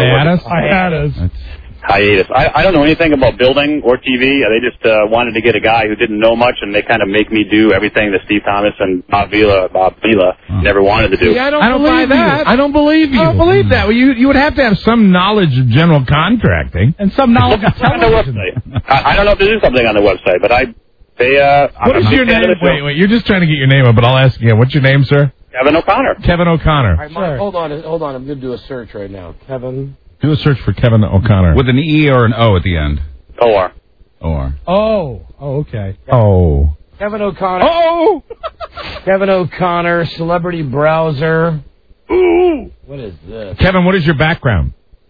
hiatus. I don't know anything about building or TV. They just wanted to get a guy who didn't know much, and they kind of make me do everything that Steve Thomas and Bob Vila never wanted to do. Yeah, I don't believe that. I don't believe you. I don't believe that. Well, you would have to have some knowledge of general contracting and some knowledge of television. I don't know if they do something on the website, but What is your name? Wait, you're just trying to get your name up, but I'll ask again. What's your name, sir? Kevin O'Connor. Kevin O'Connor. All right, Mark, hold on. I'm going to do a search right now. Kevin. Do a search for Kevin O'Connor. With an E or an O at the end? O-R. Oh, okay. Oh. Kevin O'Connor. Oh! Kevin O'Connor, Celebrity Browser. Ooh! What is this? Kevin, what is your background?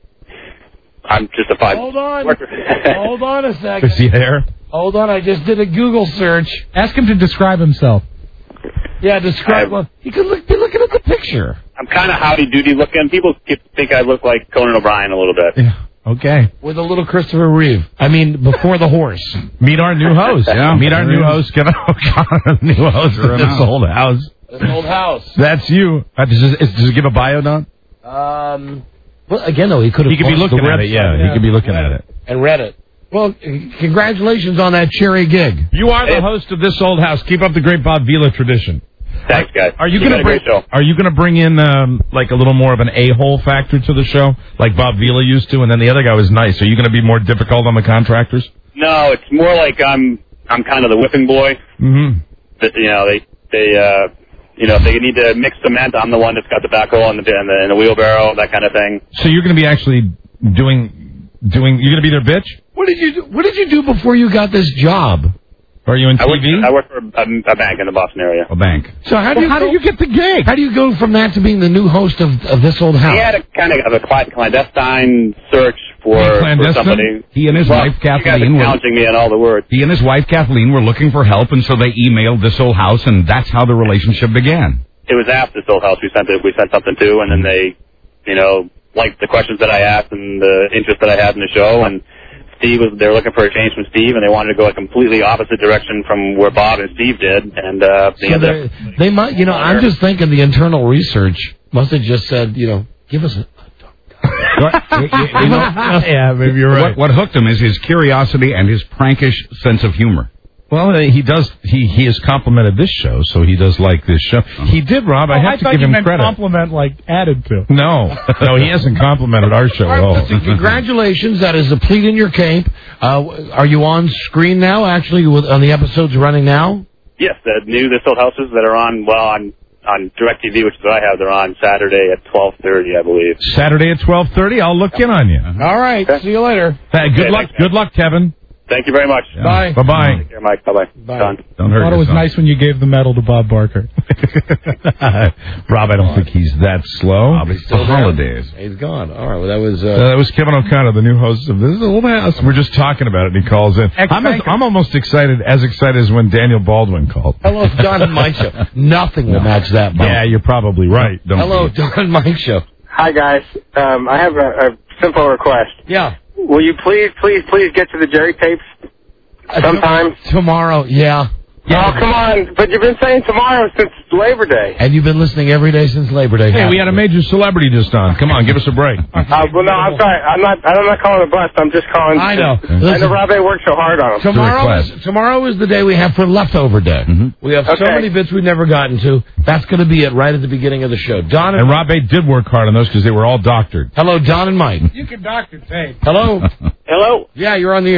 I'm just a five. Hold on. Hold on a second. Is he there? Hold on, I just did a Google search. Ask him to describe himself. Yeah, describe one. He could be looking at the picture. I'm kind of howdy-doody looking. People think I look like Conan O'Brien a little bit. Yeah. Okay. With a little Christopher Reeve. I mean, before the horse. Meet our new host. Meet our new host, Kevin O'Connor, new host of This Old House. This Old House. That's you. Does it give a bio, Don? Well, again, though, he could have. He could be looking at it. Yeah, he could be looking at it and read it. Well, congratulations on that cherry gig. You are the host of This Old House. Keep up the great Bob Vila tradition. Thanks, guys. Are you going to bring in like a little more of an a-hole factor to the show, like Bob Vila used to, and then the other guy was nice? Are you going to be more difficult on the contractors? No, it's more like I'm kind of the whipping boy. Mm-hmm. That if they need to mix cement, I'm the one that's got the backhoe and the wheelbarrow, that kind of thing. So you're going to be actually doing. You're going to be their bitch. What did you do before you got this job? Are you in TV? I work for a bank in the Boston area. A bank. So how do you get the gig? How do you go from that to being the new host of This Old House? He had a kind of a clandestine search for somebody. He and his wife Kathleen were challenging me on all the words. He and his wife Kathleen were looking for help, and so they emailed This Old House, and that's how the relationship began. It was after This Old House we sent something to, and then they, liked the questions that I asked and the interest that I had in the show, and they were looking for a change from Steve, and they wanted to go a completely opposite direction from where Bob and Steve did, and they might, I'm just thinking the internal research must have just said, give us a. Yeah, maybe you're right. What hooked him is his curiosity and his prankish sense of humor. Well, he does. He has complimented this show, so he does like this show. He did, Rob. I have to give him credit. Compliment like added to. No, he hasn't complimented our show at all. Congratulations! That is a pleat in your cape. Are you on screen now? Actually, on the episodes running now? Yes, the new This Old Houses that are on. Well, on DirecTV, which is what I have. They're on Saturday at 12:30, I believe. Saturday at 12:30. I'll look in on you. All right. Okay. See you later. Good luck. Good luck, Kevin. Thank you very much. Yeah. Bye. Bye-bye. Take care, Mike. Bye-bye. Bye. Don't hurt I thought it was nice when you gave the medal to Bob Barker. Rob, I don't think he's that slow. Probably still holidays. He's gone. All right. Well, that was Kevin O'Connor, the new host of This Old House. We're just talking about it, and he calls in. I'm almost excited as when Daniel Baldwin called. Hello, Don and Mike Show. Nothing will match that, Bob. Yeah, you're probably right. Hello, Don and Mike Show. Hi, guys. I have a simple request. Yeah. Will you please get to the Jerry tapes sometime? Tomorrow, yeah. Oh, come on. But you've been saying tomorrow since Labor Day. And you've been listening every day since Labor Day. Hey, we had a major celebrity just on. Come on, give us a break. Well, no, I'm sorry. I'm not calling a bust. I'm just calling. I know. I know Rob worked so hard on them. Tomorrow is the day we have for leftover day. Mm-hmm. We have so many bits we've never gotten to. That's going to be it right at the beginning of the show. Don and Rob did work hard on those because they were all doctored. Hello, Don and Mike. You can doctor tape. Hello. Hello. Yeah, you're on the air.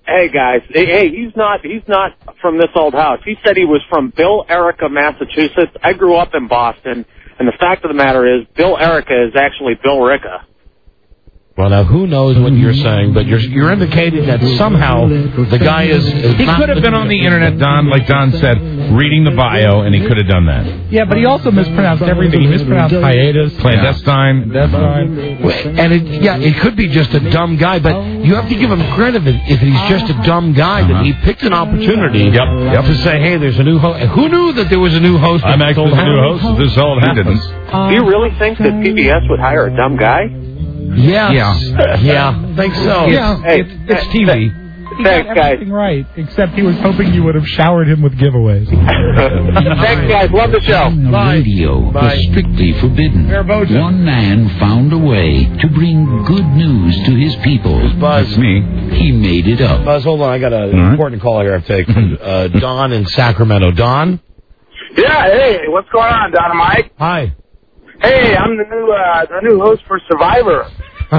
Hey guys, hey, he's not from this old house. He said he was from Bill Erica, Massachusetts. I grew up in Boston, and the fact of the matter is, Bill Erica is actually Bill Ricca. Well, now, who knows what you're saying, but you're indicating that somehow the guy is he could have been on the internet, Don, like Don said, reading the bio, and he could have done that. Yeah, but he also mispronounced everything. He mispronounced hiatus. Clandestine. And it could be just a dumb guy, but you have to give him credit if he's just a dumb guy, that he picked an opportunity to say, hey, there's a new host. Who knew that there was a new host? I'm actually the new host of this old house. Do you really think that PBS would hire a dumb guy? Yeah, I think so. Yeah, it's TV. He got everything right, except he was hoping you would have showered him with giveaways. Thanks, guys. Love the show. Radio was strictly forbidden. One man found a way to bring good news to his people. Buzz. That's me. He made it up. Buzz, hold on. I got an important call here I have to take from Don in Sacramento. Don? Yeah, hey, what's going on, Don and Mike? Hi. Hey, I'm the new host for Survivor.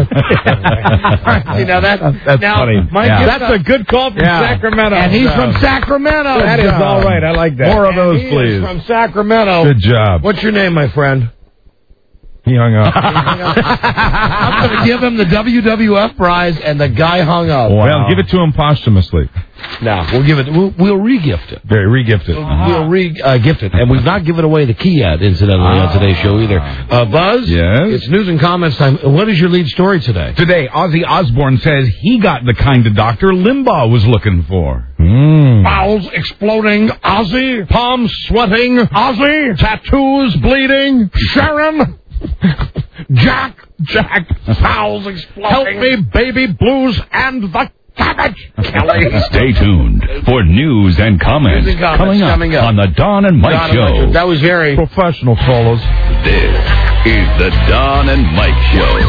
See, now that's funny. Mike, that's a good call from Sacramento. And he's from Sacramento. That is all right. I like that. More of those, please. From Sacramento. Good job. What's your name, my friend? He hung up. I'm going to give him the WWF prize, and the guy hung up. Wow. Well, give it to him posthumously. No, we'll give it. We'll re-gift it. Very re-gift it. We'll re-gift it, and we've not given away the key yet, incidentally, on today's show either. Buzz. Yes. It's news and comments time. What is your lead story today? Today, Ozzy Osbourne says he got the kind of doctor Limbaugh was looking for. Bowels exploding, Ozzy. Palms sweating, Ozzy. Tattoos bleeding, Sharon. Jack, bowels exploding. Help me, baby blues and the cabbage. Kelly. Stay tuned for news and comments, coming up on the Don and Mike Show. That was very professional, fellas. This is the Don and Mike Show.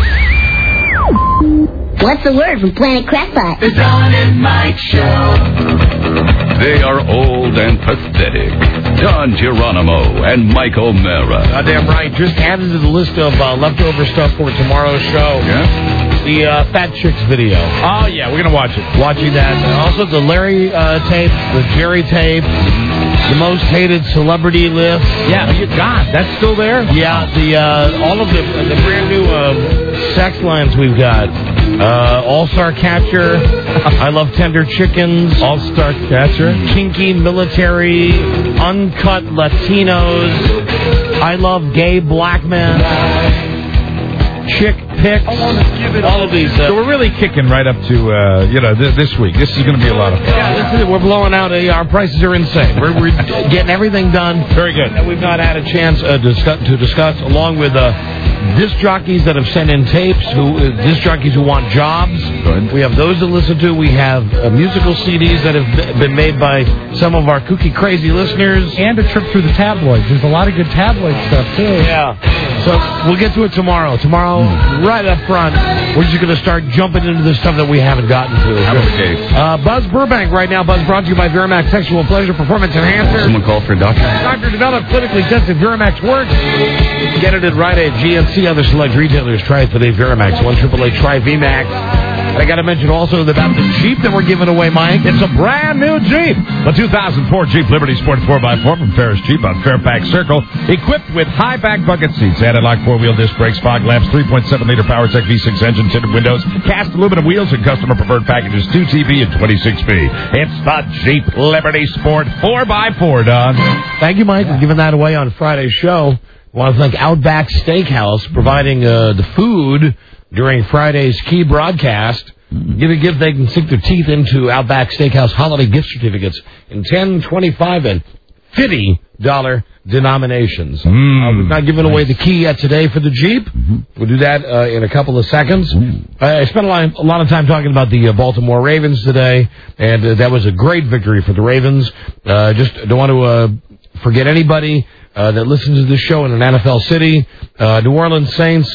What's the word from Planet Crackpot? The Don and Mike Show. They are old and pathetic. Don Geronimo and Mike O'Mara. Goddamn right. Just added to the list of leftover stuff for tomorrow's show. Yeah? The Fat Chicks video. Oh, yeah, we're going to watch it. Watching that. Also the Larry tape, the Jerry tape, the most hated celebrity list. Yeah, God, that's still there? Yeah, the all of the brand new sex lines we've got. All-Star Catcher, I Love Tender Chickens, All-Star Catcher, Kinky Military, Uncut Latinos, I Love Gay Black Men, Chick Pics, all of these. So we're really kicking right up to, this week. This is going to be a lot of fun. Yeah, we're blowing out. Our prices are insane. We're getting everything done. Very good. And we've not had a chance to discuss, along with disc jockeys that have sent in tapes, disc jockeys who want jobs. Good. We have those to listen to. We have musical CDs that have been made by some of our kooky, crazy listeners. And a trip through the tabloids. There's a lot of good tabloid stuff, too. Yeah. So we'll get to it tomorrow. Tomorrow, right up front, we're just going to start jumping into the stuff that we haven't gotten to. Buzz Burbank right now. Buzz brought to you by Verimax Sexual Pleasure Performance Enhancer. Someone called for a doctor. Doctor developed clinically tested Verimax works. Get it at Rite Aid, GNC, other select retailers. Try it today. Verimax 1-888 try VMAX. And I got to mention also about the Jeep that we're giving away, Mike. It's a brand new Jeep. The 2004 Jeep Liberty Sport 4x4 from Ferris Jeep on Fairfax Circle. Equipped with high back bucket seats, anti-lock 4-wheel disc brakes, fog lamps, 3.7-liter PowerTech V6 engine, tinted windows, cast aluminum wheels, and customer preferred packages 2TV and 26B. It's the Jeep Liberty Sport 4x4, Don. Thank you, Mike, for giving that away on Friday's show. I want to thank Outback Steakhouse providing the food during Friday's key broadcast. Give a gift they can sink their teeth into. Outback Steakhouse holiday gift certificates in $10, $25, and $50 denominations. We've not given away the key yet today for the Jeep. We'll do that in a couple of seconds. I spent a lot of time talking about the Baltimore Ravens today, and that was a great victory for the Ravens. Just don't want to forget anybody that listens to this show in an NFL city. New Orleans Saints,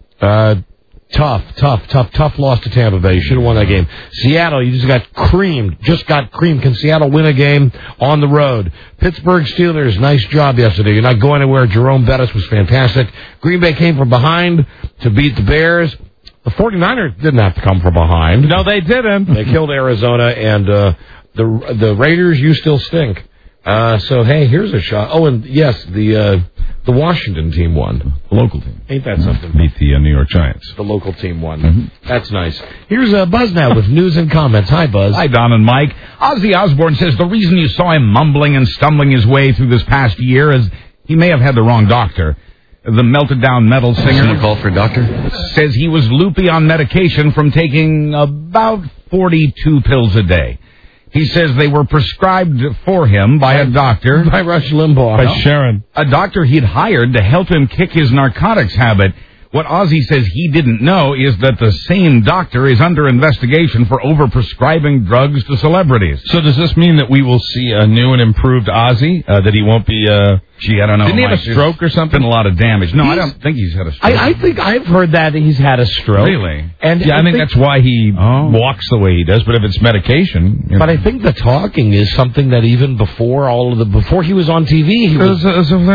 tough loss to Tampa Bay. You should have won that game. Seattle, you just got creamed. Can Seattle win a game on the road? Pittsburgh Steelers, nice job yesterday. You're not going anywhere. Jerome Bettis was fantastic. Green Bay came from behind to beat the Bears. The 49ers didn't have to come from behind. No, they didn't. They killed Arizona, and the Raiders, you still stink. So, hey, here's a shot. Oh, and yes, the Washington team won. The local team. Ain't that something? Beat the New York Giants. The local team won. That's nice. Here's Buzz now with news and comments. Hi, Buzz. Hi, Don and Mike. Ozzy Osbourne says the reason you saw him mumbling and stumbling his way through this past year is he may have had the wrong doctor. The melted-down metal singer call for a doctor? Says he was loopy on medication from taking about 42 pills a day. He says they were prescribed for him by a doctor. By Rush Limbaugh. By Sharon. A doctor he'd hired to help him kick his narcotics habit. What Ozzy says he didn't know is that the same doctor is under investigation for overprescribing drugs to celebrities. So does this mean that we will see a new and improved Ozzy? That he won't be... Gee, I don't know. Didn't he have a stroke or something? Been a lot of damage. No, I don't think he's had a stroke. I think I've heard that he's had a stroke. Really? And yeah, I think that's why he walks the way he does. But if it's medication, you know. But I think the talking is something that even before before he was on TV, he was.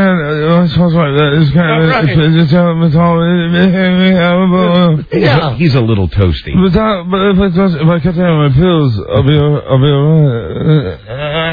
Yeah, he's a little toasty. But if I cut down my pills, I'll be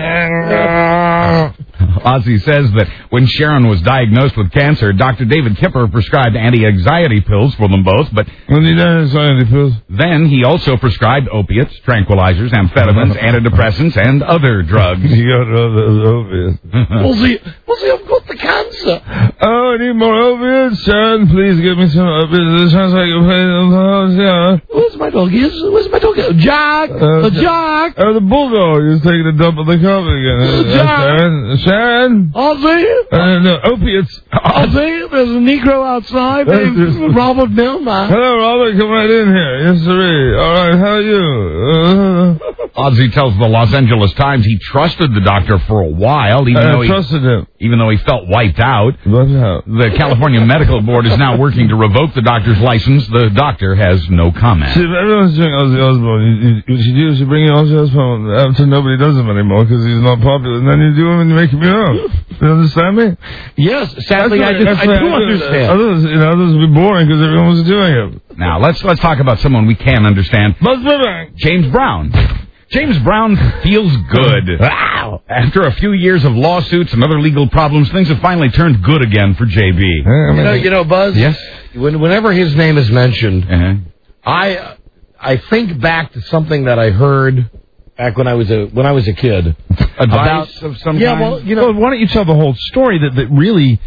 Ozzy says that when Sharon was diagnosed with cancer, Dr. David Kipper prescribed anti-anxiety pills for them both, but then he also prescribed opiates, tranquilizers, amphetamines, antidepressants, and other drugs. You got other opiates. We'll see, I've got the cancer. Oh, I need more opiates. Sharon, please give me some opiates. It sounds like you're playing the Where's my dog? Where's my dog? Jack! Jack! The bulldog is taking a dump on the carpet again. Sharon? Ozzy? No, opiates. Ozzy, there's a Negro outside named Robert Millman. Hello, Robert. Come right in here. Yes, sir. All right, how are you? Ozzy tells the Los Angeles Times he trusted the doctor for a while, even though he felt wiped out. The California Medical Board is now working to revoke the doctor's license. The doctor has no comment. See, if everyone's doing Ozzy Osbourne, what you do is you bring in Ozzy Osbourne after nobody does him anymore because he's not popular, and then you do him and you make him your own. You understand me? Yes, sadly, I do understand. Others would be boring because everyone was doing it. Now, let's talk about someone we can understand. James Brown. James Brown feels good. Wow. After a few years of lawsuits and other legal problems, things have finally turned good again for JB. You know, Buzz? Yes? Whenever his name is mentioned, I think back to something that I heard back when I was a kid. Advice of some kind? Yeah, well, you know, why don't you tell the whole story that really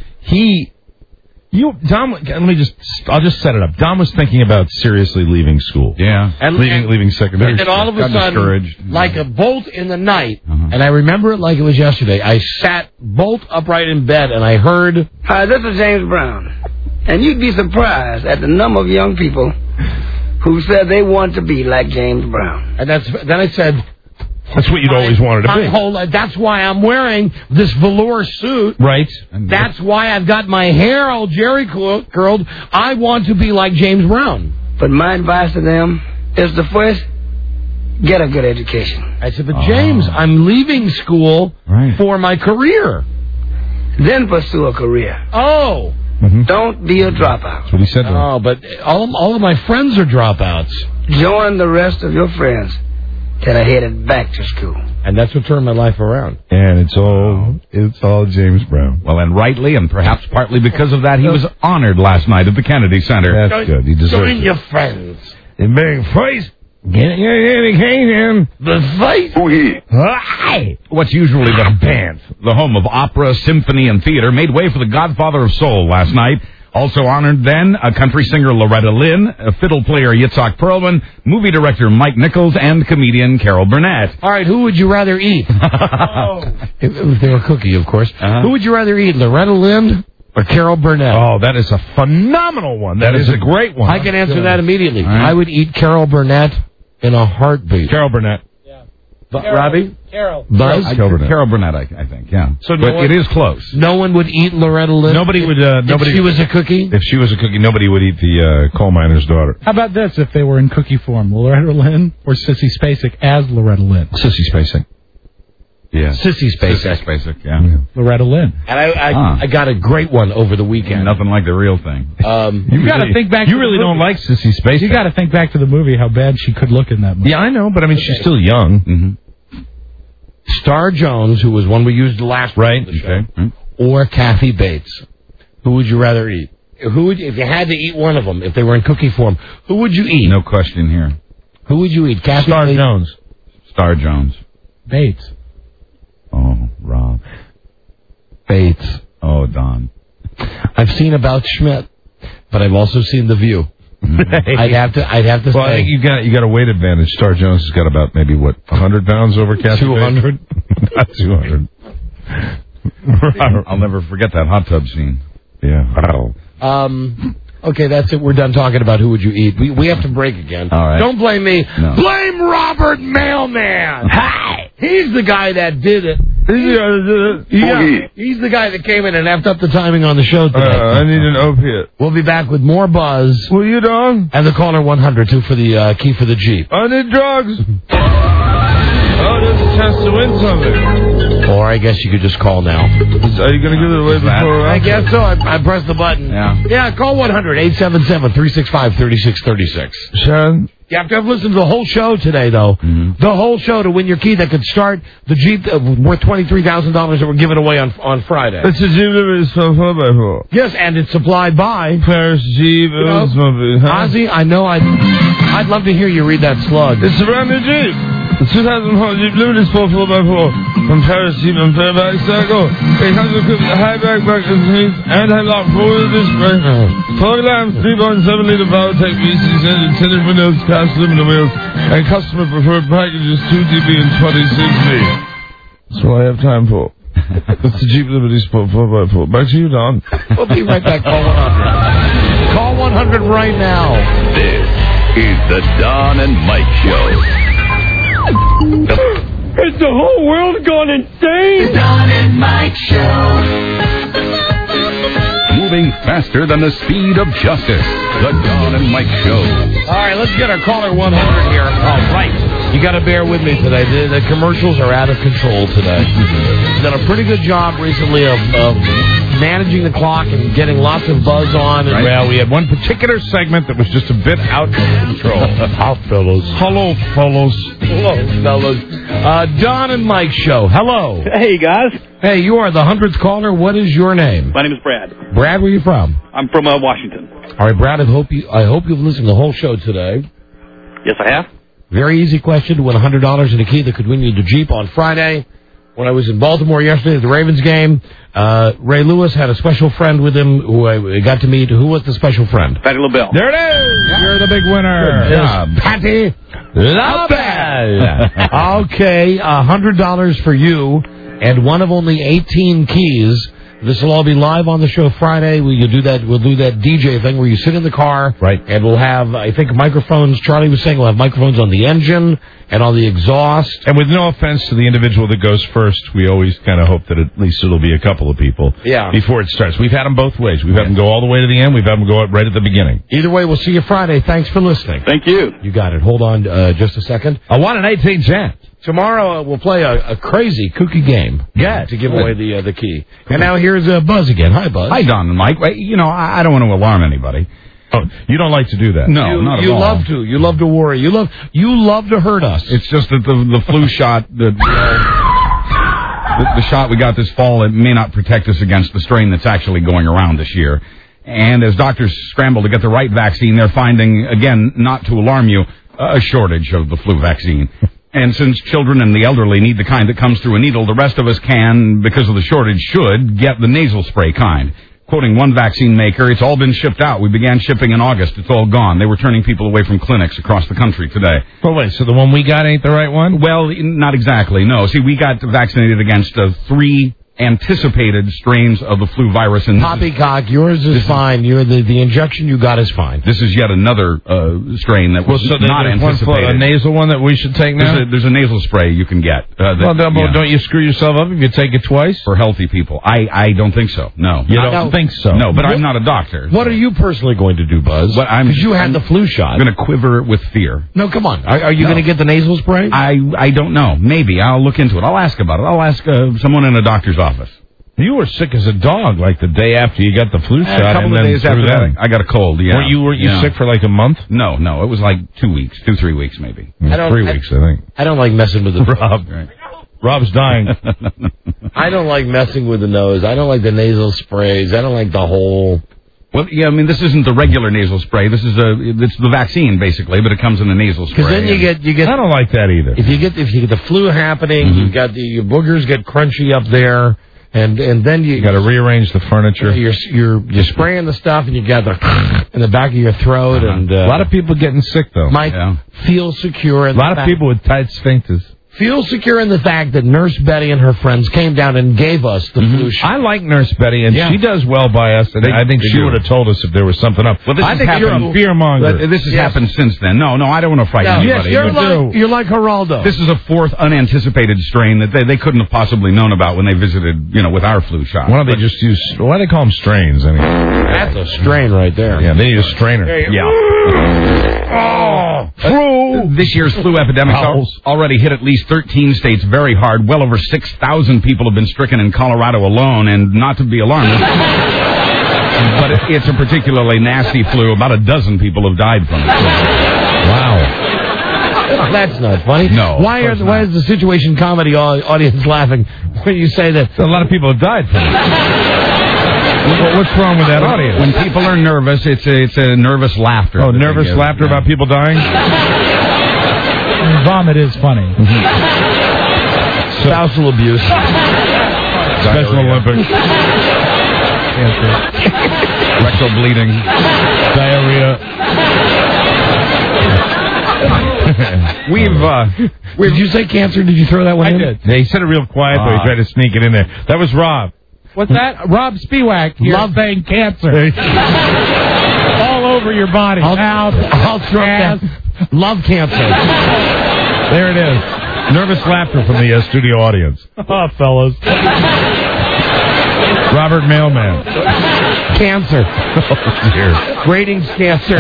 Don, I'll just set it up. Don was thinking about seriously leaving school. Yeah. And leaving secondary school. And all of a sudden, like a bolt in the night, and I remember it like it was yesterday, I sat bolt upright in bed and I heard... Hi, this is James Brown. And you'd be surprised at the number of young people who said they want to be like James Brown. And then I said... That's what you'd always wanted to be. That's why I'm wearing this velour suit. Right. That's why I've got my hair all jerry curled. I want to be like James Brown. But my advice to them is to first get a good education. I said, but James, I'm leaving school for my career. Then pursue a career. Oh. Don't be a dropout. That's what he said to him. Oh, but all of my friends are dropouts. Join the rest of your friends that are headed back to school. And that's what turned my life around. And it's all James Brown. Well, and rightly, and perhaps partly because of that, he was honored last night at the Kennedy Center. That's good. He deserves it. Join your friends. In big face. Get your education. The face. What's usually the home of opera, symphony, and theater made way for the godfather of soul last night. Also honored then, a country singer Loretta Lynn, a fiddle player Yitzhak Perlman, movie director Mike Nichols, and comedian Carol Burnett. All right, who would you rather eat? If they were cookie, of course. Who would you rather eat, Loretta Lynn or Carol Burnett? Oh, that is a phenomenal one. That is a great one. I can answer that immediately. Right. I would eat Carol Burnett in a heartbeat. Carol Burnett. Robbie? Carol. Buzz? Carol Burnett, I think, yeah. So but it is close. No one would eat Loretta Lynn? Nobody would... If she was a cookie? If she was a cookie, nobody would eat the coal miner's daughter. How about this, if they were in cookie form? Loretta Lynn or Sissy Spacek as Loretta Lynn? Sissy Spacek. Yeah. Sissy Spacek. Sissy Spacek, yeah. Loretta Lynn. And I got a great one over the weekend. Nothing like the real thing. You got to think back. You really don't like Sissy Spacek. You got to think back to the movie. How bad she could look in that movie. Yeah, I know, but I mean, she's still young. Mm-hmm. Star Jones, who was one we used last week on the show, or Kathy Bates. Who would you rather eat? If you had to eat one of them, if they were in cookie form, who would you eat? No question here. Who would you eat? Kathy Star Bates? Jones. Star Jones. Bates. Oh, Rob. Bates. Oh, Don. I've seen About Schmidt, but I've also seen The View. I'd have to Well, say. I think you got a weight advantage. Star Jones has got about maybe 100 pounds over Kathy. 200. Not 200. I'll never forget that hot tub scene. Yeah. Wow. Okay, that's it. We're done talking about who would you eat. We have to break again. All right. Don't blame me. No. Blame Robert Mailman. Hi. He's the guy that did it. Yeah, he's the guy that came in and effed up the timing on the show today. I need an opiate. We'll be back with more buzz. Will you, Don? And the caller 100 too for the key for the Jeep. I need drugs. There's a chance to win something. Or I guess you could just call now. Are you going to give it away before? I guess so. I pressed the button. Yeah, call 1-877-365-3636. Sharon? You have to have listened to the whole show today, though. Mm-hmm. The whole show to win your key that could start the Jeep worth $23,000 that we're giving away on Friday. It's a Jeep Liberty 4x4. Yes, and it's supplied by Paris Jeep. Ozzy, I know I'd love to hear you read that slug. It's a brand new Jeep. The 2004 Jeep Liberty Sport 4x4 from Paris Jeep and Fairbanks Circle. It comes equipped with a high-back contains anti-lock four-wheel disc brake, fog lamps, 3.7-liter Valtech V6 engine, tinted windows, cast aluminum wheels, and customer-preferred packages 2DB and 26B. That's what I have time for. It's the Jeep Liberty Sport 4x4. Back to you, Don. We'll be right back. Call 100. Call 100 right now. This is the Don and Mike Show. Is the whole world gone insane? The Don and Mike Show. Moving faster than the speed of justice. The Don and Mike Show. All right, let's get our caller 100 here. All right. You got to bear with me today. The commercials are out of control today. We've done a pretty good job recently of managing the clock and getting lots of buzz on. And Well, we had one particular segment that was just a bit out of control. How fellows. Hello, fellows. Hello, fellows. Don and Mike Show. Hello. Hey, guys. Hey, you are the 100th caller. What is your name? My name is Brad. Brad, where are you from? I'm from Washington. All right, Brad, I hope you've listened to the whole show today. Yes, I have. Very easy question to win $100 in a key that could win you the Jeep on Friday. When I was in Baltimore yesterday at the Ravens game, Ray Lewis had a special friend with him who I got to meet. Who was the special friend? Patty LaBelle. There it is. You're the big winner. Good job. Patty LaBelle. Okay, $100 for you and one of only 18 keys. This will all be live on the show Friday. We'll do that DJ thing where you sit in the car. Right. And we'll have, I think, microphones. Charlie was saying we'll have microphones on the engine and on the exhaust. And with no offense to the individual that goes first, we always kind of hope that at least it'll be a couple of people before it starts. We've had them both ways. We've had them go all the way to the end. We've had them go right at the beginning. Either way, we'll see you Friday. Thanks for listening. Thank you. You got it. Hold on just a second. I want an 18 cent. Tomorrow we'll play a crazy kooky game to give away the key. And now here's Buzz again. Hi, Buzz. Hi, Don and Mike. You know, I don't want to alarm anybody. Oh, you don't like to do that? No, not at all. You love to. You love to worry. You love to hurt us. It's just that the flu shot, the shot we got this fall, it may not protect us against the strain that's actually going around this year. And as doctors scramble to get the right vaccine, they're finding, again, not to alarm you, a shortage of the flu vaccine. And since children and the elderly need the kind that comes through a needle, the rest of us can, because of the shortage, should get the nasal spray kind. Quoting one vaccine maker, it's all been shipped out. We began shipping in August. It's all gone. They were turning people away from clinics across the country today. Well, wait, so the one we got ain't the right one? Well, not exactly, no. See, we got vaccinated against 3 anticipated strains of the flu virus. And Poppycock, yours is fine. The injection you got is fine. This is yet another strain that was not anticipated. A nasal one that we should take now? There's a nasal spray you can get. Don't you screw yourself up if you take it twice? For healthy people. I don't think so. No. You don't think so? No, but I'm not a doctor. What are you personally going to do, Buzz? Because you had the flu shot. I'm going to quiver with fear. No, come on. Are you going to get the nasal spray? I don't know. Maybe. I'll look into it. I'll ask about it. I'll ask someone in a doctor's office. You were sick as a dog like the day after you got the flu shot. A couple of days after that, I got a cold, yeah. Were you sick for like a month? No. It was like 2 weeks, 3 weeks maybe. 3 weeks, I think. I don't like messing with the Rob. Right. Rob's dying. I don't like messing with the nose. I don't like the nasal sprays. I don't like the whole... Well, yeah, I mean, this isn't the regular nasal spray. This is it's the vaccine, basically, but it comes in a nasal spray. Because then you get... I don't like that either. If you get the flu happening, you've got your boogers get crunchy up there. And then you got to rearrange the furniture. You're spraying the stuff, and you got the in the back of your throat, and a lot of people getting sick though. Mike, feel secure. A lot of people with tight sphincters. Feel secure in the fact that Nurse Betty and her friends came down and gave us the flu shot. I like Nurse Betty, and she does well by us, and I think she would have told us if there was something up. Well, I think you're a fearmonger. This has happened since then. No, I don't want to frighten anybody. Yes, you're like Geraldo. This is a fourth unanticipated strain that they couldn't have possibly known about when they visited, with our flu shot. Why don't they just use... Why do they call them strains, anyway? That's a strain right there. Yeah, they need a strainer. Flu! This year's flu epidemic already hit at least 13 states very hard. Well over 6,000 people have been stricken in Colorado alone, and not to be alarmist, but it's a particularly nasty flu. About a dozen people have died from it. Wow. That's not funny. No. Why is the situation comedy audience laughing when you say that? A lot of people have died from it. What's wrong with that audience? When people are nervous, it's a nervous laughter. Oh, nervous laughter about people dying? Vomit is funny. Spousal abuse. Special Olympics. Rectal bleeding. Diarrhea. Did you say cancer? Did you throw that one in? I did. Yeah, he said it real quiet, though. He tried to sneak it in there. That was Rob. What's that? Rob Spiewak. Love saying cancer. All over your body. I'll throw that. Love cancer. There it is. Nervous laughter from the studio audience. Oh, fellas. Robert Mailman. Cancer. Oh, dear. Ratings cancer.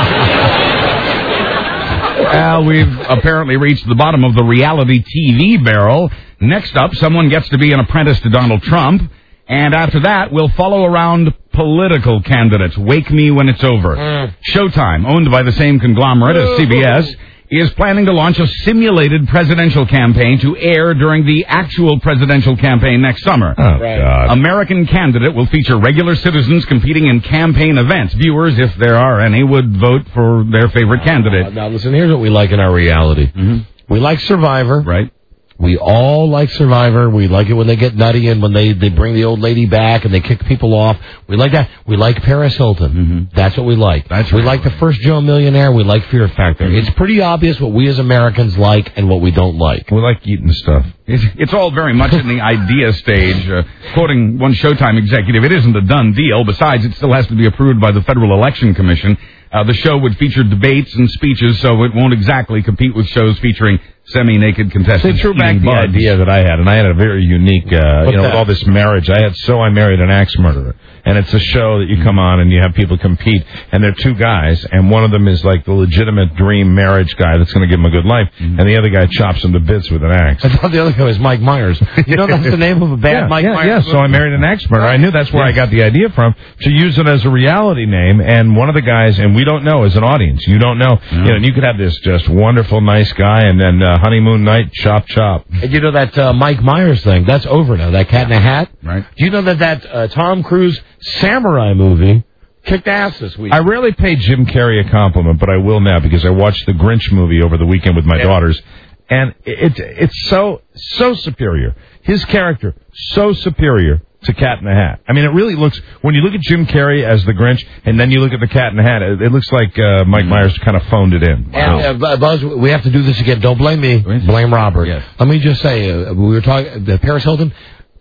Well, we've apparently reached the bottom of the reality TV barrel. Next up, someone gets to be an apprentice to Donald Trump. And after that, we'll follow around political candidates. Wake me when it's over. Showtime, owned by the same conglomerate as CBS, is planning to launch a simulated presidential campaign to air during the actual presidential campaign next summer. Oh, God. American Candidate will feature regular citizens competing in campaign events. Viewers, if there are any, would vote for their favorite candidate. Now, listen, here's what we like in our reality. We like Survivor. Right. We all like Survivor. We like it when they get nutty and when they bring the old lady back and they kick people off. We like that. We like Paris Hilton. That's what we like. We like the first Joe Millionaire. We like Fear Factor. It's pretty obvious what we as Americans like and what we don't like. We like eating stuff. It's all very much in the idea stage. Quoting one Showtime executive, it isn't a done deal. Besides, it still has to be approved by the Federal Election Commission. The show would feature debates and speeches, so it won't exactly compete with shows featuring semi-naked contestants. They threw back the idea that I had, and I had a very unique, with all this marriage. I married an axe murderer. And it's a show that you come on and you have people compete, and they're two guys, and one of them is like the legitimate dream marriage guy that's going to give them a good life, and the other guy chops him to bits with an axe. I thought the other guy was Mike Myers. You know that's the name of a bad Mike Myers? Yeah, so I married an axe murderer. I knew that's where I got the idea from, to use it as a reality name, and one of the guys, and we don't know as an audience, you don't know, and you could have this just wonderful, nice guy, and then honeymoon night, chop, chop. And you know that Mike Myers thing, that's over now, that Cat in a Hat? Right. Do you know that Tom Cruise samurai movie kicked ass this week? I rarely pay Jim Carrey a compliment, but I will now because I watched the Grinch movie over the weekend with my daughters, and it's so superior. His character, so superior to Cat in the Hat. I mean, it really looks, when you look at Jim Carrey as the Grinch, and then you look at the Cat in the Hat, it looks like Mike Myers kind of phoned it in. And, Buzz, we have to do this again. Don't blame me. Blame Robert. Yes. Let me just say, we were talking, Paris Hilton,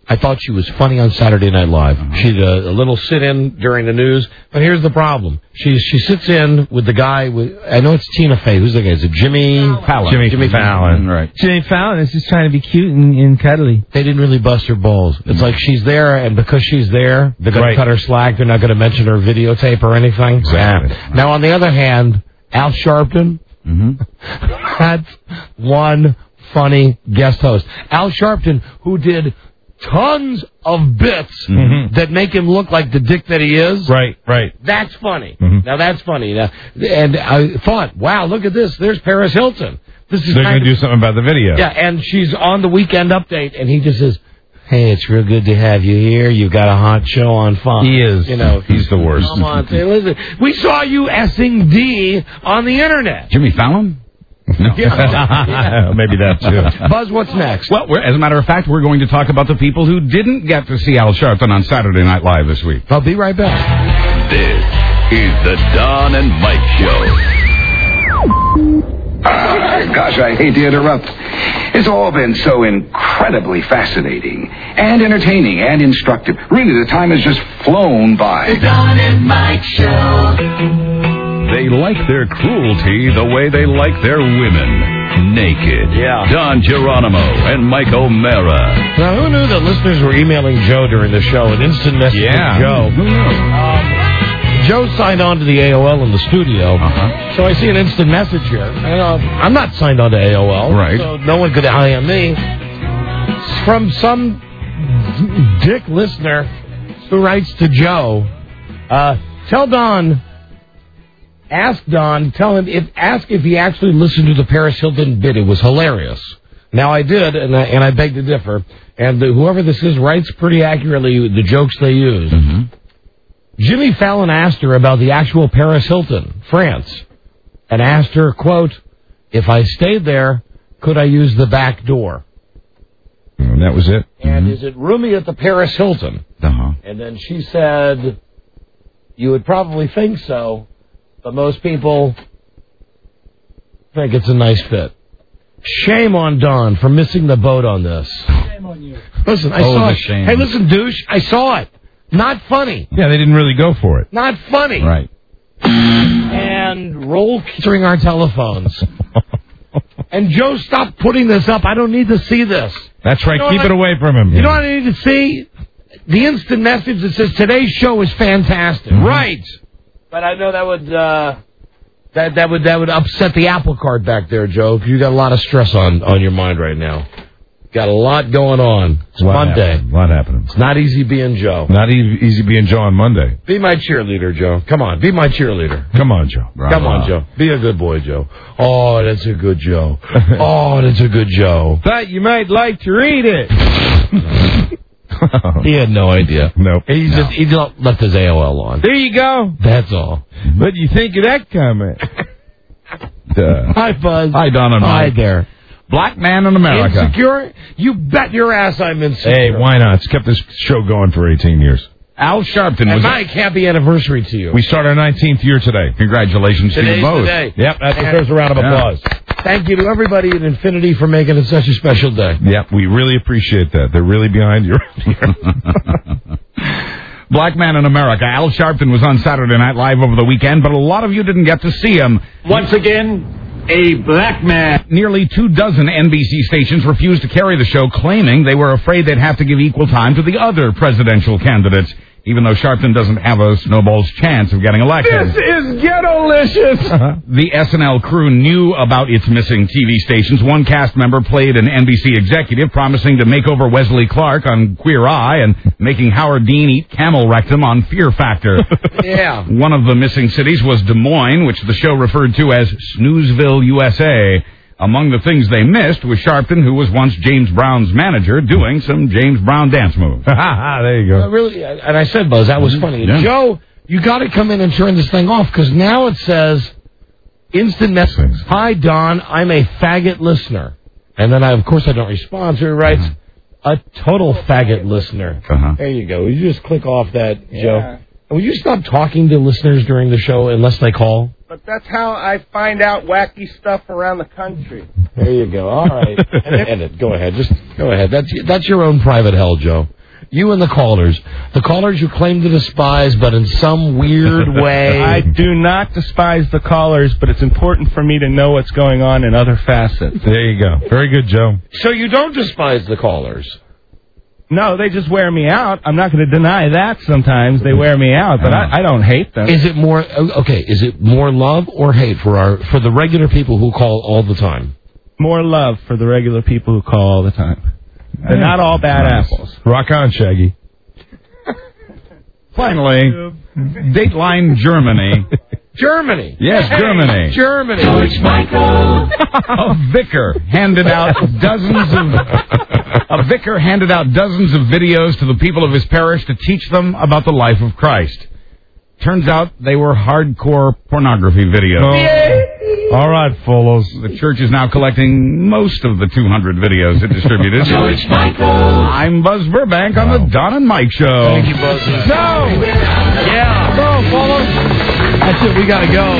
I thought she was funny on Saturday Night Live. She did a little sit-in during the news, but here's the problem. She sits in with the guy with, I know it's Tina Fey. Who's the guy? Is it Jimmy Fallon? Jimmy Fallon. Right. Jimmy Fallon is just trying to be cute and cuddly. They didn't really bust her balls. It's like she's there, and because she's there, they're going to cut her slack. They're not going to mention her videotape or anything. Exactly. Now, on the other hand, Al Sharpton, that's one funny guest host. Al Sharpton, who did tons of bits that make him look like the dick that he is. Right. That's funny. Now, that's funny. Now, and I thought, wow, look at this. There's Paris Hilton. They're going to do something about the video. Yeah, and she's on the Weekend Update, and he just says, hey, it's real good to have you here. You've got a hot show on Fox. He is. You know, he's the worst. Come on, say, listen, we saw you S-ing D on the Internet. Jimmy Fallon? No. Maybe that, too. Buzz, what's next? Well, as a matter of fact, we're going to talk about the people who didn't get to see Al Sharpton on Saturday Night Live this week. I'll be right back. This is the Don and Mike Show. Gosh, I hate to interrupt. It's all been so incredibly fascinating and entertaining and instructive. Really, the time has just flown by. The Don and Mike Show. They like their cruelty the way they like their women. Naked. Yeah. Don Geronimo and Mike O'Mara. Now, who knew that listeners were emailing Joe during the show? An instant message from Joe. Who knew? Joe signed on to the AOL in the studio, so I see an instant message here. I'm not signed on to AOL, right? So no one could IM me. It's from some dick listener who writes to Joe, tell Don, ask Don, ask if he actually listened to the Paris Hilton bit. It was hilarious. Now, I did, and I beg to differ, and whoever this is writes pretty accurately the jokes they use. Jimmy Fallon asked her about the actual Paris Hilton, France, and asked her, quote, if I stayed there, could I use the back door? And that was it. And is it roomy at the Paris Hilton? And then she said, you would probably think so, but most people think it's a nice fit. Shame on Don for missing the boat on this. Shame on you. Listen, I saw it. shame. Hey, listen, douche, I saw it. Not funny. Yeah, they didn't really go for it. Not funny. Right. And roll answering our telephones. And Joe, stop putting this up. I don't need to see this. That's right. You know Keep it away from him. You know what I need to see? The instant message that says, today's show is fantastic. Right. But I know that would that would upset the apple cart back there, Joe. You got a lot of stress on your mind right now. Got a lot going on. It's Monday. A lot happening. It's not easy being Joe. Not easy being Joe on Monday. Be my cheerleader, Joe. Come on. Be my cheerleader. Come on, Joe. Come on, Joe. Be a good boy, Joe. Oh, that's a good Joe. Oh, that's a good Joe. Thought you might like to read it. He had no idea. Nope. He left his AOL on. There you go. That's all. What do you think of that comment? Hi, Buzz. Hi, Don and Mike. Hi there. Black man in America. Insecure? You bet your ass I'm insecure. Hey, why not? It's kept this show going for 18 years. Al Sharpton and was... Mike, happy anniversary to you. We start our 19th year today. Congratulations to you both. Today. Yep, that deserves a round of applause. Thank you to everybody at Infinity for making it such a special day. Yep, we really appreciate that. They're really behind you. Black man in America. Al Sharpton was on Saturday Night Live over the weekend, but a lot of you didn't get to see him. Once again, a black man. Nearly 24 NBC stations refused to carry the show, claiming they were afraid they'd have to give equal time to the other presidential candidates, even though Sharpton doesn't have a snowball's chance of getting elected. This is ghetto-licious. The SNL crew knew about its missing TV stations. One cast member played an NBC executive promising to make over Wesley Clark on Queer Eye and making Howard Dean eat camel rectum on Fear Factor. Yeah. One of the missing cities was Des Moines, which the show referred to as Snoozeville, USA. Among the things they missed was Sharpton, who was once James Brown's manager, doing some James Brown dance moves. There you go. Really, and I said, Buzz, that was funny. Yeah. Joe, you got to come in and turn this thing off, because now it says, instant message. Hi, Don, I'm a faggot listener. And then, of course, I don't respond, so he writes, a total faggot listener. There you go. You just click off that, Joe. Would you stop talking to listeners during the show unless they call? But that's how I find out wacky stuff around the country. There you go. All right. Edit. Go ahead. Just go ahead. That's your own private hell, Joe. You and the callers you claim to despise, but in some weird way. I do not despise the callers, but it's important for me to know what's going on in other facets. There you go. Very good, Joe. So you don't despise the callers? No, they just wear me out. I'm not going to deny that sometimes. They wear me out, but I don't hate them. Is it more, is it more love or hate for the regular people who call all the time? More love for the regular people who call all the time. They're not all bad apples. Rock on, Shaggy. Finally, Dateline Germany. Germany. Yes, hey, Germany. Germany. George Michael. A vicar handed out dozens of videos to the people of his parish to teach them about the life of Christ. Turns out they were hardcore pornography videos. Oh. All right, fellows. The church is now collecting most of the 200 videos it distributed. George Michael. I'm Buzz Burbank on the Don and Mike Show. Thank you, Buzz. No! Yeah. Go, fellas. That's it. We got to go.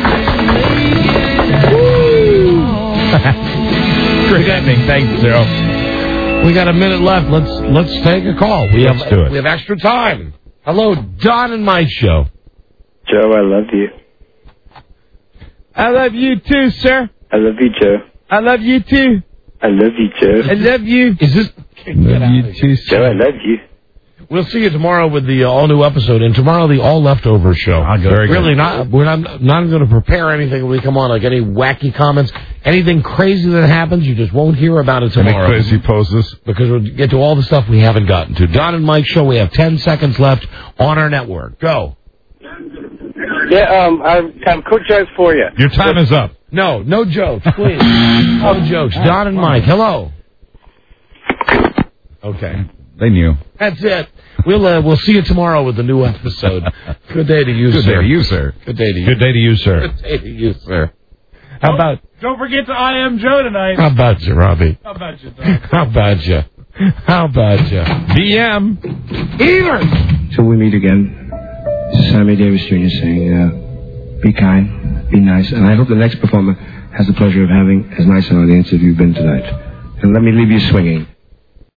Great ending. Thanks, Zero. We got a minute left. Let's take a call. Let's do it. We have extra time. Hello, Don and Mike Show. Joe, I love you. I love you too, sir. I love you, Joe. I love you too. I love you, Joe. I love you. Is this? Love you too, sir. Joe, I love you. We'll see you tomorrow with the all-new episode, and tomorrow the all-leftover show. Very really good. we're not going to prepare anything when we come on, like any wacky comments, anything crazy that happens. You just won't hear about it tomorrow. Any crazy poses? Because we'll get to all the stuff we haven't gotten to. Don and Mike Show. We have 10 seconds left on our network. Go. Yeah, I have quick jokes for you. Your time is up. No jokes, please. No jokes. Don and Mike. Hello. Okay. They knew. That's it. We'll see you tomorrow with the new episode. Good day to you, Good sir. day to you, sir. Good day to you. Good day to you, sir. Good day to you, sir. How about? Don't forget to I Am Joe tonight. How about you, Robbie? How about you, Don? How about you? How about you? DM. Either. Till we meet again. This is Sammy Davis Jr. saying, be kind, be nice, and I hope the next performer has the pleasure of having as nice an audience as you've been tonight. And let me leave you swinging.